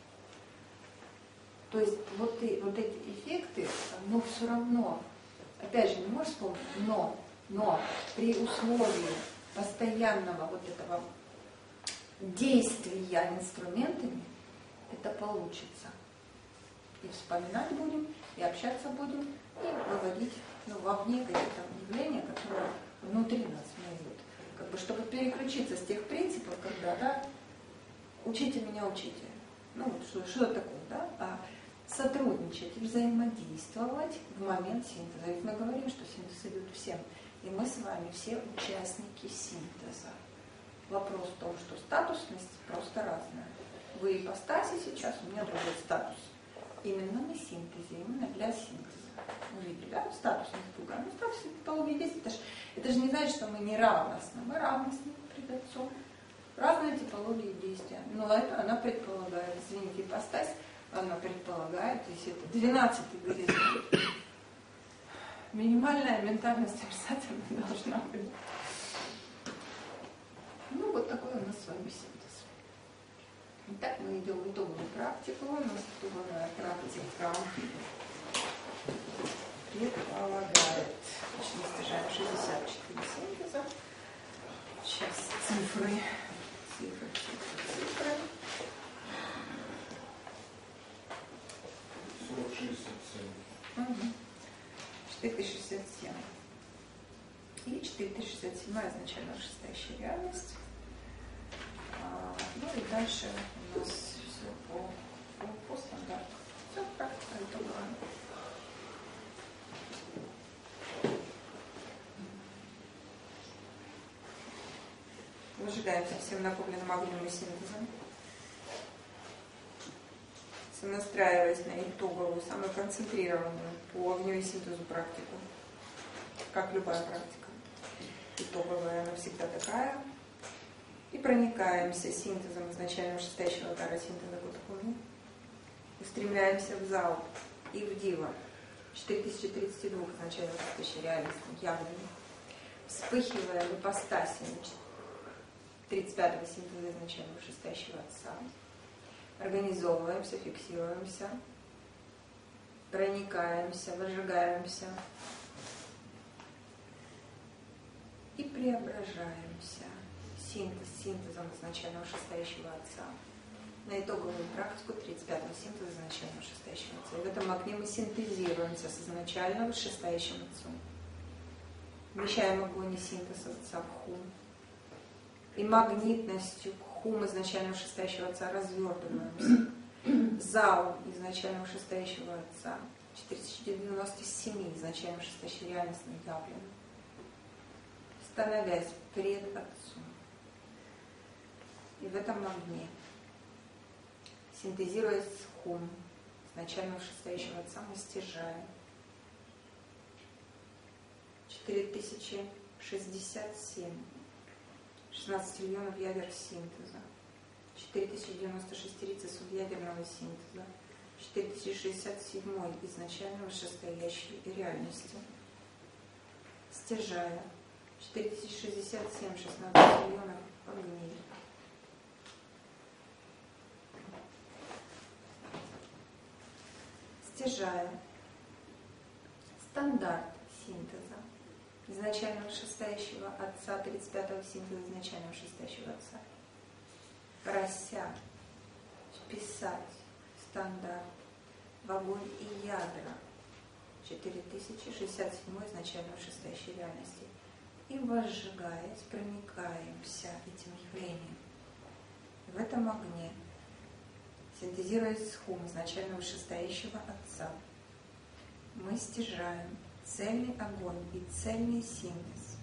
То есть вот эти эффекты, но все равно, опять же, не можешь вспомнить, но при условии постоянного вот этого действия инструментами это получится. И вспоминать будем, и общаться будем, и выводить вовне какие-то явления, которые внутри нас могут. Как бы, чтобы переключиться с тех принципов, когда, да, учите меня, учите. Ну, что такое, да? А сотрудничать и взаимодействовать в момент синтеза. Ведь мы говорим, что синтез идет всем. И мы с вами все участники синтеза. Вопрос в том, что статусность просто разная. Вы ипостаси сейчас, у меня другой статус. Именно на синтезе, именно для синтеза. Вы видели, да? Статусность другая. Ну, статус типологии действий. Это же не значит, что мы не равностны. Мы равностны пред Отцом. Разные типологии действия. Но это она предполагает, извините, ипостась, она предполагает, если это 12-й горизонт, минимальная ментальность обязательно должна быть. Ну, вот такой у нас с вами синтез. Итак, мы идем в итоговую практику. У нас итоговая практика предполагает. Значит, мы стяжаем 64 синтеза. Сейчас цифры. 4067. 4067. И 4067 изначально шестая реальность. Ну и дальше у нас все по стандарту. Все, практика итоговая. Выжигаемся всем накопленным огнем и синтезом. Сонастраиваясь на итоговую, самую концентрированную по огню и синтезу практику. Как любая практика. Итоговая, она всегда такая. И проникаемся синтезом изначально шестящего тара синтеза Гудхуни. Устремляемся в зал и в дива. 4032 изначально шестящей реальности явными. Вспыхивая в ипостаси 35-го синтеза изначально шестящего отца. Организовываемся, фиксируемся, проникаемся, выжигаемся и преображаемся синтезом изначального шестающего отца на итоговую практику 35-го синтеза изначального шестающего отца. И в этом огне мы синтезируемся с изначального шестающим отцом. Вмещаем огонь и синтез отца в хум. И магнитностью хум изначального шестающего отца развертываемся. Зал изначального шестающего отца 4097 изначального шестающей реальности явлено. Становясь пред отцом. И в этом огне, синтезируясь с хум изначального шестающего отца, мы стяжаем 4067 16 триллионов ядер синтеза, 4096 рицы субъядерного синтеза, 4067 изначального шестающей реальности, стяжая 4067 16 триллионов огней. Стяжая стандарт синтеза изначального шестающего отца, 35-го синтеза изначального шестающего отца, прося вписать стандарт в огонь и ядра 4067 изначального шестающей реальности и возжигаясь, проникаемся этим явлением. В этом огне, синтезируясь с хум изначального шестающего отца, мы стяжаем цельный огонь и цельный синтез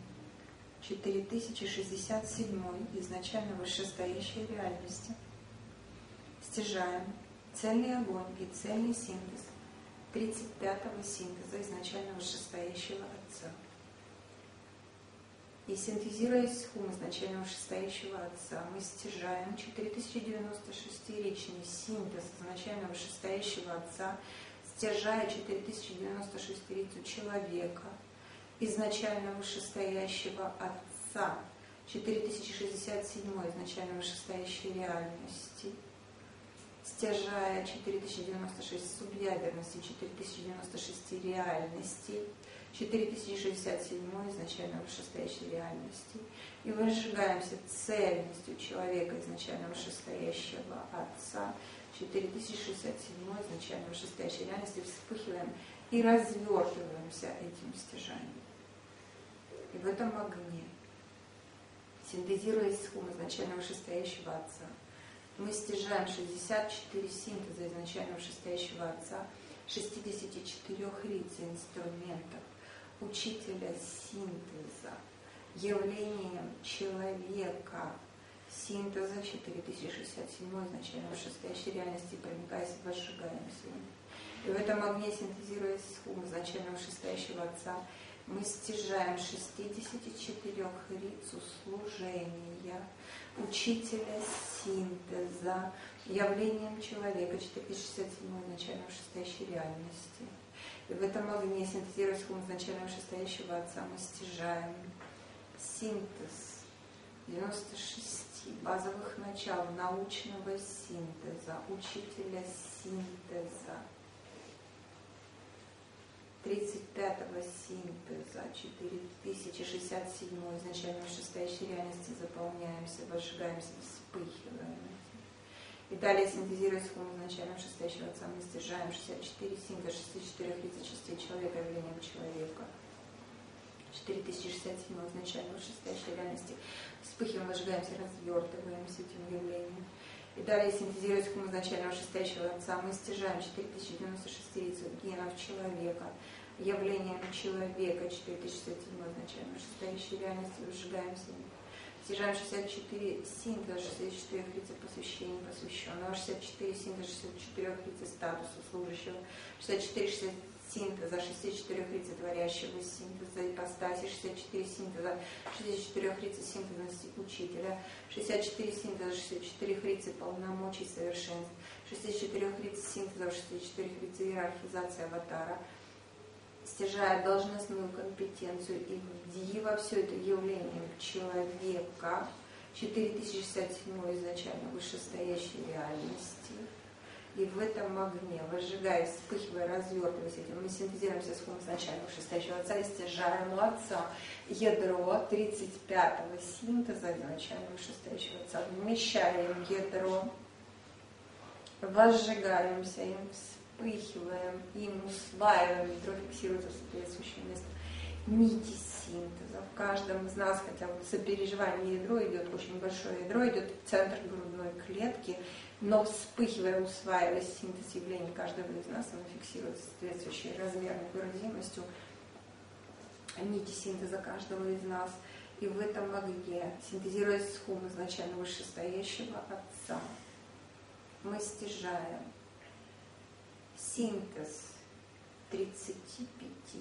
4067 изначально вышестоящей реальности. Стяжаем цельный огонь и цельный синтез 35-го синтеза изначально вышестоящего отца. И синтезируясь с хум изначально вышестоящего отца, мы стяжаем 4096-ричный синтез изначально вышестоящего отца, стяжая 4096 рицу человека, изначально вышестоящего отца, 4067 изначально вышестоящей реальности, стяжая 4096 субъядерности, 4096 реальностей, 4067 изначально вышестоящей реальности, и выжигаемся цельностью человека изначально вышестоящего отца, 4067 изначально вышестоящей реальности, вспыхиваем и развертываемся этим стяжанием. И в этом огне, синтезируясь с хум изначально вышестоящего отца, мы стяжаем 64 синтеза изначально вышестоящего отца, 64 риц инструментов, учителя синтеза, явлением человека, синтеза 4067 изначально вышестоящей реальности, проникаясь, возжигаемся. И в этом огне, синтезируясь с хум изначально вышестоящего отца, мы стяжаем 64 рицу служения, учителя синтеза, явлением человека 4067 изначально вышестоящей реальности. И в этом огне, синтезируясь с хум изначально вышестоящего отца, мы стяжаем синтез 96 базовых начал научного синтеза, учителя синтеза 35-го синтеза 4067 изначально вышестоящей реальности заполняемся, возжигаемся, вспыхиваем. И далее синтезируясь в хум изначально вышестоящего отца, мы стяжаем 64 синтез 64 лица частей человека, явлением человека. 4067 изначально вышестоящей реальности вспыхиваем, возжигаемся, развертываемся этим явлением. И далее синтезируясь в хум изначально вышестоящего отца, мы стяжаем 4096 лиц генов человека, явлением человека, 4067 изначально вышестоящей реальности, выжигаемся. Стяжаем 64 синтеза 64 лица посвящения посвященного, 64 синтеза 64 лица статуса служащего, 64 синтеза 64 лица творящего синтеза ипостаси, 64 синтеза 64 лица синтезности учителя, 64 синтеза 64 лица полномочий совершенств, 64 лица синтеза 64 лица иерархизации аватара, стяжая должностную компетенцию и вди во все это явление человека, 4067 изначально вышестоящей реальности. И в этом огне, возжигаясь, вспыхивая, развертываясь этим, мы синтезируемся с хумом изначально вышестоящего отца и стяжаем у отца ядро 35-го синтеза изначально вышестоящего отца. Вмещаем ядро, возжигаемся им, вспыхиваем им, усваиваем, ядро фиксируется в соответствующее место. Нити синтеза. В каждом из нас, хотя вот сопереживание ядро идет, очень большое ядро идет в центр грудной клетки, но вспыхивая, усваивая синтез явлений каждого из нас, оно фиксируется соответствующей размерной выразимостью нити синтеза каждого из нас. И в этом огне, синтезируясь с хум изначально вышестоящего отца, мы стяжаем синтез 35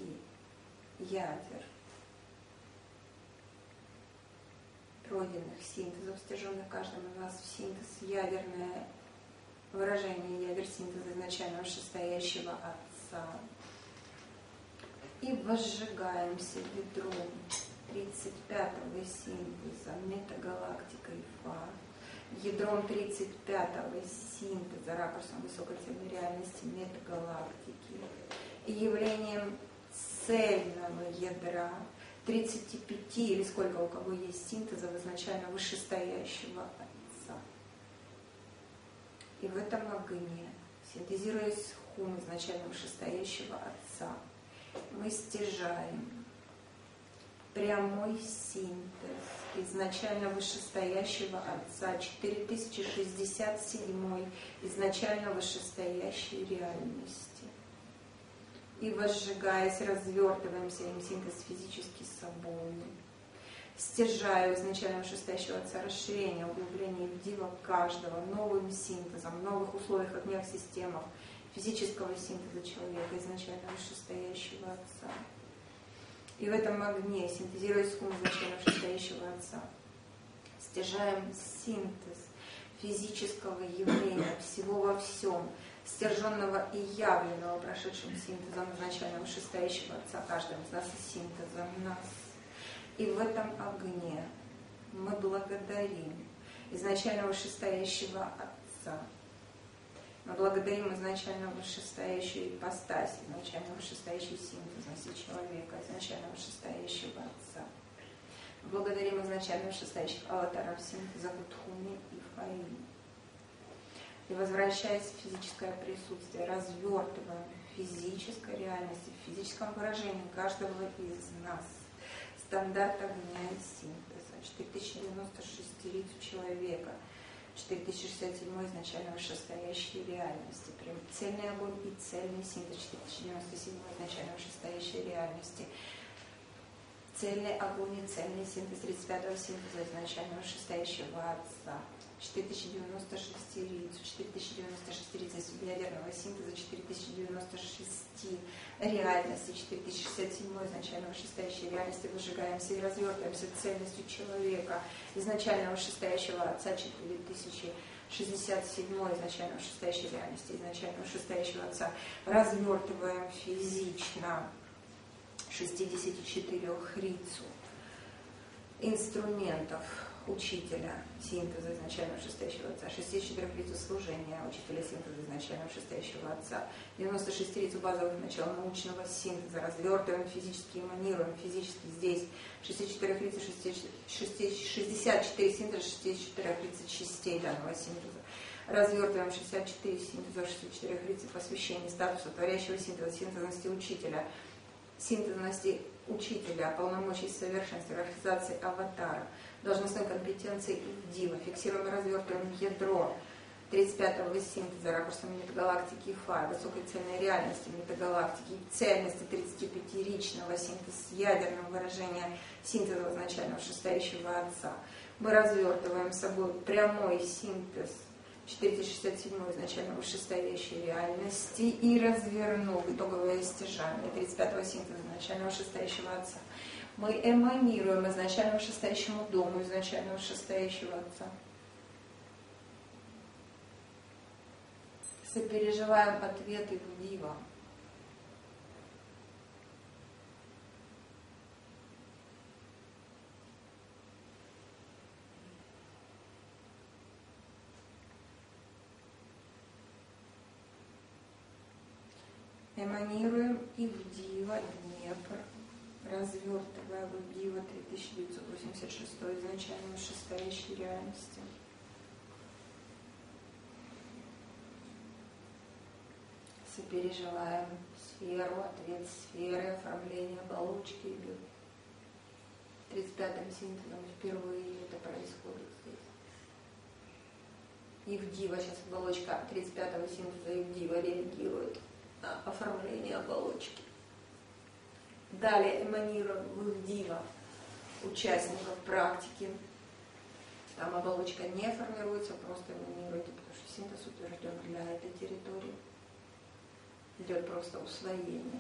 ядер, пройденных синтезов, стяженных каждым из нас в синтез, ядерное выражение ядер синтеза изначально вышестоящего отца. И возжигаемся ядром 35-го синтеза метагалактика Ифа, ядром 35-го синтеза ракурсом высокой цельной реальности метагалактики и явлением цельного ядра 35 или сколько у кого есть синтезов изначально вышестоящего отца. И в этом огне, синтезируясь хум изначально вышестоящего отца, мы стяжаем прямой синтез изначально вышестоящего отца 4067 изначально вышестоящей реальности. И возжигаясь, развертываемся им синтез физически собой. Стяжаю изначально вышестоящего отца расширение, углубление дива каждого новым синтезом, в новых условиях, огнях, системах физического синтеза человека изначально вышестоящего отца. И в этом огне, синтезируясь с хум изначально вышестоящего отца, стяжаем синтез физического явления всего во всем, стяженного и явленного прошедшим синтезом изначально вышестоящего отца, каждым из нас и синтезом нас. И в этом огне мы благодарим изначально вышестоящего отца. Мы благодарим изначально вышестоящую ипостась, изначально вышестоящий синтезности человека, изначально вышестоящего отца. Мы благодарим изначально вышестоящих аватаров синтеза Будхуми и Фаи. И возвращаясь в физическое присутствие, развертываем в физической реальности, в физическом выражении каждого из нас стандарт огня и синтеза. 4096 лиц у человека, 4067 изначально вышестоящей реальности. Прям цельный огонь и цельный синтез 4097 изначально вышестоящей реальности. Цельный огонь и цельный синтез 35-го синтеза изначально вышестоящего отца. 4096 лиц, 4096 лиц ядерного синтеза, 4096 реальности, 4067 изначально вышестоящей реальности, выжигаемся и развертываемся цельностью человека, изначально вышестоящего отца, 4067 изначально вышестоящей реальности, изначально вышестоящего отца, развертываем физично 64 рицу, инструментов учителя синтеза изначально шестящего отца, 64 лиц служения учителя синтеза изначально шестящего отца, 96 лиц базовых начал научного синтеза, развертываем физически, эманируем физически здесь, 64 лиц, 64 синтеза, 64 лиц частей данного синтеза. Развертываем 64 синтеза, 64 лиц посвящения статуса творящего синтеза, синтезности учителя, полномочий совершенства, реализации аватара, должностной компетенции Ивдива, фиксируем и развертываем ядро 35-го синтеза ракурсом метагалактики Фа, высокой цельной реальности метагалактики, цельности 35-ричного синтеза с ядерным выражением синтеза изначального шестающего отца. Мы развертываем с собой прямой синтез 467 изначально вышестоящей реальности и развернув итоговое стяжание 35-го синтеза изначального вышестоящего отца. Мы эманируем изначально вышестоящему дому изначально вышестоящего отца. Сопереживаем ответы в Дива. Эманируем Ивдива, Днепр, развертывая в Ивдива 3986 изначально вышестоящей реальности. Сопереживаем сферу, ответ сферы, оформление оболочки идет. 35-м синтезом впервые это происходит здесь. Ивдива, сейчас оболочка 35-го синтеза Ивдива реагирует на оформление оболочки. Далее эманируем в Ивдива участников практики. Там оболочка не формируется, просто эманируете, потому что синтез утвержден для этой территории. Идет просто усвоение.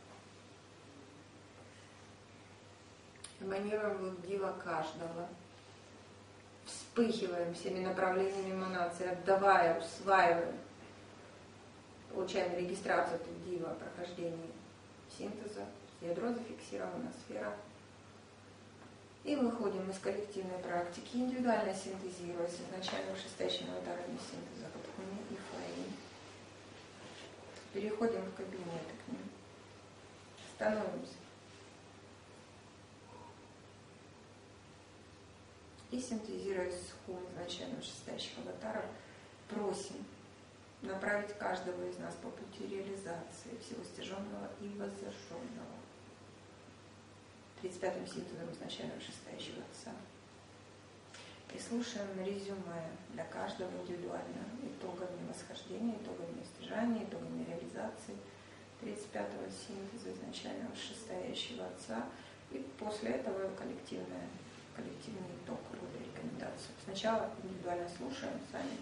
Эманируем в Ивдива каждого. Вспыхиваем всеми направлениями эманации, отдавая, усваиваем. Получаем регистрацию от Ивдива о прохождении синтеза. Ядро зафиксировано, сфера. И выходим из коллективной практики, индивидуально синтезируясь изначально вышестоящими аватарами синтеза, Катхуни и Флейм. Переходим в кабинеты к ним. Становимся. И синтезируясь с Хум изначально вышестоящих аватаров, просим направить каждого из нас по пути реализации всего стяженного и воззажженного. 35-м синтезом изначально вышестоящего отца. И слушаем резюме для каждого индивидуально, итогами восхождения, итогами стяжания, итогами реализации 35-го синтеза изначально вышестоящего отца. И после этого коллективный итог, рода рекомендацию. Сначала индивидуально слушаем сами.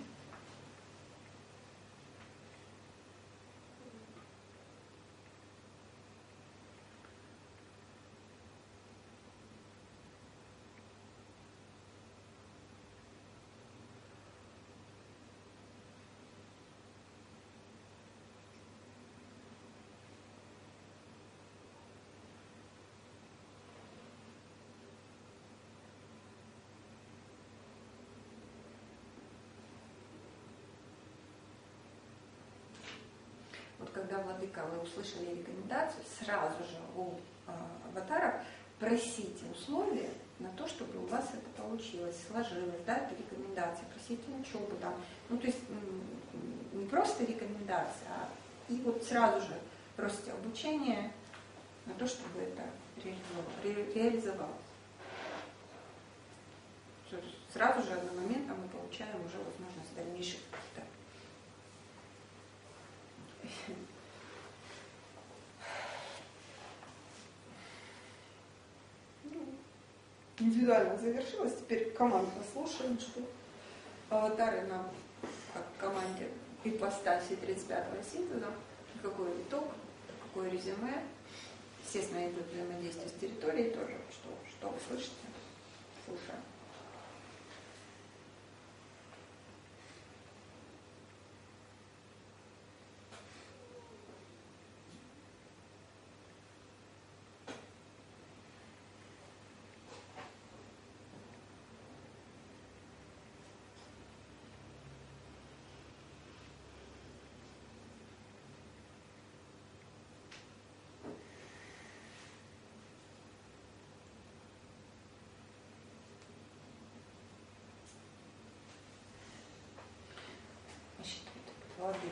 Вот когда, владыка, вы услышали рекомендацию, сразу же у аватаров просите условия на то, чтобы у вас это получилось, сложилось, да, это рекомендация, просите учебу там. Ну, то есть не просто рекомендация, а и вот сразу же просите обучение на то, чтобы это реализовалось. Сразу же одномоментно мы получаем уже возможность дальнейших каких-то индивидуально завершилось. Теперь командно слушаем, что аватары нам, как команде ипостаси 35-го синтеза, какой итог, какое резюме. Естественно, идет взаимодействие с территорией тоже, что вы слышите. Слушаем.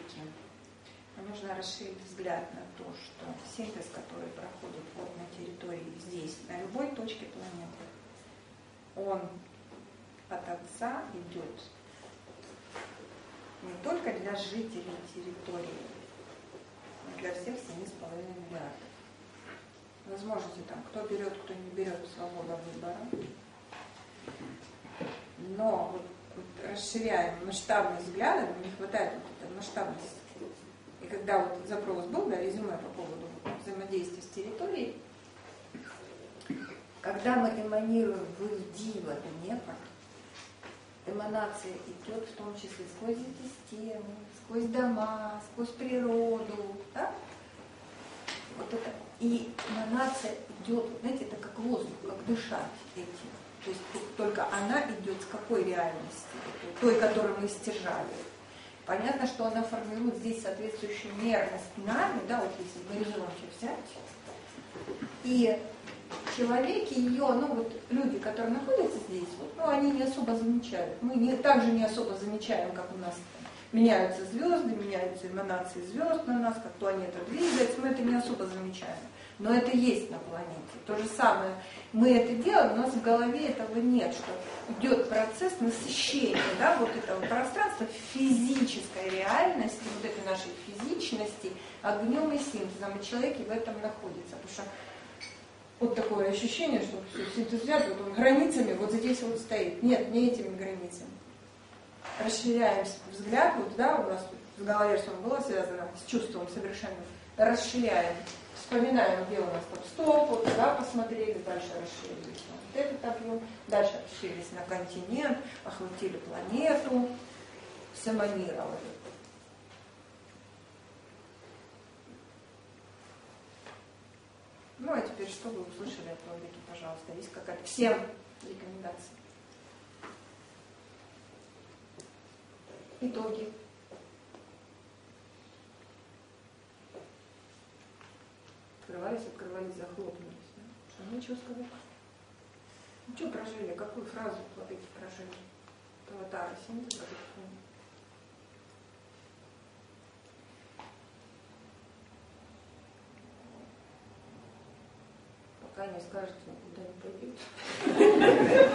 все-таки нужно расширить взгляд на то, что синтез, который проходит вот на территории здесь, на любой точке планеты, он от Отца идет не только для жителей территории, но для всех 7,5 миллиардов. Возможности там, кто берет, кто не берет, свобода выбора. Но вот расширяем масштабность взгляда, нам не хватает вот этой масштабности. И когда вот запрос был, да, резюме по поводу взаимодействия с территорией, когда мы эманируем в Ильди, в эту Днепр, эманация идет в том числе сквозь эти стены, сквозь дома, сквозь природу, да? Вот это. И эманация идет, знаете, это как воздух, как дышать этим. То есть только она идет с какой реальности? Той, которую мы стяжали. Понятно, что она формирует здесь соответствующую мерность нами, да, вот если в горизонте взять. И человеки ее, ну вот люди, которые находятся здесь, вот, ну они не особо замечают. Мы также не особо замечаем, как у нас меняются звезды, меняются эманации звезд на нас, как планета двигается, мы это не особо замечаем. Но это есть на планете. То же самое. Мы это делаем, у нас в голове этого нет, что идет процесс насыщения, да, вот этого пространства физической реальности, вот этой нашей физичности, огнем и синтезом. И человек в этом находится. Потому что вот такое ощущение, что все, синтез взят, вот он границами вот здесь вот стоит. Нет, не этими границами. Расширяем взгляд, вот, да, у нас в голове что было связано с чувством совершенно. Расширяем. Вспоминаем, где у нас там стоп, вот туда посмотрели, дальше расширились на вот этот объем, дальше расширились на континент, охватили планету, сэманировали. Ну а теперь, что вы услышали от Владыки, пожалуйста, есть какая-то всем рекомендация? Итоги. Открывались, захлопнулись. Да? Что, нечего сказать? Ну что прожили? Какую фразу Владыки прожили? Аватара, синтез, пока не скажете, куда не пойдете.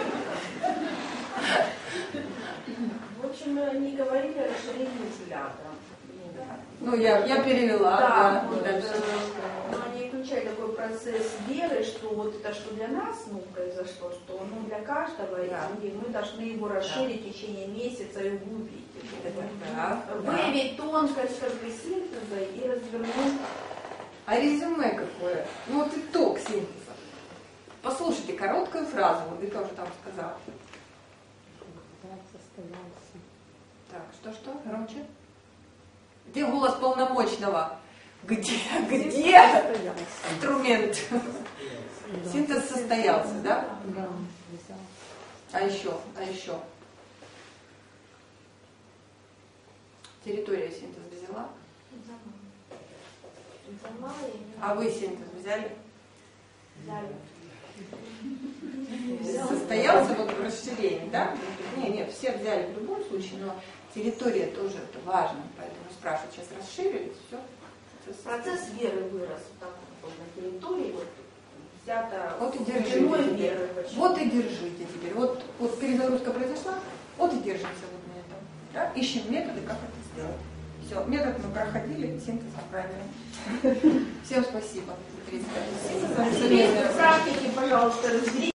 В общем, они говорили о расширении взгляда. Ну, я перевела. Да, да, дальше. Они включают такой процесс веры, что вот это, что для нас произошло, что для каждого, да. И мы должны его расширить в течение месяца и углубить. Выявить тонкость синтеза и развернуть. А резюме какое? Ну вот итог синтеза. Послушайте короткую фразу, вот ты тоже там сказал. Состоялся. Так, что? Громче? Где голос полномочного? Где инструмент? Синтез состоялся, да? Да. А еще? Территория синтез взяла? А вы синтез взяли? Состоялся вот расширение, да? Нет, все взяли в любом случае, но территория тоже это важно, поэтому спрашивают, сейчас расширились, все. Процесс веры вырос вот на территории, вот взято вот и держите веры. Вот и держите теперь. Вот перезагрузка произошла, вот и держимся вот на этом. Да? Ищем методы, как это сделать. Все, метод мы проходили, синтез правильно. Всем спасибо. Теперь в практике, пожалуйста, разберитесь.